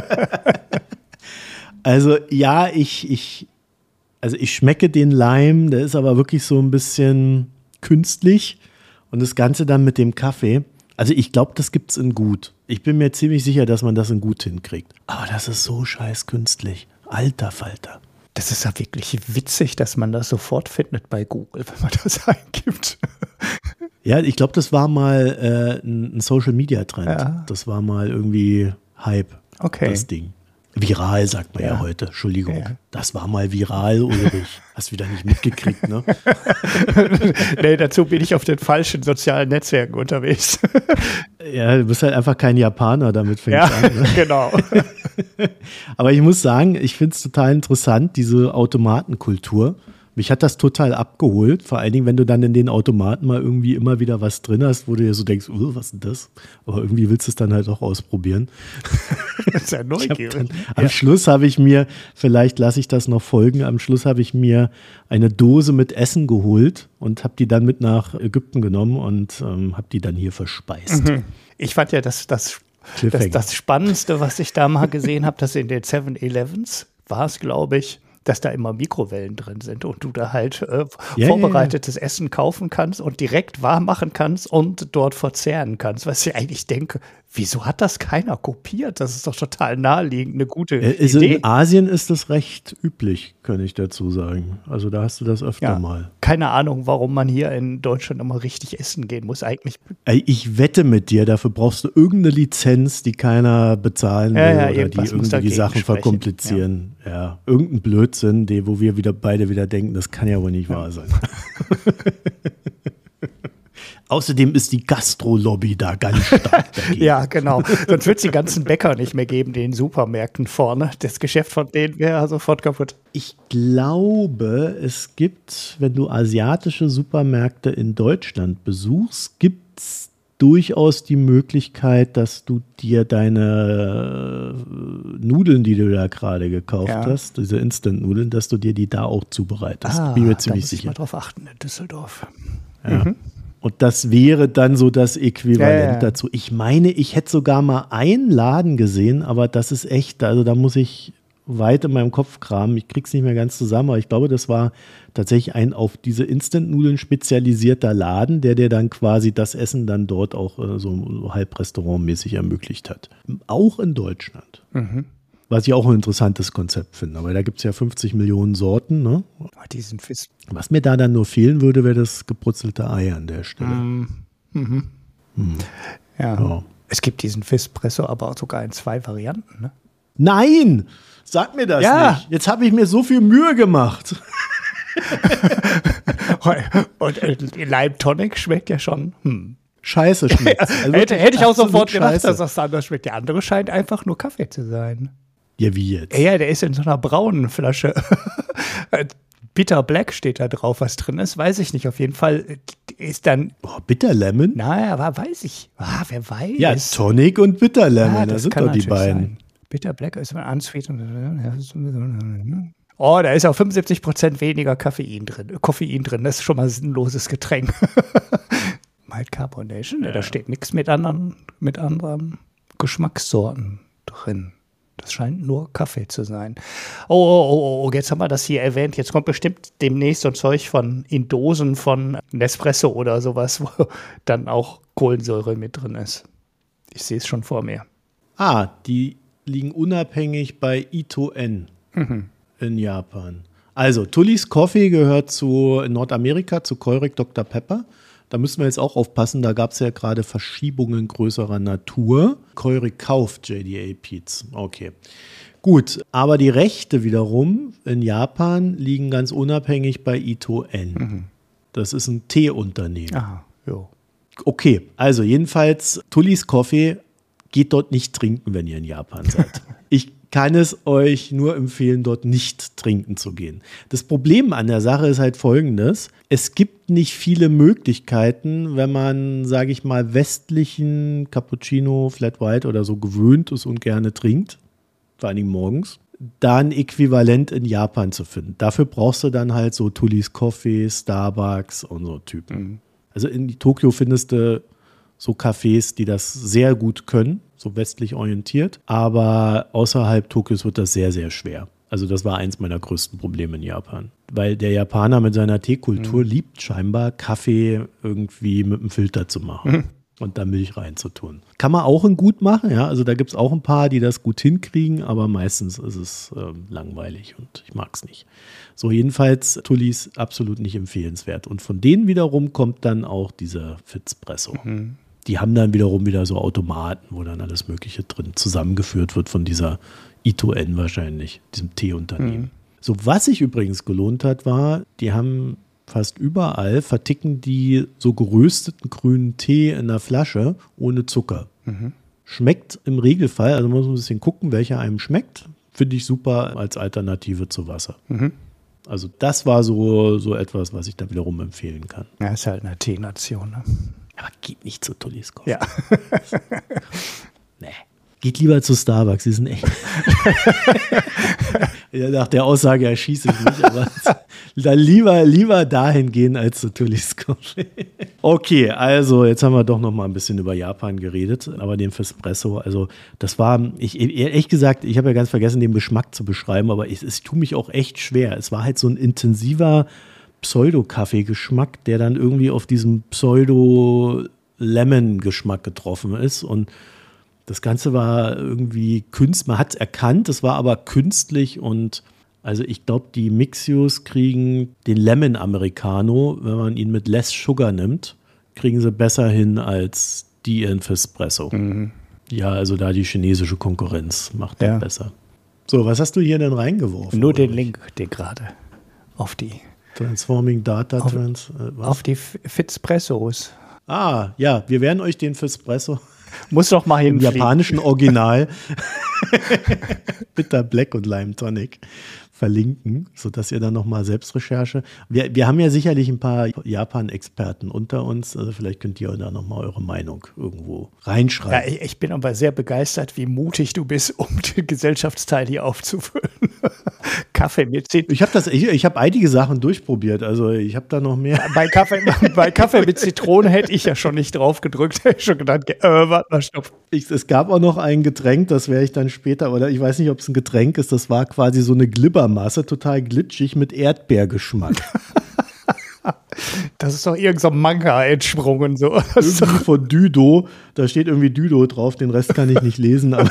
Also ja, ich schmecke den Lime, der ist aber wirklich so ein bisschen künstlich und das Ganze dann mit dem Kaffee. Also ich glaube, das gibt's in gut. Ich bin mir ziemlich sicher, dass man das in gut hinkriegt. Aber das ist so scheiß künstlich. Alter Falter. Das ist ja wirklich witzig, dass man das sofort findet bei Google, wenn man das eingibt. Ja, ich glaube, das war mal ein Social-Media-Trend. Ja. Das war mal irgendwie Hype, das Ding. Viral, sagt man ja heute. Entschuldigung. Ja. Das war mal viral, Ulrich. Hast wieder nicht mitgekriegt, ne? Nee, dazu bin ich auf den falschen sozialen Netzwerken unterwegs. Ja, du bist halt einfach kein Japaner, damit fängst du an. Ne? Genau. Aber ich muss sagen, ich finde es total interessant, diese Automatenkultur. Mich hat das total abgeholt, vor allen Dingen, wenn du dann in den Automaten mal irgendwie immer wieder was drin hast, wo du dir so denkst, was ist denn das? Aber irgendwie willst du es dann halt auch ausprobieren. Das ist ja neugierig. Am Schluss habe ich mir, vielleicht lasse ich das noch folgen, am Schluss habe ich mir eine Dose mit Essen geholt und habe die dann mit nach Ägypten genommen und habe die dann hier verspeist. Ich fand ja das Das Spannendste, was ich da mal gesehen habe, dass in den 7-Elevens war es, glaube ich, dass da immer Mikrowellen drin sind und du da halt vorbereitetes Essen kaufen kannst und direkt warm machen kannst und dort verzehren kannst. Was ich eigentlich denke, wieso hat das keiner kopiert? Das ist doch total naheliegend, eine gute Idee. In Asien ist das recht üblich, kann ich dazu sagen. Also da hast du das öfter mal. Keine Ahnung, warum man hier in Deutschland immer richtig essen gehen muss. Eigentlich. Ich wette mit dir, dafür brauchst du irgendeine Lizenz, die keiner bezahlen will oder die irgendwie die Sachen verkomplizieren. Ja, irgendein Blödsinn, wo wir beide wieder denken, das kann ja wohl nicht wahr sein. Außerdem ist die Gastro-Lobby da ganz stark dagegen. Ja, genau. Sonst wird es die ganzen Bäcker nicht mehr geben, die in den Supermärkten vorne. Das Geschäft von denen wäre sofort kaputt. Ich glaube, es gibt, wenn du asiatische Supermärkte in Deutschland besuchst, gibt es durchaus die Möglichkeit, dass du dir deine Nudeln, die du da gerade gekauft hast, diese Instant-Nudeln, dass du dir die da auch zubereitest. Bin mir ziemlich sicher. Da muss ich mal drauf achten in Düsseldorf. Ja. Und das wäre dann so das Äquivalent dazu. Ich meine, ich hätte sogar mal einen Laden gesehen, aber das ist echt, also da muss ich weit in meinem Kopf kramen. Ich krieg's nicht mehr ganz zusammen, aber ich glaube, das war tatsächlich ein auf diese Instant-Nudeln spezialisierter Laden, der dir dann quasi das Essen dann dort auch so halb restaurantmäßig ermöglicht hat. Auch in Deutschland. Was ich auch ein interessantes Konzept finde, aber da gibt es ja 50 Millionen Sorten. Ne? Was mir da dann nur fehlen würde, wäre das gebrutzelte Ei an der Stelle. Ja. Es gibt diesen Fistpresso aber auch sogar in 2 Varianten. Ne? Nein! Sag mir das nicht. Jetzt habe ich mir so viel Mühe gemacht. Und Lime Tonic schmeckt ja schon. Scheiße schmeckt. Also hätte ich auch sofort gedacht, dass das anders schmeckt. Der andere scheint einfach nur Kaffee zu sein. Ja, wie jetzt? Ja, der ist in so einer braunen Flasche. Bitter Black steht da drauf, was drin ist, weiß ich nicht. Auf jeden Fall ist dann. Bitter Lemon? Naja, aber weiß ich. Wer weiß. Ja, Tonic und Bitter Lemon, das sind doch die beiden. Sein. Bitter Black ist mal unsweet. Oh, da ist auch 75% weniger Koffein drin. Das ist schon mal ein sinnloses Getränk. Mild Carbonation, da steht nichts mit anderen Geschmackssorten drin. Das scheint nur Kaffee zu sein. Oh, jetzt haben wir das hier erwähnt. Jetzt kommt bestimmt demnächst so ein Zeug in Dosen von Nespresso oder sowas, wo dann auch Kohlensäure mit drin ist. Ich sehe es schon vor mir. Die liegen unabhängig bei Ito-En in Japan. Also, Tully's Coffee gehört in Nordamerika zu Keurig Dr. Pepper. Da müssen wir jetzt auch aufpassen, da gab es ja gerade Verschiebungen größerer Natur. Keurig kauft JDA Peet's. Okay, gut. Aber die Rechte wiederum in Japan liegen ganz unabhängig bei Ito-En. Das ist ein Teeunternehmen. Okay, also jedenfalls Tully's Coffee geht dort nicht trinken, wenn ihr in Japan seid. Ich kann es euch nur empfehlen, dort nicht trinken zu gehen. Das Problem an der Sache ist halt folgendes. Es gibt nicht viele Möglichkeiten, wenn man, sage ich mal, westlichen Cappuccino, Flat White oder so gewöhnt ist und gerne trinkt, vor allen Dingen morgens, da ein Äquivalent in Japan zu finden. Dafür brauchst du dann halt so Tully's Coffee, Starbucks und so Typen. Also in Tokio findest du so Cafés, die das sehr gut können, so westlich orientiert. Aber außerhalb Tokios wird das sehr, sehr schwer. Also das war eins meiner größten Probleme in Japan. Weil der Japaner mit seiner Teekultur liebt scheinbar, Kaffee irgendwie mit einem Filter zu machen und da Milch reinzutun. Kann man auch in gut machen, ja. Also da gibt es auch ein paar, die das gut hinkriegen, aber meistens ist es langweilig und ich mag es nicht. So, jedenfalls Tully's absolut nicht empfehlenswert. Und von denen wiederum kommt dann auch dieser Fitspresso. Die haben dann wiederum wieder so Automaten, wo dann alles Mögliche drin zusammengeführt wird von dieser Ito-En wahrscheinlich, diesem Teeunternehmen. So, was sich übrigens gelohnt hat, war, die haben fast überall, verticken die so gerösteten grünen Tee in einer Flasche ohne Zucker. Schmeckt im Regelfall, also man muss ein bisschen gucken, welcher einem schmeckt, finde ich super als Alternative zu Wasser. Also das war so etwas, was ich da wiederum empfehlen kann. Ja, ist halt eine Teenation, ne? Aber geht nicht zu Tully's Coffee. Ja. Nee. Geht lieber zu Starbucks, die sind echt. Nach der Aussage erschieße ich mich, aber dann lieber dahin gehen als zu Tullys Coffee. Okay, also jetzt haben wir doch noch mal ein bisschen über Japan geredet, aber den Fespresso, also das war, ehrlich gesagt, ich habe ja ganz vergessen, den Geschmack zu beschreiben, aber es tut mich auch echt schwer. Es war halt so ein intensiver Pseudo-Kaffee-Geschmack, der dann irgendwie auf diesem Pseudo-Lemon-Geschmack getroffen ist und das Ganze war irgendwie künstlich, man hat es erkannt, es war aber künstlich und also ich glaube, die Mixios kriegen den Lemon Americano, wenn man ihn mit less Sugar nimmt, kriegen sie besser hin als die in Fespresso. Mhm. Ja, also da die chinesische Konkurrenz macht das besser. So, was hast du hier denn reingeworfen? Nur den Link, den gerade auf die Transforming Data auf die Fitspressos. Ah, ja, wir werden euch den Fespresso muss doch mal im japanischen Original Bitter Black und Lime Tonic verlinken, sodass ihr dann nochmal Selbstrecherche. Wir haben ja sicherlich ein paar Japan-Experten unter uns, also vielleicht könnt ihr da nochmal eure Meinung irgendwo reinschreiben. Ja, ich bin aber sehr begeistert, wie mutig du bist, um den Gesellschaftsteil hier aufzufüllen. Kaffee mit Zitrone. Ich habe einige Sachen durchprobiert, also ich habe da noch mehr. Bei Kaffee mit Zitrone hätte ich ja schon nicht drauf gedrückt, hätte ich schon gedacht, warte mal, stopp. Es gab auch noch ein Getränk, das werde ich dann später, oder ich weiß nicht, ob es ein Getränk ist, das war quasi so eine Glibbermasse, total glitschig mit Erdbeergeschmack. Das ist doch irgend so ein Manga entsprungen. So. Irgendwie von Düdo, da steht irgendwie Düdo drauf, den Rest kann ich nicht lesen, aber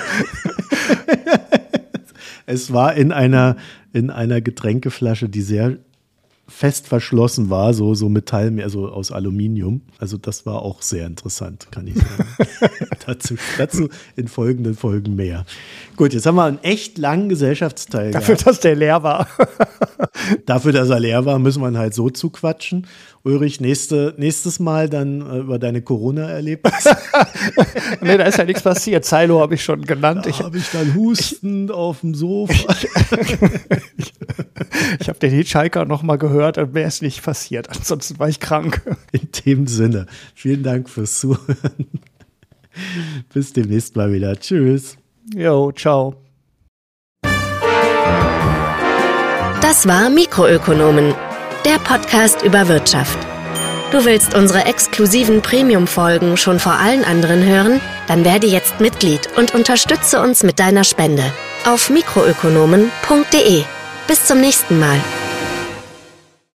es war in einer Getränkeflasche, die sehr fest verschlossen war, so Metall, also aus Aluminium. Also das war auch sehr interessant, kann ich sagen. dazu in folgenden Folgen mehr. Gut, jetzt haben wir einen echt langen Gesellschaftsteil Dafür, dass der leer war. Dafür, dass er leer war, müssen wir halt so zuquatschen. Ulrich, nächstes Mal dann über deine Corona-Erlebnisse. Nee, da ist ja nichts passiert. Silo habe ich schon genannt. Da habe ich dann hustend auf dem Sofa. Ich habe den Hitchhiker noch mal gehört und mehr ist nicht passiert. Ansonsten war ich krank. In dem Sinne, vielen Dank fürs Zuhören. Bis demnächst mal wieder. Tschüss. Jo, ciao. Das war Mikroökonomen, der Podcast über Wirtschaft. Du willst unsere exklusiven Premium-Folgen schon vor allen anderen hören? Dann werde jetzt Mitglied und unterstütze uns mit deiner Spende auf mikroökonomen.de. Bis zum nächsten Mal.